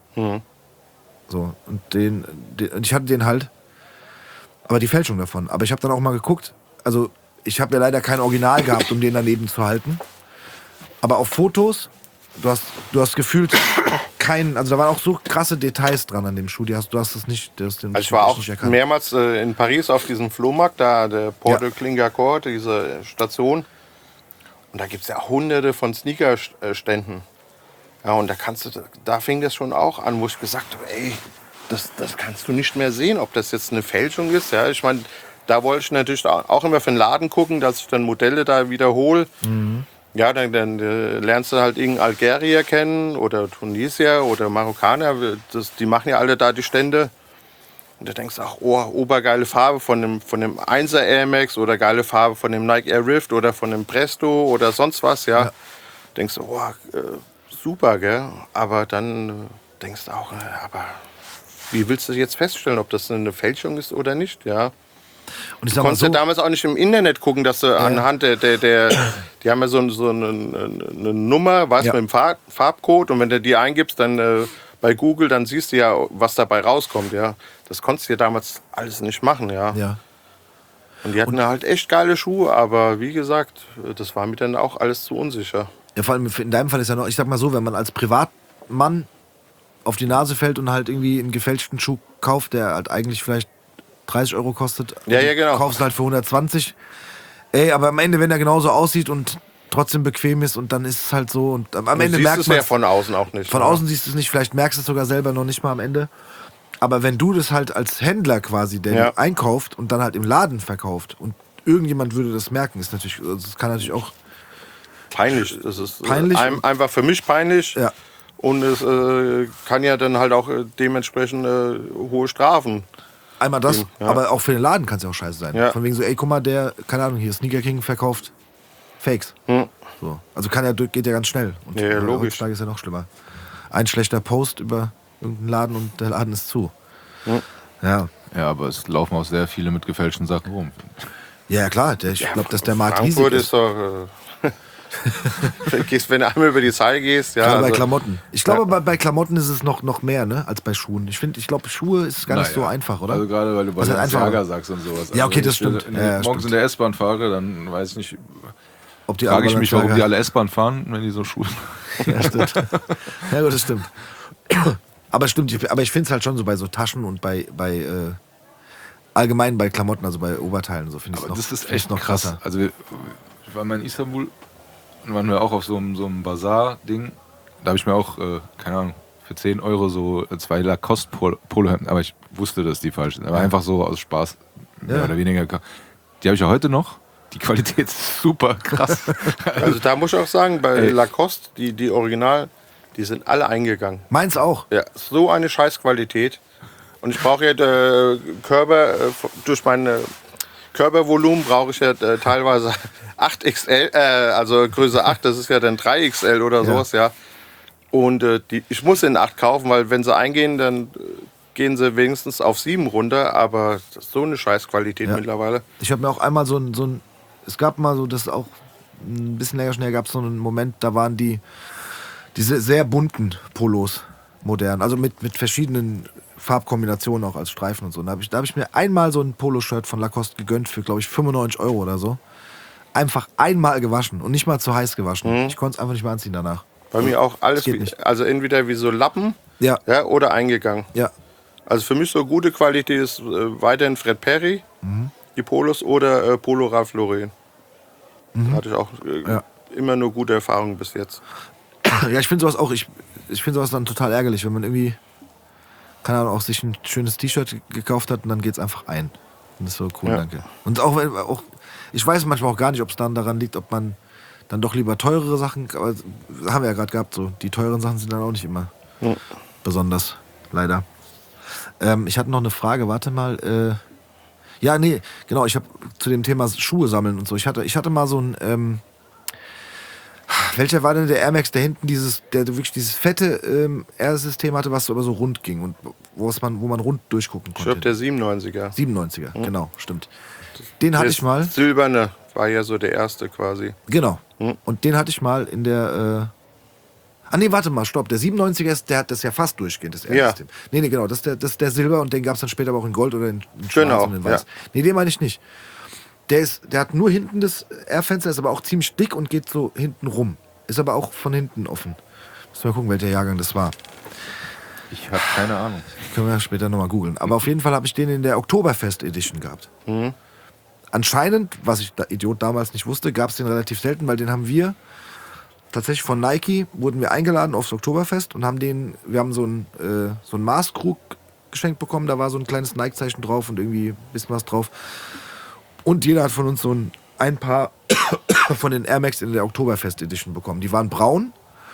So, und ich hatte den halt, aber die Fälschung davon. Aber ich habe dann auch mal geguckt, also ich habe ja leider kein Original gehabt, um den daneben zu halten. Aber auf Fotos, du hast gefühlt also da waren auch so krasse Details dran an dem Schuh, du hast es nicht, also ich war auch nicht erkannt. mehrmals in Paris auf diesem Flohmarkt, da der Port de Clingarcourt, diese Station. Und da gibt es ja hunderte von Sneakerständen. Ja, und da fing das schon auch an, wo ich gesagt habe, ey, das kannst du nicht mehr sehen, ob das jetzt eine Fälschung ist. Ja, ich meine, da wollte ich natürlich auch immer für den Laden gucken, dass ich dann Modelle da wiederhole. Ja, dann lernst du halt irgendeinen Algerier kennen oder Tunesier oder Marokkaner. Die machen ja alle da die Stände. Und da denkst du auch, oh, obergeile Farbe von dem 1er Air Max oder geile Farbe von dem Nike Air Rift oder von dem Presto oder sonst was. Ja. Denkst du, oh, super, gell? Aber dann denkst du auch, aber wie willst du jetzt feststellen, ob das eine Fälschung ist oder nicht, ja? Und ich Du konntest ja damals auch nicht im Internet gucken, dass du anhand die haben ja so eine Nummer, weißt du, mit dem Farbcode, und wenn du die eingibst, dann bei Google, dann siehst du ja, was dabei rauskommt, ja. Das konntest du ja damals alles nicht machen, ja. Und die hatten halt echt geile Schuhe, aber wie gesagt, das war mir dann auch alles zu unsicher. Ja, vor allem in deinem Fall ist ja noch, ich sag mal so, wenn man als Privatmann auf die Nase fällt und halt irgendwie einen gefälschten Schuh kauft, der halt eigentlich vielleicht 30 Euro kostet, ja, genau. Kaufst halt für 120. Ey, aber am Ende, wenn er genauso aussieht und trotzdem bequem ist, und dann ist es halt so, und am Ende merkst du es ja von außen auch nicht. Von außen siehst du es nicht, vielleicht merkst du es sogar selber noch nicht mal am Ende. Aber wenn du das halt als Händler quasi, der einkauft und dann halt im Laden verkauft und irgendjemand würde das merken, ist natürlich, das kann natürlich auch peinlich. Das ist peinlich einfach für mich peinlich. Ja. Und es kann ja dann halt auch dementsprechend hohe Strafen. Einmal das, aber auch für den Laden kann es ja auch scheiße sein. Ja. Von wegen so, ey, guck mal, der, keine Ahnung, hier, Sneaker King verkauft Fakes. So. Also geht ja ganz schnell. Und logisch. Heutzutage ist ja noch schlimmer. Ein schlechter Post über irgendeinen Laden und der Laden ist zu. Ja. Ja, aber es laufen auch sehr viele mit gefälschten Sachen rum. Ja, klar, ich glaube, dass der Markt riesig Frankfurt ist. Doch, wenn du einmal über die Zahl gehst, ja. Gerade bei Klamotten. Ich glaube, bei Klamotten ist es noch mehr, ne, als bei Schuhen. Ich glaube, Schuhe ist gar nicht so einfach, oder? Also gerade, weil du Balenciaga sagst und sowas. Ja, okay, also, das stimmt. Morgens in der S-Bahn fahre, dann weiß ich nicht, Frage ich mich, warum die alle S-Bahn fahren, wenn die so Schuhe... Ja, stimmt. Ja, gut, das stimmt. Aber stimmt, aber ich finde es halt schon so bei so Taschen und bei allgemein bei Klamotten, also bei Oberteilen, so finde ich es noch. Das ist echt noch krass. krasser. Also, ich war mal in Istanbul, waren wir auch auf so einem Bazar-Ding. Da habe ich mir auch, keine Ahnung, für 10 Euro so 2 Lacoste Polohemden, aber ich wusste, dass die falsch sind. Aber einfach so aus Spaß, mehr oder weniger. Die habe ich ja heute noch. Die Qualität ist super krass. Also da muss ich auch sagen, bei Lacoste, die Original, die sind alle eingegangen. Meins auch. Ja, so eine Scheißqualität. Und ich brauche ja Körper, durch meine Körpervolumen brauche ich ja teilweise 8XL, also Größe 8, das ist ja dann 3XL oder sowas, ja. Und ich muss in 8 kaufen, weil wenn sie eingehen, dann gehen sie wenigstens auf 7 runter, aber das ist so eine Scheißqualität mittlerweile. Ich habe mir auch einmal so ein, es gab mal so, das ist auch ein bisschen länger schnell, gab es so einen Moment, da waren diese sehr bunten Polos modern, also mit verschiedenen Farbkombinationen auch als Streifen und so. Da hab ich mir einmal so ein Poloshirt von Lacoste gegönnt für, glaube ich, 95 Euro oder so. Einfach einmal gewaschen und nicht mal zu heiß gewaschen. Ich konnte es einfach nicht mehr anziehen danach. Bei mir auch alles, geht nicht. also entweder wie so Lappen oder eingegangen. Ja. Also für mich so gute Qualität ist weiterhin Fred Perry, die Polos oder Polo Ralph Lauren. Da hatte ich auch immer nur gute Erfahrungen bis jetzt. Ja, ich finde sowas auch, ich finde sowas dann total ärgerlich, wenn man irgendwie, keine Ahnung, auch sich ein schönes T-Shirt gekauft hat und dann geht's einfach ein. Und das ist so cool, danke. Und auch, ich weiß manchmal auch gar nicht, ob es dann daran liegt, ob man dann doch lieber teurere Sachen, aber das haben wir ja gerade gehabt, so. Die teuren Sachen sind dann auch nicht immer besonders, leider. Ich hatte noch eine Frage, warte mal, ja, nee, genau, ich habe zu dem Thema Schuhe sammeln und so, ich hatte mal so ein, welcher war denn der Air Max, der hinten der wirklich dieses fette Air-System hatte, was so aber so rund ging und wo man rund durchgucken konnte? Ich glaube, der 97er. 97er, genau, stimmt. Den hatte ich mal. Silberne war ja so der erste quasi. Genau. Und den hatte ich mal in der. Nee, warte mal, stopp. Der 97er der hat das ja fast durchgehend, das Air-System. Nee, genau, das ist der Silber und den gab es dann später aber auch in Gold oder in Schwarz und in Weiß. Ja. Nee, den meine ich nicht. Der hat nur hinten das Airfenster, ist aber auch ziemlich dick und geht so hinten rum. Ist aber auch von hinten offen. Müssen wir gucken, welcher Jahrgang das war. Ich habe keine Ahnung. Können wir später nochmal googeln. Aber auf jeden Fall habe ich den in der Oktoberfest Edition gehabt. Anscheinend, was ich Idiot damals nicht wusste, gab es den relativ selten, weil den haben wir tatsächlich von Nike, wurden wir eingeladen aufs Oktoberfest und wir haben so einen Maßkrug geschenkt bekommen, da war so ein kleines Nike-Zeichen drauf und irgendwie ein bisschen was drauf. Und jeder hat von uns so ein Paar von den Air Max in der Oktoberfest Edition bekommen. Die waren braun.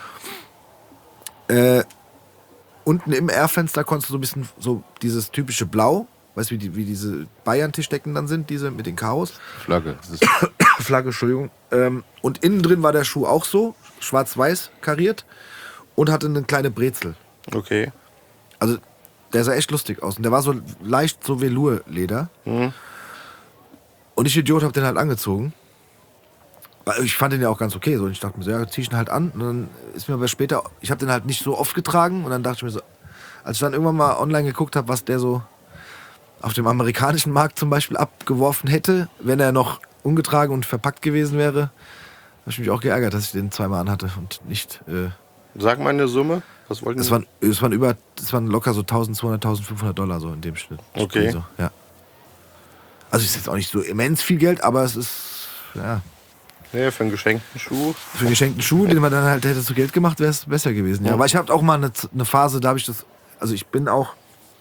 Unten im Airfenster konntest du so ein bisschen so dieses typische Blau, weißt du, wie diese Bayern-Tischdecken dann sind, diese mit den Chaos. Flagge. Flagge, Entschuldigung. Und innen drin war der Schuh auch so, schwarz-weiß kariert und hatte eine kleine Brezel. Okay. Also der sah echt lustig aus. Und der war so leicht so Velour-Leder. Und ich, Idiot, hab den halt angezogen. Ich fand den ja auch ganz okay. So. Und ich dachte mir so, ja, zieh ich ihn halt an. Und dann ist mir aber später, ich habe den halt nicht so oft getragen. Und dann dachte ich mir so, als ich dann irgendwann mal online geguckt habe, was der so auf dem amerikanischen Markt zum Beispiel abgeworfen hätte, wenn er noch ungetragen und verpackt gewesen wäre, habe ich mich auch geärgert, dass ich den zweimal anhatte und nicht... Sag mal eine Summe. Was wollten Sie? Es waren locker so 1.200, 1.500 Dollar so in dem Schnitt. Okay. So, ja. Also ist jetzt auch nicht so immens viel Geld, aber es ist, ja... Ja, für einen geschenkten Schuh. Für einen geschenkten Schuh, den man dann halt hätte zu Geld gemacht, wäre es besser gewesen. Ja. Aber ich habe auch mal eine Phase, da habe ich das... Also ich bin auch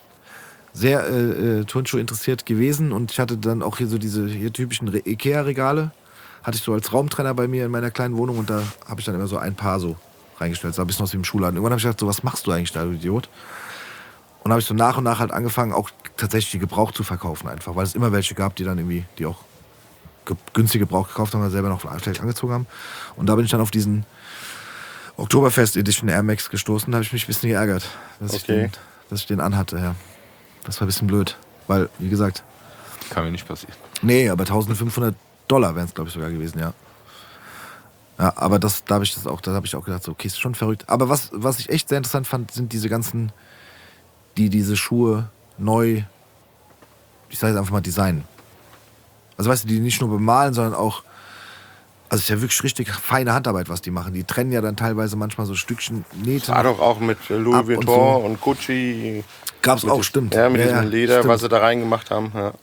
sehr Turnschuhe interessiert gewesen und ich hatte dann auch hier so diese typischen Ikea-Regale. Hatte ich so als Raumtrenner bei mir in meiner kleinen Wohnung und da habe ich dann immer so ein Paar so reingestellt. So ein bisschen aus dem Schuhladen. Irgendwann habe ich gedacht, so, was machst du eigentlich da, du Idiot? Und habe ich so nach und nach halt angefangen, auch tatsächlich die gebraucht zu verkaufen einfach, weil es immer welche gab, die dann irgendwie, die auch günstige Gebrauch gekauft haben und selber noch angezogen haben. Und da bin ich dann auf diesen Oktoberfest Edition Air Max gestoßen, da habe ich mich ein bisschen geärgert, dass ich den anhatte. Ja. Das war ein bisschen blöd, weil, wie gesagt... Kann mir nicht passieren. Nee, aber 1.500 Dollar wären es, glaube ich, sogar gewesen, ja. Ja, aber da habe ich auch gedacht, so, okay, ist schon verrückt. Aber was ich echt sehr interessant fand, sind diese ganzen, die diese Schuhe neu, ich sage jetzt einfach mal, designen. Also weißt du, die nicht nur bemalen, sondern auch, also es ist ja wirklich richtig feine Handarbeit, was die machen. Die trennen ja dann teilweise manchmal so Stückchen Nähte. War doch auch mit Louis Vuitton und Gucci. Gab's auch, stimmt. Ja, mit diesem Leder, stimmt. was sie da reingemacht haben. Ja. Genau.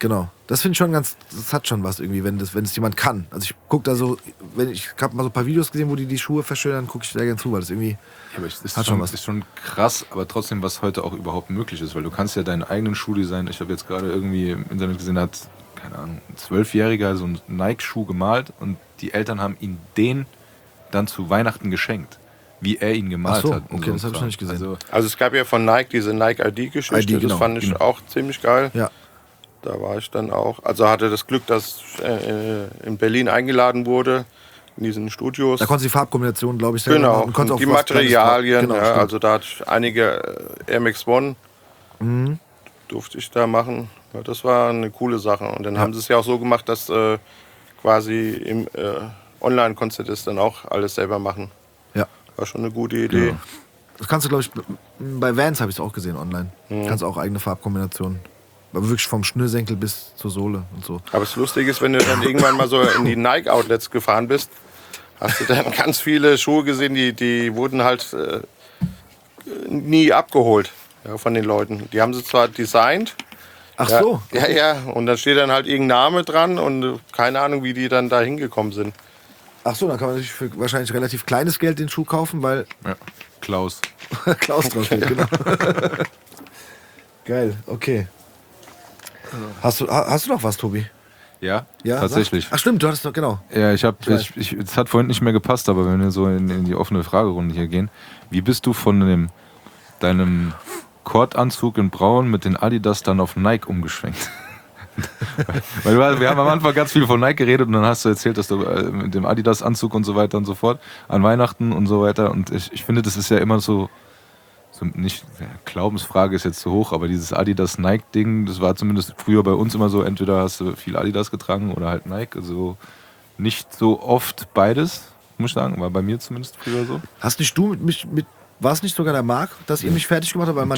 Das finde ich schon ganz, das hat schon was irgendwie, wenn es jemand kann. Also ich gucke da so, ich habe mal so ein paar Videos gesehen, wo die Schuhe verschönern, gucke ich da gerne zu, weil das irgendwie aber es ist hat schon was. ist schon krass, aber trotzdem, was heute auch überhaupt möglich ist, weil du kannst ja deinen eigenen Schuhdesign, ich habe jetzt gerade irgendwie im Internet gesehen, da hat, keine Ahnung, ein 12-Jähriger so einen Nike-Schuh gemalt und die Eltern haben ihn den dann zu Weihnachten geschenkt, wie er ihn gemalt hat. Okay, so das habe ich noch nicht gesehen. Also es gab ja von Nike diese Nike-ID-Geschichte, ID, genau, das fand ich genau. auch ziemlich geil. Ja. Da war ich dann auch, also hatte das Glück, dass in Berlin eingeladen wurde, in diesen Studios. Da konntest du die Farbkombination, glaube ich, selber Genau, machen. Und konntest und die auch was Kleines Materialien, drauf- ja, stimmt. also da hatte ich einige Air Max One, durfte ich da machen. Ja, das war eine coole Sache. Und dann haben sie es ja auch so gemacht, dass quasi im online konntest du das dann auch alles selber machen. Ja. War schon eine gute Idee. Ja. Das kannst du, glaube ich, bei Vans habe ich es auch gesehen online. Kannst auch eigene Farbkombinationen. Aber wirklich vom Schnürsenkel bis zur Sohle und so. Aber das Lustige ist, wenn du dann irgendwann mal so in die Nike-Outlets gefahren bist, hast du dann ganz viele Schuhe gesehen, die wurden halt nie abgeholt, ja, von den Leuten. Die haben sie zwar designt. Ach Ja, so. ja. Und dann steht dann halt irgendein Name dran und keine Ahnung, wie die dann da hingekommen sind. Ach so, dann kann man natürlich für wahrscheinlich relativ kleines Geld den Schuh kaufen, weil Ja, Klaus. Klaus drauf steht, genau. Geil, okay. Hast du noch was, Tobi? Ja, Ja, tatsächlich. sag. Ach stimmt, du hattest noch, genau. Ja, weiß. es hat vorhin nicht mehr gepasst, aber wenn wir so in die offene Fragerunde hier gehen, wie bist du von deinem Kordanzug in Braun mit den Adidas dann auf Nike umgeschwenkt? Weil wir haben am Anfang ganz viel von Nike geredet und dann hast du erzählt, dass du mit dem Adidas-Anzug und so weiter und so fort an Weihnachten und so weiter und ich finde, das ist ja immer so nicht, Glaubensfrage ist jetzt zu hoch, aber dieses Adidas-Nike-Ding, das war zumindest früher bei uns immer so, entweder hast du viel Adidas getragen oder halt Nike, also nicht so oft beides, muss ich sagen, war bei mir zumindest früher so. Hast nicht du war es nicht sogar der Marc, dass ihr mich fertig gemacht habt, weil man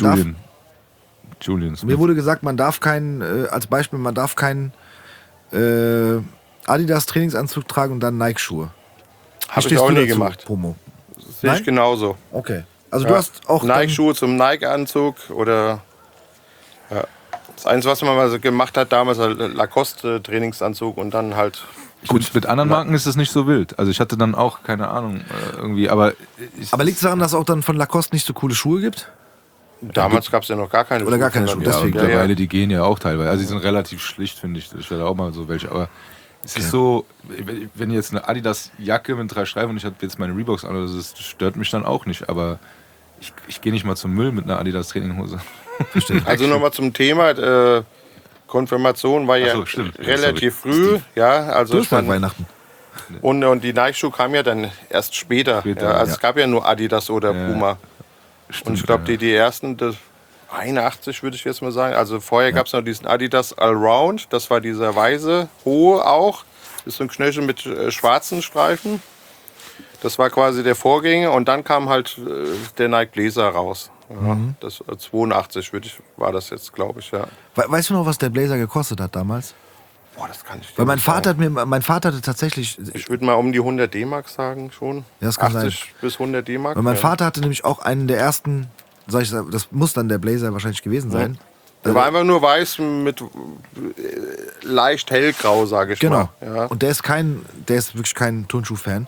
Julian mir wurde gesagt, man darf als Beispiel, man darf keinen Adidas-Trainingsanzug tragen und dann Nike-Schuhe. Habe ich auch nie gemacht. Promo. Sehe Nein? ich genauso. Okay. Also du hast auch Nike-Schuhe zum Nike-Anzug oder ja. Das Einzige, was man mal so gemacht hat damals, halt Lacoste-Trainingsanzug und dann halt. Gut, mit anderen Marken ist es nicht so wild. Also ich hatte dann auch, keine Ahnung, irgendwie, aber... Aber liegt es daran, dass es auch dann von Lacoste nicht so coole Schuhe gibt? Damals gab es ja noch gar keine Oder gar keine von Schuhe, denen. deswegen. Mittlerweile, die gehen ja auch teilweise. Also die sind relativ schlicht, finde ich. Ich werde auch mal so welche. Aber es ist so, wenn jetzt eine Adidas-Jacke mit 3 Streifen und ich habe jetzt meine Reeboks an, das stört mich dann auch nicht. Aber ich gehe nicht mal zum Müll mit einer Adidas-Traininghose. Also nochmal zum Thema. Konfirmation war ja Ach so, stimmt. relativ früh. Ja, also ich Durchsag mein, Weihnachten. und die Nike-Schuhe kamen ja dann erst später. Ja, also ja. es gab ja nur Adidas oder Ja. Puma. Und ich glaube, die ersten, 81 würde ich jetzt mal sagen. Also vorher gab es noch diesen Adidas Allround. Das war dieser weiße, hohe auch. Das ist so ein Knöchel mit schwarzen Streifen. Das war quasi der Vorgänger. Und dann kam halt der Nike Blazer raus. Ja, das 82 war das jetzt, glaube ich, ja. Weißt du noch, was der Blazer gekostet hat damals? Boah, das kann ich dir Weil mein nicht Vater sagen. hatte tatsächlich, Ich würde mal um die 100 D-Mark sagen schon. Ja, das kann 80 bis 100 D-Mark. weil mein ja. Vater hatte nämlich auch einen der ersten, das muss dann der Blazer wahrscheinlich gewesen sein. Der war einfach nur weiß mit leicht hellgrau, sage ich Genau. mal. Ja. Und der ist wirklich kein Turnschuh-Fan.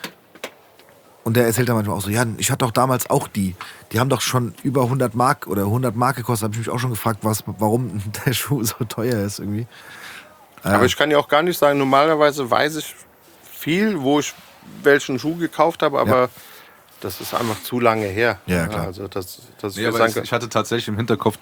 Und der erzählt dann manchmal auch so, ja, ich hatte doch damals auch die haben doch schon über 100 Mark oder 100 Mark gekostet. Habe ich mich auch schon gefragt, warum der Schuh so teuer ist irgendwie. Aber ich kann ja auch gar nicht sagen, normalerweise weiß ich viel, wo ich welchen Schuh gekauft habe, aber das ist einfach zu lange her. Ja, klar. Also dass ich Nee, jetzt aber sagen ich hatte tatsächlich im Hinterkopf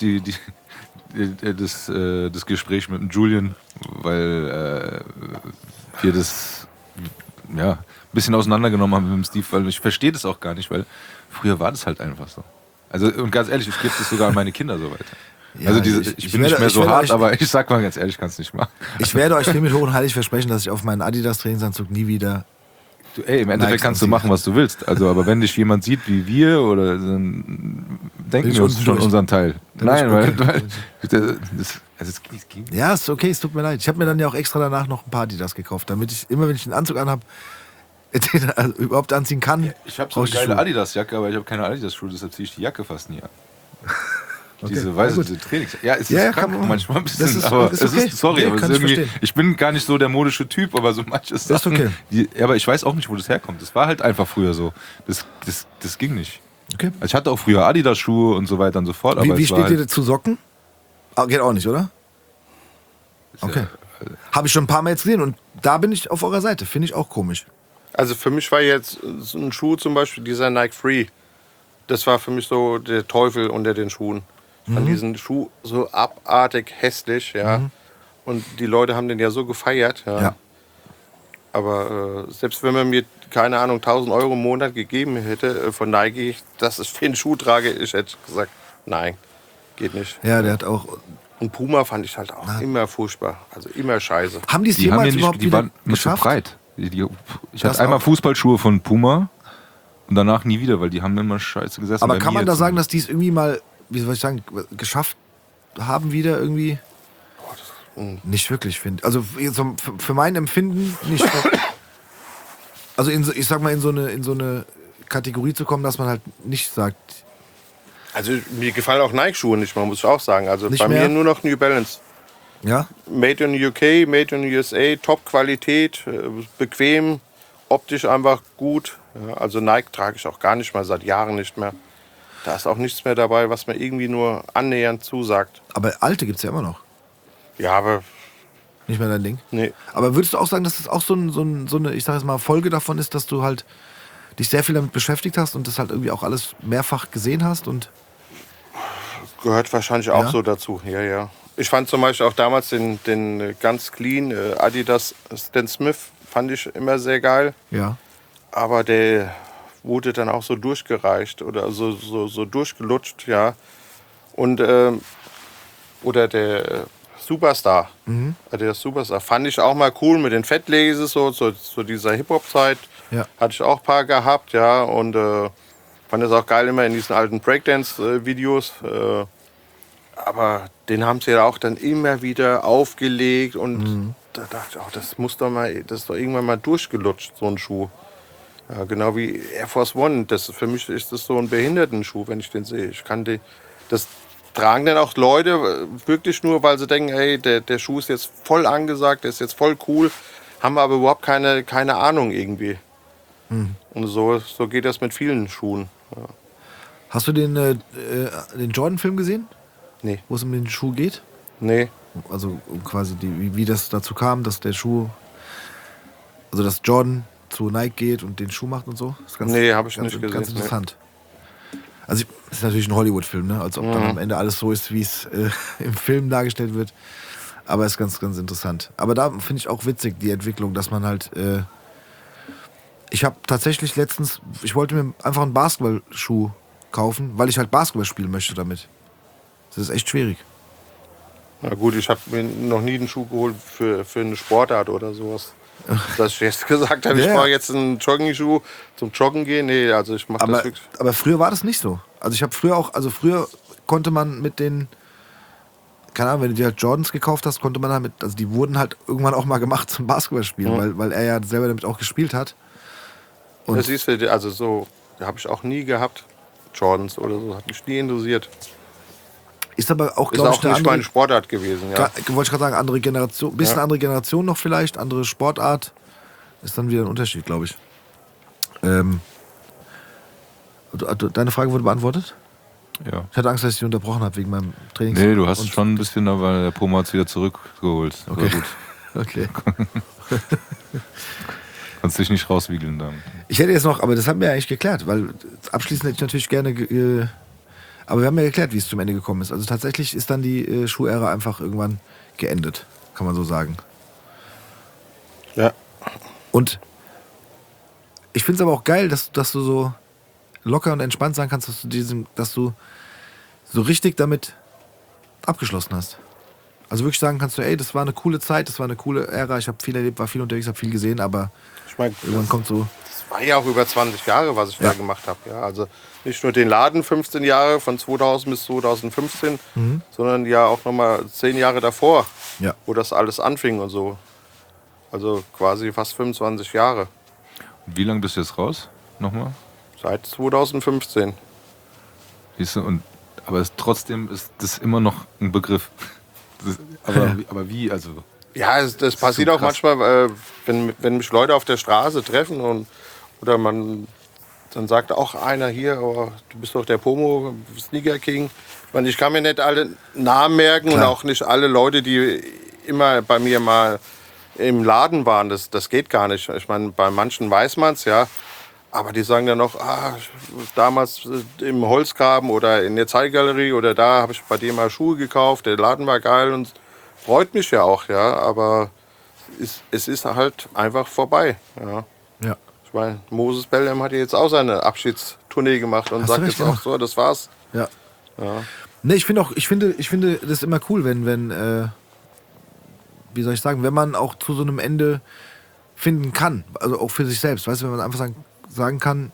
das Gespräch mit dem Julian, weil wir das ein bisschen auseinandergenommen haben mit dem Steve, weil ich verstehe das auch gar nicht, weil früher war das halt einfach so. Also und ganz ehrlich, ich gebe das sogar an meine Kinder so weiter. Ja, Also ich bin nicht mehr so hart, aber ich sag mal ganz ehrlich, kannst nicht machen. Ich werde euch hiermit hoch und heilig versprechen, dass ich auf meinen Adidas-Trainingsanzug nie wieder... Du, im Endeffekt Nikes kannst du anziehen. machen, was du willst. Also, aber wenn dich jemand sieht wie wir, oder dann denken ich wir uns unten schon durch. unseren Teil. Dann Nein, ist weil es ging. Ja, ist okay, es tut mir leid. Ich habe mir dann ja auch extra danach noch ein paar Adidas gekauft, damit ich immer, wenn ich einen Anzug anhab, den überhaupt anziehen kann. Ich habe so eine brauche ich geile Schuhe. Adidas-Jacke, aber ich habe keine Adidas-Schuhe, deshalb ziehe ich die Jacke fast nie an. Diese, weißt du, gut. diese Trainings. Ja, es ist Ja, krank kann man- manchmal ein bisschen, das ist- aber ist es okay. ist, sorry, Nee, aber es kann ist ich irgendwie, verstehen. ich bin gar nicht so der modische Typ, aber so manches ist okay. aber ich weiß auch nicht, wo das herkommt. Das war halt einfach früher so. Das ging nicht. Okay. Also ich hatte auch früher Adidas-Schuhe und so weiter und so fort, aber Wie es war steht ihr halt, zu Socken? Ah, geht auch nicht, oder? Okay. Habe ich schon ein paar Mal jetzt gesehen und da bin ich auf eurer Seite. Finde ich auch komisch. Also für mich war jetzt so ein Schuh zum Beispiel, dieser Nike Free. Das war für mich so der Teufel unter den Schuhen. Ich fand diesen Schuh so abartig hässlich, ja. Und die Leute haben den ja so gefeiert, ja. Ja. Aber selbst wenn man mir, keine Ahnung, 1.000 Euro im Monat gegeben hätte von Nike, dass ich für einen Schuh trage, ich hätte gesagt, nein, geht nicht. Ja, der hat auch. Und Puma fand ich halt auch immer furchtbar, also immer scheiße. Haben die es die haben jemals ja überhaupt nicht, die wieder waren mir zu geschafft? breit. Ich Das hatte einmal auch. Fußballschuhe von Puma und danach nie wieder, weil die haben immer scheiße gesessen. Aber bei kann mir man da jetzt. sagen, dass die es irgendwie mal, wie soll ich sagen, geschafft haben wieder irgendwie? Nicht wirklich, finde ich. Also für mein Empfinden nicht. Also ich sag mal, in so eine Kategorie zu kommen, dass man halt nicht sagt, Also mir gefallen auch Nike-Schuhe nicht mal, muss ich auch sagen. Also Nicht bei mehr? mir nur noch New Balance. ja, Made in UK, Made in USA, Top-Qualität, bequem, optisch einfach gut. Ja, also Nike trage ich auch gar nicht mehr, seit Jahren nicht mehr. Da ist auch nichts mehr dabei, was mir irgendwie nur annähernd zusagt. aber alte gibt es ja immer noch. Ja, aber Nicht mehr dein Ding. nee. Aber würdest du auch sagen, dass das auch so eine, ich sag jetzt mal, Folge davon ist, dass du halt dich sehr viel damit beschäftigt hast und das halt irgendwie auch alles mehrfach gesehen hast und Gehört wahrscheinlich auch Ja? so dazu. Ja, ja. Ich fand zum Beispiel auch damals den ganz clean Adidas Stan Smith, fand ich immer sehr geil. ja. Aber der wurde dann auch so durchgereicht oder so durchgelutscht, ja. Und oder der Superstar. Der Superstar fand ich auch mal cool mit den Fettleses, so dieser Hip-Hop-Zeit. Ja. Hatte ich auch ein paar gehabt, ja. Und fand das auch geil immer in diesen alten Breakdance-Videos. Aber den haben sie ja auch dann immer wieder aufgelegt und da dachte ich auch, das ist doch irgendwann mal durchgelutscht, so ein Schuh. Ja, genau wie Air Force One. Für mich ist das so ein Behindertenschuh, wenn ich den sehe. Das tragen dann auch Leute wirklich nur, weil sie denken, hey, der Schuh ist jetzt voll angesagt, der ist jetzt voll cool, haben aber überhaupt keine Ahnung irgendwie. Und so geht das mit vielen Schuhen. Ja. Hast du den Jordan-Film gesehen, Nee, wo es um den Schuh geht? nee. Also um quasi wie das dazu kam, dass der Schuh, also dass Jordan zu Nike geht und den Schuh macht und so. Das ist Nee, hab ich ganz, nicht gesehen, Ganz nee. interessant. Also es ist natürlich ein Hollywood-Film, ne? Als ob dann am Ende alles so ist, wie es im Film dargestellt wird. Aber es ist ganz, ganz interessant. Aber da finde ich auch witzig, die Entwicklung, dass man halt. Ich habe tatsächlich letztens, ich wollte mir einfach einen Basketballschuh kaufen, weil ich halt Basketball spielen möchte damit. Das ist echt schwierig. Na gut, ich habe mir noch nie einen Schuh geholt für eine Sportart oder sowas. Dass ich jetzt gesagt habe, ich Ja. brauche jetzt einen Jogging-Schuh zum Joggen gehen. Nee, also ich mache das Aber, wirklich. aber früher war das nicht so. Also ich habe früher auch, also früher konnte man mit den, keine Ahnung, wenn du dir halt Jordans gekauft hast, konnte man damit, also die wurden halt irgendwann auch mal gemacht zum Basketballspielen, weil er ja selber damit auch gespielt hat. Und Das siehst du, also so habe ich auch nie gehabt. Jordans oder so, hat mich nie interessiert. ist aber auch, Ist glaube ich, auch eine nicht andere, meine Sportart gewesen, ja. wollte ich gerade sagen, andere Generation, bisschen Ja. andere Generation noch vielleicht, andere Sportart, ist dann wieder ein Unterschied, glaube ich. Deine Frage wurde beantwortet? Ja. Ich hatte Angst, dass ich dich unterbrochen habe wegen meinem Trainings. Nee, du hast und- schon ein bisschen, aber der Puma hat es wieder zurückgeholt. Aber Okay. gut, Okay. kannst dich nicht rauswiegeln dann. Ich hätte jetzt noch, aber das haben wir ja eigentlich geklärt, weil abschließend hätte ich natürlich gerne, aber wir haben ja geklärt, wie es zum Ende gekommen ist. Also tatsächlich ist dann die Schuhära einfach irgendwann geendet, kann man so sagen. Ja. Und ich finde es aber auch geil, dass du so locker und entspannt sagen kannst, dass du so richtig damit abgeschlossen hast. Also wirklich sagen kannst du, ey, das war eine coole Zeit, das war eine coole Ära, ich habe viel erlebt, war viel unterwegs, habe viel gesehen, aber Ich meine, irgendwann kommt so, das war ja auch über 20 Jahre, was ich da gemacht habe. Ja, also nicht nur den Laden 15 Jahre, von 2000 bis 2015, sondern ja auch nochmal 10 Jahre davor, ja. wo das alles anfing und so. Also quasi fast 25 Jahre. Und wie lange bist du jetzt raus? Nochmal? Seit 2015. Siehst du, und Aber trotzdem ist das immer noch ein Begriff. Aber wie? Also Ja, das passiert so auch krass. manchmal, wenn mich Leute auf der Straße treffen oder dann sagt auch einer hier, oh, du bist doch der Pomo, Sneaker King. Ich kann mir nicht alle Namen merken und auch nicht alle Leute, die immer bei mir mal im Laden waren. Das geht gar nicht. Ich meine, bei manchen weiß man es, ja. Aber die sagen dann noch, damals im Holzgraben oder in der Zeitgalerie oder da habe ich bei dem mal Schuhe gekauft, der Laden war geil und freut mich ja auch, ja. Aber es ist halt einfach vorbei, ja. Ja. Ich meine, Moses Pelham hat ja jetzt auch seine Abschiedstournee gemacht und Hast du sagt recht, jetzt auch so, das war's. Ja. Ja. Ne, ich finde das immer cool, wenn wie soll ich sagen, wenn man auch zu so einem Ende finden kann, also auch für sich selbst, weißt du, wenn man einfach sagen kann,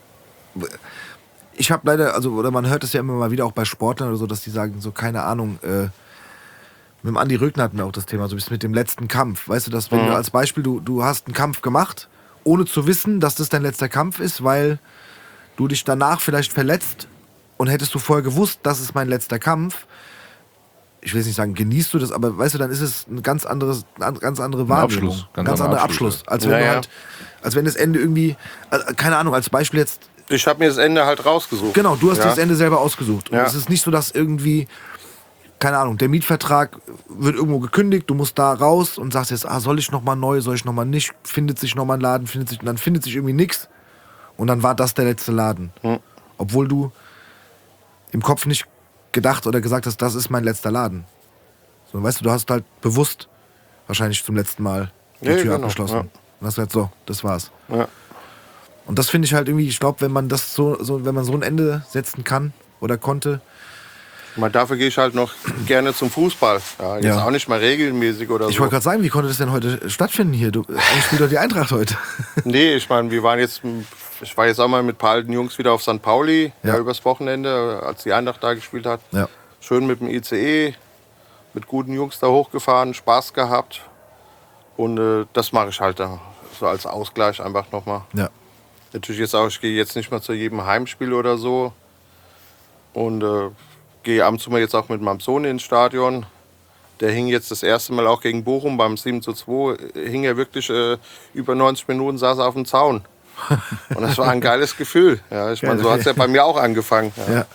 ich habe leider, also oder man hört es ja immer mal wieder auch bei Sportlern oder so, dass die sagen, so keine Ahnung, mit dem Andi Rögner hatten wir auch das Thema, so bis mit dem letzten Kampf, weißt du, dass wenn du als Beispiel, du hast einen Kampf gemacht, ohne zu wissen, dass das dein letzter Kampf ist, weil du dich danach vielleicht verletzt und hättest du vorher gewusst, das ist mein letzter Kampf, ich will jetzt nicht sagen, genießt du das, aber weißt du, dann ist es eine ganz andere Wahrnehmung. Abschluss, ganz anderer anderer Abschluss. Abschluss, Als wenn Ja, du ja. halt, als wenn das Ende irgendwie, keine Ahnung, als Beispiel jetzt, Ich habe mir das Ende halt rausgesucht. genau, du hast ja. das Ende selber ausgesucht. Und Ja. es ist nicht so, dass irgendwie, keine Ahnung, der Mietvertrag wird irgendwo gekündigt, du musst da raus und sagst jetzt, soll ich nochmal neu, soll ich nochmal nicht, findet sich nochmal ein Laden, und dann findet sich irgendwie nichts. Und dann war das der letzte Laden. Obwohl du im Kopf nicht gedacht oder gesagt hast, das ist mein letzter Laden. So, weißt du, du hast halt bewusst wahrscheinlich zum letzten Mal die Ja, Tür genau, abgeschlossen. ja. Und hast gesagt, so, das war's. Ja. Und das finde ich halt irgendwie, ich glaube, wenn man das wenn man so ein Ende setzen kann oder konnte, Dafür gehe ich halt noch gerne zum Fußball. Ja, jetzt Ja. auch nicht mal regelmäßig oder ich so. wollte gerade sagen, wie konnte das denn heute stattfinden hier? Eigentlich spielt doch die Eintracht heute. Nee, ich meine, ich war jetzt auch mal mit ein paar alten Jungs wieder auf St. Pauli, Ja. übers Wochenende, als die Eintracht da gespielt hat. Ja. Schön mit dem ICE, mit guten Jungs da hochgefahren, Spaß gehabt. Und das mache ich halt da, so als Ausgleich einfach nochmal. Ja. Natürlich jetzt auch, ich gehe jetzt nicht mal zu jedem Heimspiel oder so. Und gehe ab und zu mal jetzt auch mit meinem Sohn ins Stadion. Der hing jetzt das erste Mal auch gegen Bochum beim 7:2, hing er wirklich über 90 Minuten, saß er auf dem Zaun. Und das war ein geiles Gefühl. Ja, ich meine, so hat es ja bei mir auch angefangen. Ja. Ja.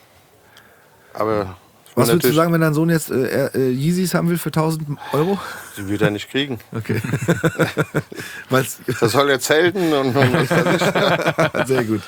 Aber Was würdest du sagen, wenn dein Sohn jetzt Yeezys haben will für 1.000 €? die wird er nicht kriegen. Okay. Weil's, Das soll er zelten und was weiß ich. Ja. sehr gut.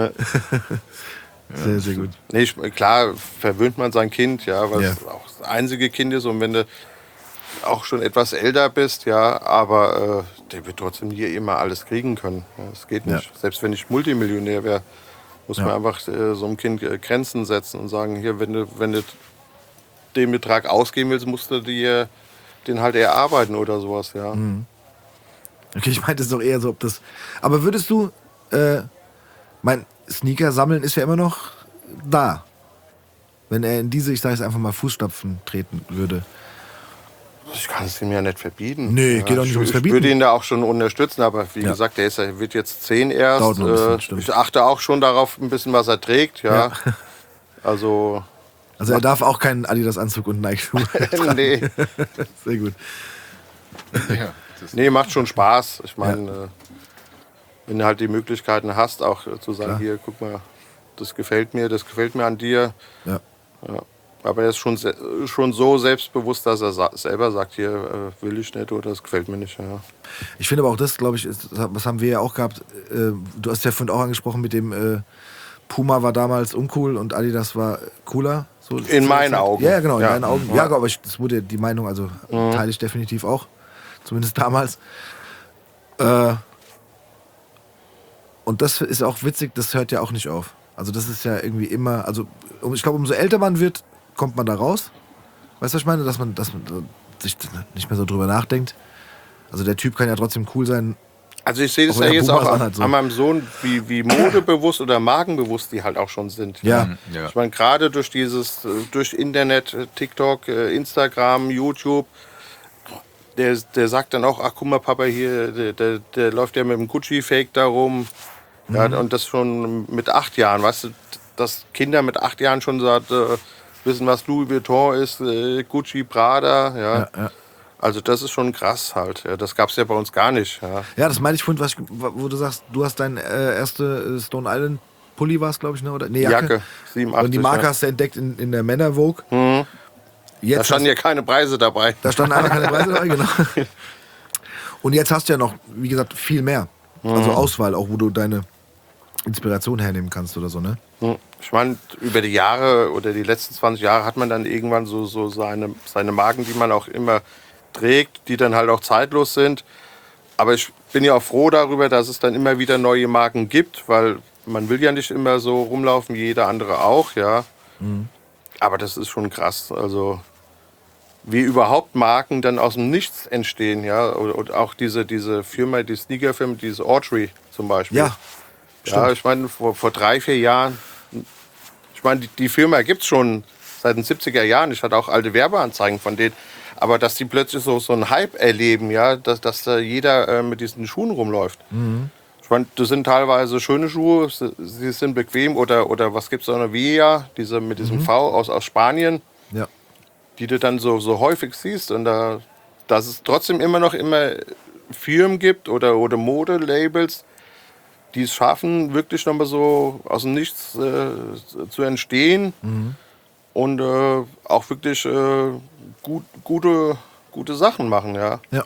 Sehr, sehr gut. Nee, klar verwöhnt man sein Kind, ja, weil Ja. es auch das einzige Kind ist. Und wenn du auch schon etwas älter bist, ja, aber der wird trotzdem hier immer alles kriegen können. Ja, das geht nicht. Ja. Selbst wenn ich Multimillionär wäre, muss man einfach so einem Kind Grenzen setzen und sagen, hier, wenn du den Betrag ausgeben willst, musst du dir den halt erarbeiten oder sowas, ja. Okay, ich meinte es doch eher so, ob das. Aber würdest du, mein Sneaker sammeln ist ja immer noch da. Wenn er in diese, ich sage es einfach mal, Fußstapfen treten würde. Ich kann es ihm ja nicht verbieten. Nee, geht auch nicht ums Ich Verbieten. würde ihn da auch schon unterstützen, aber wie Ja. gesagt, er wird jetzt 10 erst. Dauert noch ein bisschen, stimmt. Ich achte auch schon darauf, ein bisschen, was er trägt, ja. Also, Also er darf auch keinen Adidas-Anzug und Nike-Schuhe. nee. Sehr gut. Ja, Nee, macht schon Spaß. Ich meine, wenn du halt die Möglichkeiten hast, auch zu sagen, Klar. hier, guck mal, das gefällt mir an dir. Ja. Ja. Aber er ist schon so selbstbewusst, dass er selber sagt, hier will ich nicht oder das gefällt mir nicht. Ja. Ich finde aber auch das, glaube ich, was haben wir ja auch gehabt. Du hast ja vorhin auch angesprochen mit dem Puma war damals uncool und Adidas war cooler. So, In meinen Augen. Ja, genau, in Ja. meinen Augen. Ja, aber das wurde die Meinung, also teile ich definitiv auch. Zumindest damals. Und das ist auch witzig, das hört ja auch nicht auf. Also das ist ja irgendwie immer, also ich glaube, umso älter man wird, kommt man da raus. Weißt du, was ich meine? Dass man sich nicht mehr so drüber nachdenkt. Also der Typ kann ja trotzdem cool sein. Also ich sehe das Auch ja wenn der jetzt Puma auch ist an, halt so. an meinem Sohn, wie modebewusst oder markenbewusst die halt auch schon sind. Ja. Ja. Ich meine, gerade durch durch Internet, TikTok, Instagram, YouTube, der sagt dann auch, ach guck mal, Papa, hier, der läuft ja mit dem Gucci-Fake da rum. Ja, und das schon mit 8 Jahren, weißt du, dass Kinder mit 8 Jahren schon wissen, was Louis Vuitton ist, Gucci, Prada, ja. Also das ist schon krass halt. Ja. Das gab es ja bei uns gar nicht. Ja, Ja, das meine ich vorhin, wo du sagst, du hast dein erste Stone Island Pulli war es, glaube ich, ne? Oder? Nee, Jacke 87. Und die Marke hast du entdeckt in der Männer Vogue. Da Jetzt standen ja keine Preise dabei. da standen einfach keine Preise dabei, genau. Und jetzt hast du ja noch, wie gesagt, viel mehr. Also Auswahl, auch wo du deine Inspiration hernehmen kannst oder so, ne? Ich meine, über die Jahre oder die letzten 20 Jahre hat man dann irgendwann so seine Marken, die man auch immer trägt, die dann halt auch zeitlos sind. Aber ich bin ja auch froh darüber, dass es dann immer wieder neue Marken gibt, weil man will ja nicht immer so rumlaufen wie jeder andere auch, ja. Aber das ist schon krass. Also wie überhaupt Marken dann aus dem Nichts entstehen, ja. Und auch diese Firma, die Sneakerfirma, diese Autry zum Beispiel. Ja. Ja, ich meine, vor 3, 4 Jahren, ich meine, die Firma gibt es schon seit den 70er Jahren. Ich hatte auch alte Werbeanzeigen von denen. Aber dass die plötzlich so einen Hype erleben, ja, dass da jeder mit diesen Schuhen rumläuft. Ich meine, das sind teilweise schöne Schuhe, sie sind bequem. Oder was gibt es da noch? Via, mit diesem V aus Spanien, Ja. die du dann so häufig siehst. Und dass es trotzdem immer Firmen gibt oder Modelabels, die es schaffen, wirklich nochmal so aus dem Nichts zu entstehen und auch wirklich gute Sachen machen, ja. Ja.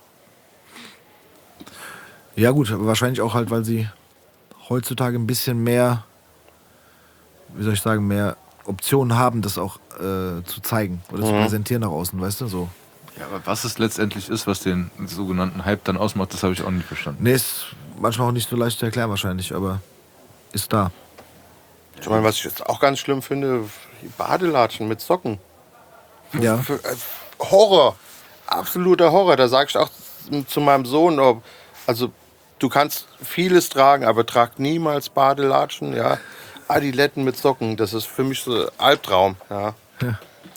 Ja gut, aber wahrscheinlich auch halt, weil sie heutzutage ein bisschen mehr, wie soll ich sagen, mehr Optionen haben, das auch zu zeigen oder zu präsentieren nach außen, weißt du, so. Ja, aber was es letztendlich ist, was den sogenannten Hype dann ausmacht, das habe ich auch nicht verstanden. Nee, ist manchmal auch nicht so leicht zu erklären wahrscheinlich, aber ist da. Ich meine, was ich jetzt auch ganz schlimm finde, Badelatschen mit Socken. Ja. Horror, absoluter Horror. Da sage ich auch zu meinem Sohn, also du kannst vieles tragen, aber trag niemals Badelatschen, ja. Adiletten mit Socken, das ist für mich so ein Albtraum, ja. Ja.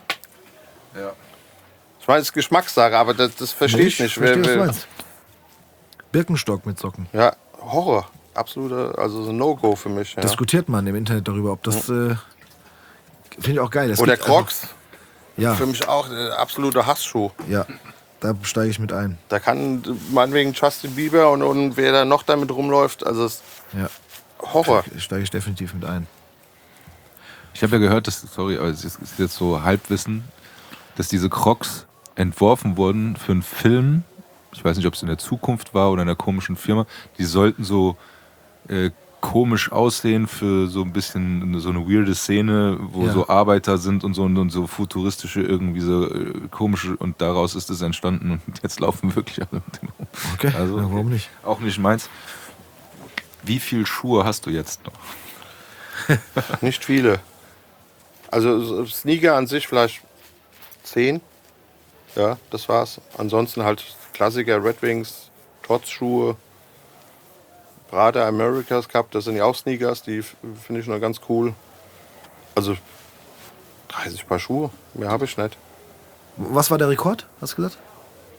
Ich meine, es ist Geschmackssache, aber das verstehe ich nicht. Verstehe, was du meinst. Birkenstock mit Socken. Ja, Horror, absoluter, also so ein No-Go für mich. Ja. Diskutiert man im Internet darüber, ob das finde ich auch geil. Es Oder gibt einfach- Crocs, Ja, für mich auch ein absoluter Hassschuh. ja, da steige ich mit ein. Da kann meinetwegen Justin Bieber und wer da noch damit rumläuft, also es ist Ja, Horror. steige ich definitiv mit ein. Ich habe ja gehört, sorry, aber es ist jetzt so Halbwissen, dass diese Crocs entworfen wurden für einen Film. Ich weiß nicht, ob es in der Zukunft war oder in einer komischen Firma. Die sollten so komisch aussehen für so ein bisschen so eine weirde Szene, wo Ja. so Arbeiter sind und so futuristische, irgendwie so komische, und daraus ist es entstanden und jetzt laufen wirklich alle mit dem rum. Okay, Also, ja, warum nicht? Auch nicht meins. Wie viele Schuhe hast du jetzt noch? Nicht viele. Also Sneaker an sich vielleicht 10. Ja, das war's. Ansonsten halt Klassiker, Red Wings, Tots-Schuhe, Prada Americas Cup, das sind ja auch Sneakers, die finde ich noch ganz cool. Also 30 Paar Schuhe, mehr habe ich nicht. Was war der Rekord, hast du gesagt?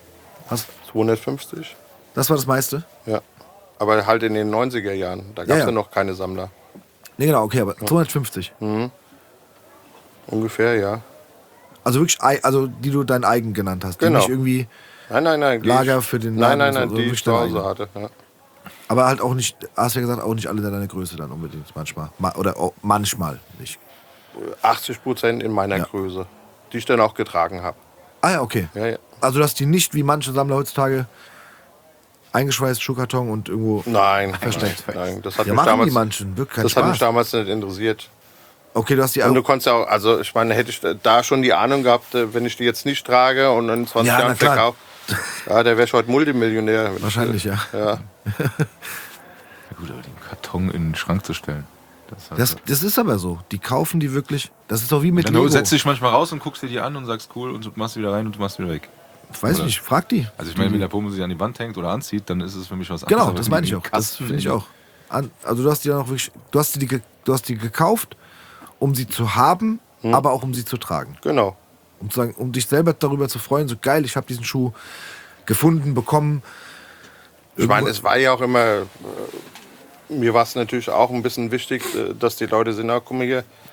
250, Das war das meiste? ja. Aber halt in den 90er Jahren, da gab es Ja. ja noch keine Sammler. Nee, genau, okay, aber 250. Ungefähr, ja. Also wirklich, also die du dein eigen genannt hast. Genau. Die nicht irgendwie, Nein. die Lager ich- für den Nein, Laden, nein, so die wirklich ich zu dein Hause eigener. hatte. Ja. aber halt auch nicht, hast du ja gesagt, auch nicht alle deiner Größe dann unbedingt manchmal. Oder auch manchmal nicht. 80% in meiner Ja. Größe, die ich dann auch getragen habe. Ah ja, okay. Ja, ja. Also du hast die nicht wie manche Sammler heutzutage eingeschweißt, Schuhkarton und irgendwo Nein, versteckt. nein, das hat Ja, mich machen damals, die manchen, wirklich keinen das hat mich Spaß. damals nicht interessiert. Okay, du hast die Und du auch. konntest ja auch, also ich meine, hätte ich da schon die Ahnung gehabt, wenn ich die jetzt nicht trage und in 20 Ja, na Jahren klar. verkaufe, ja, der wäre schon heute Multimillionär. Wahrscheinlich, ja. Ja. Ja gut, aber den Karton in den Schrank zu stellen. Das ist aber so. Die kaufen die wirklich. Das ist doch wie mit Dann Lego. setzt dich manchmal raus und guckst dir die an und sagst cool und du machst sie wieder rein und du machst sie wieder weg. Weiß Oder? nicht, frag die. Also ich meine, wenn der Pomo sich an die Wand hängt oder anzieht, dann ist es für mich was anderes. Genau, Aber das wenn meine die ich im auch. Das Kasten finde ich liegen- auch. Also du hast die dann auch wirklich, du hast die gekauft, um sie zu haben, aber auch um sie zu tragen. Genau. Um zu sagen, um dich selber darüber zu freuen, so geil, ich habe diesen Schuh gefunden, bekommen. Ich meine, es war ja auch immer, mir war es natürlich auch ein bisschen wichtig, dass die Leute sehen, na, guck mal hier,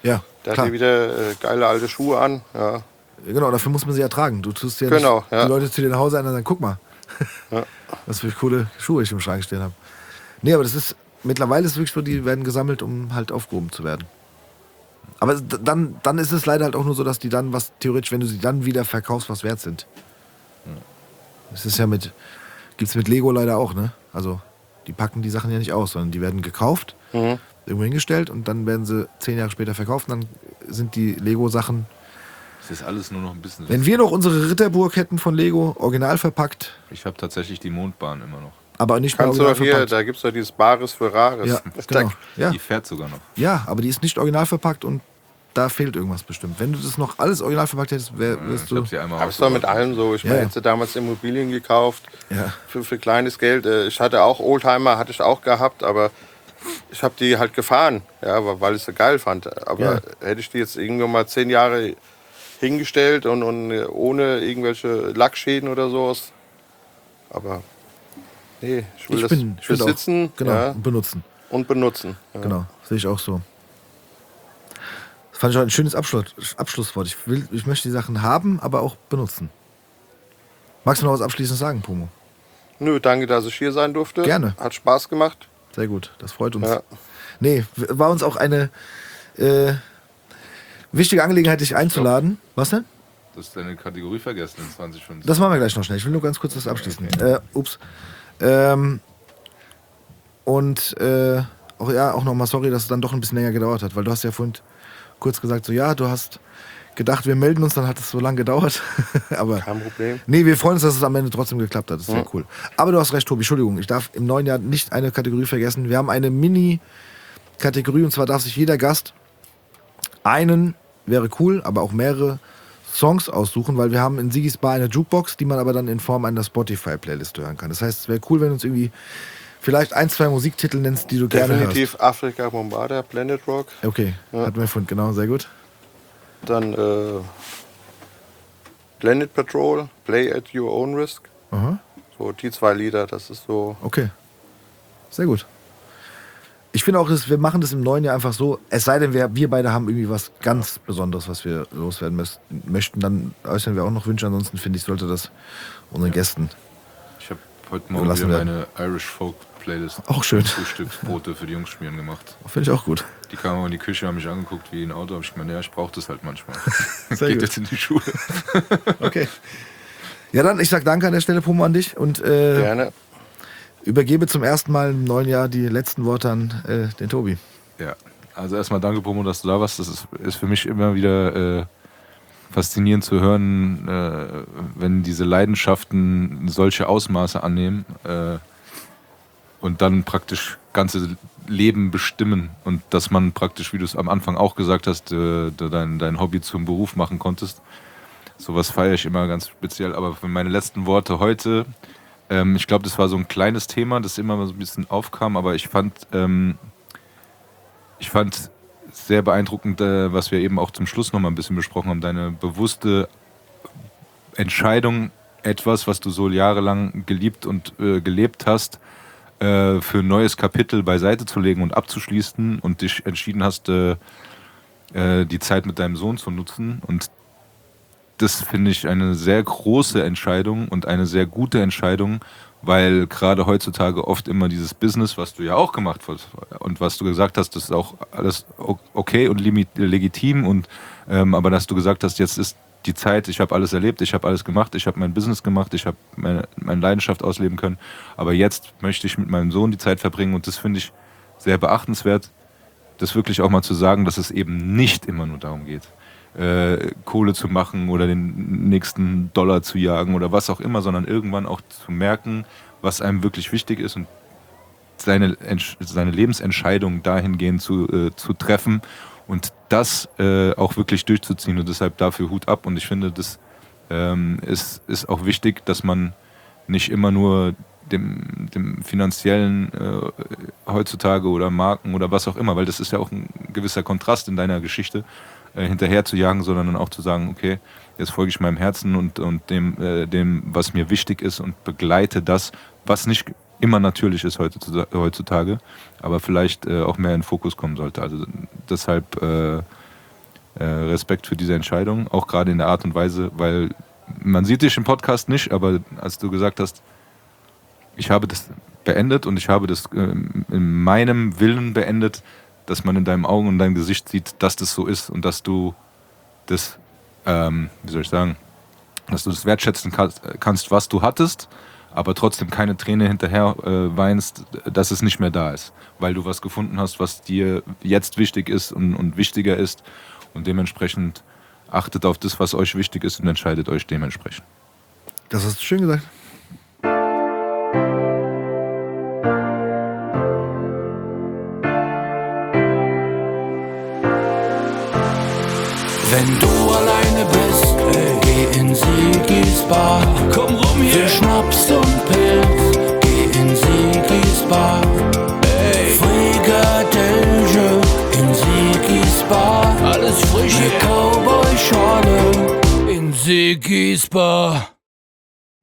Ja, Der klar. hat hier wieder geile alte Schuhe an. Ja. Genau, dafür muss man sie ja tragen. Du tust ja Genau, nicht ja. die Leute zu dir nach Hause ein und sagen, guck mal, was für coole Schuhe ich im Schrank stehen habe. Nee, aber das ist, mittlerweile ist es wirklich so, die werden gesammelt, um halt aufgehoben zu werden. Aber dann ist es leider halt auch nur so, dass die dann, was theoretisch, wenn du sie dann wieder verkaufst, was wert sind. Das ist ja gibt's mit Lego leider auch, ne? Also, die packen die Sachen ja nicht aus, sondern die werden gekauft, irgendwo hingestellt und dann werden sie 10 Jahre später verkauft und dann sind die Lego-Sachen. Das ist alles nur noch ein bisschen. Wenn wir noch unsere Ritterburg hätten von Lego, original verpackt, Ich habe tatsächlich die Mondbahn immer noch. aber nicht mehr Kannst du original doch hier, verpackt. da gibt es doch dieses Bares für Rares. Ja, genau. Ja. Die fährt sogar noch. Ja, aber die ist nicht original verpackt und da fehlt irgendwas bestimmt. Wenn du das noch alles original verpackt hättest, wirst Ich du. habe sie einmal Aber es ist doch mit allem so. Ich meine, Ja. hätte damals Immobilien gekauft Ja. für kleines Geld. Ich hatte auch Oldtimer, hatte ich auch gehabt, aber ich habe die halt gefahren, ja, weil ich sie geil fand. Aber Ja. hätte ich die jetzt irgendwann mal 10 Jahre hingestellt und ohne irgendwelche Lackschäden oder sowas. Aber nee, ich will das besitzen, Genau, ja, und benutzen. und benutzen. Ja. Genau, sehe ich auch so. Das fand ich auch ein schönes Abschlusswort. Ich möchte die Sachen haben, aber auch benutzen. Magst du noch was Abschließendes sagen, Pomo? Nö, danke, dass ich hier sein durfte. Gerne. Hat Spaß gemacht. Sehr gut, das freut uns. Ja. Nee, war uns auch eine wichtige Angelegenheit, dich einzuladen. Was denn? Du hast deine Kategorie vergessen in 2025. Das machen wir gleich noch schnell. Ich will nur ganz kurz das abschließen. Ups. Auch nochmal sorry, dass es dann doch ein bisschen länger gedauert hat, weil du hast ja vorhin kurz gesagt, so ja, du hast gedacht, wir melden uns, dann hat es so lange gedauert. Aber Kein Problem. nee, wir freuen uns, dass es am Ende trotzdem geklappt hat. Das ist sehr cool. Aber du hast recht, Tobi, Entschuldigung, ich darf im neuen Jahr nicht eine Kategorie vergessen. Wir haben eine Mini-Kategorie und zwar darf sich jeder Gast einen, wäre cool, aber auch mehrere Songs aussuchen, weil wir haben in Sigis Bar eine Jukebox, die man aber dann in Form einer Spotify-Playlist hören kann. Das heißt, es wäre cool, wenn du uns irgendwie vielleicht 1, 2 Musiktitel nennst, die du gerne hörst. Definitiv Afrika Bombada, Planet Rock. Okay, hatten wir gefunden, genau, sehr gut. Dann Planet Patrol, Play at Your Own Risk. Aha, So die 2 Lieder, das ist so. okay. Sehr gut. Ich finde auch, wir machen das im neuen Jahr einfach so, es sei denn, wir beide haben irgendwie was ganz Besonderes, was wir loswerden möchten, dann äußern wir auch noch Wünsche. Ansonsten finde ich, sollte das unseren Gästen Ich habe heute Morgen Überlassen wieder werden. meine Irish Folk Playlist. Auch schön. Frühstücksbrote für die Jungs schmieren gemacht. Finde ich auch gut. Die kamen auch in die Küche, haben mich angeguckt wie ein Auto. Hab ich gemeint, ja, ich brauche das halt manchmal. Sehr Geht gut. jetzt in die Schule. Okay. Ja, dann, ich sag danke an der Stelle, Pomo, an dich und Gerne. übergebe zum ersten Mal im neuen Jahr die letzten Worte an den Tobi. Ja, also erstmal danke, Pomo, dass du da warst. Das ist für mich immer wieder faszinierend zu hören, wenn diese Leidenschaften solche Ausmaße annehmen und dann praktisch ganze Leben bestimmen und dass man praktisch, wie du es am Anfang auch gesagt hast, dein Hobby zum Beruf machen konntest. Sowas feiere ich immer ganz speziell. Aber für meine letzten Worte heute, ich glaube, das war so ein kleines Thema, das immer mal so ein bisschen aufkam, aber ich fand sehr beeindruckend, was wir eben auch zum Schluss noch mal ein bisschen besprochen haben, deine bewusste Entscheidung, etwas, was du so jahrelang geliebt und gelebt hast, für ein neues Kapitel beiseite zu legen und abzuschließen und dich entschieden hast, die Zeit mit deinem Sohn zu nutzen. Und das finde ich eine sehr große Entscheidung und eine sehr gute Entscheidung, weil gerade heutzutage oft immer dieses Business, was du ja auch gemacht hast und was du gesagt hast, das ist auch alles okay und legitim, und aber dass du gesagt hast, jetzt ist die Zeit, ich habe alles erlebt, ich habe alles gemacht, ich habe mein Business gemacht, ich habe meine Leidenschaft ausleben können, aber jetzt möchte ich mit meinem Sohn die Zeit verbringen, und das finde ich sehr beachtenswert, das wirklich auch mal zu sagen, dass es eben nicht immer nur darum geht, Kohle zu machen oder den nächsten Dollar zu jagen oder was auch immer, sondern irgendwann auch zu merken, was einem wirklich wichtig ist und seine Lebensentscheidung dahingehend zu treffen und das auch wirklich durchzuziehen, und deshalb dafür Hut ab. Und ich finde, das ist auch wichtig, dass man nicht immer nur dem finanziellen heutzutage oder Marken oder was auch immer, weil das ist ja auch ein gewisser Kontrast in deiner Geschichte, hinterher zu jagen, sondern dann auch zu sagen, okay, jetzt folge ich meinem Herzen und dem, was mir wichtig ist, und begleite das, was nicht immer natürlich ist heutzutage, aber vielleicht auch mehr in den Fokus kommen sollte. Also deshalb Respekt für diese Entscheidung, auch gerade in der Art und Weise, weil man sieht dich im Podcast nicht, aber als du gesagt hast, ich habe das beendet und ich habe das in meinem Willen beendet, dass man in deinen Augen und deinem Gesicht sieht, dass das so ist und dass du das, wie soll ich sagen, dass du das wertschätzen kannst, was du hattest, aber trotzdem keine Träne hinterher weinst, dass es nicht mehr da ist, weil du was gefunden hast, was dir jetzt wichtig ist und wichtiger ist und dementsprechend achtet auf das, was euch wichtig ist und entscheidet euch dementsprechend. Das hast du schön gesagt. Wenn du alleine bist, geh in Sigis Bar. Komm rum hier für Schnaps und Pilz. Geh in Sigis Bar. Frikadelle in Sigis Bar. Alles frisch, Cowboy-Schorle in Sigis Bar.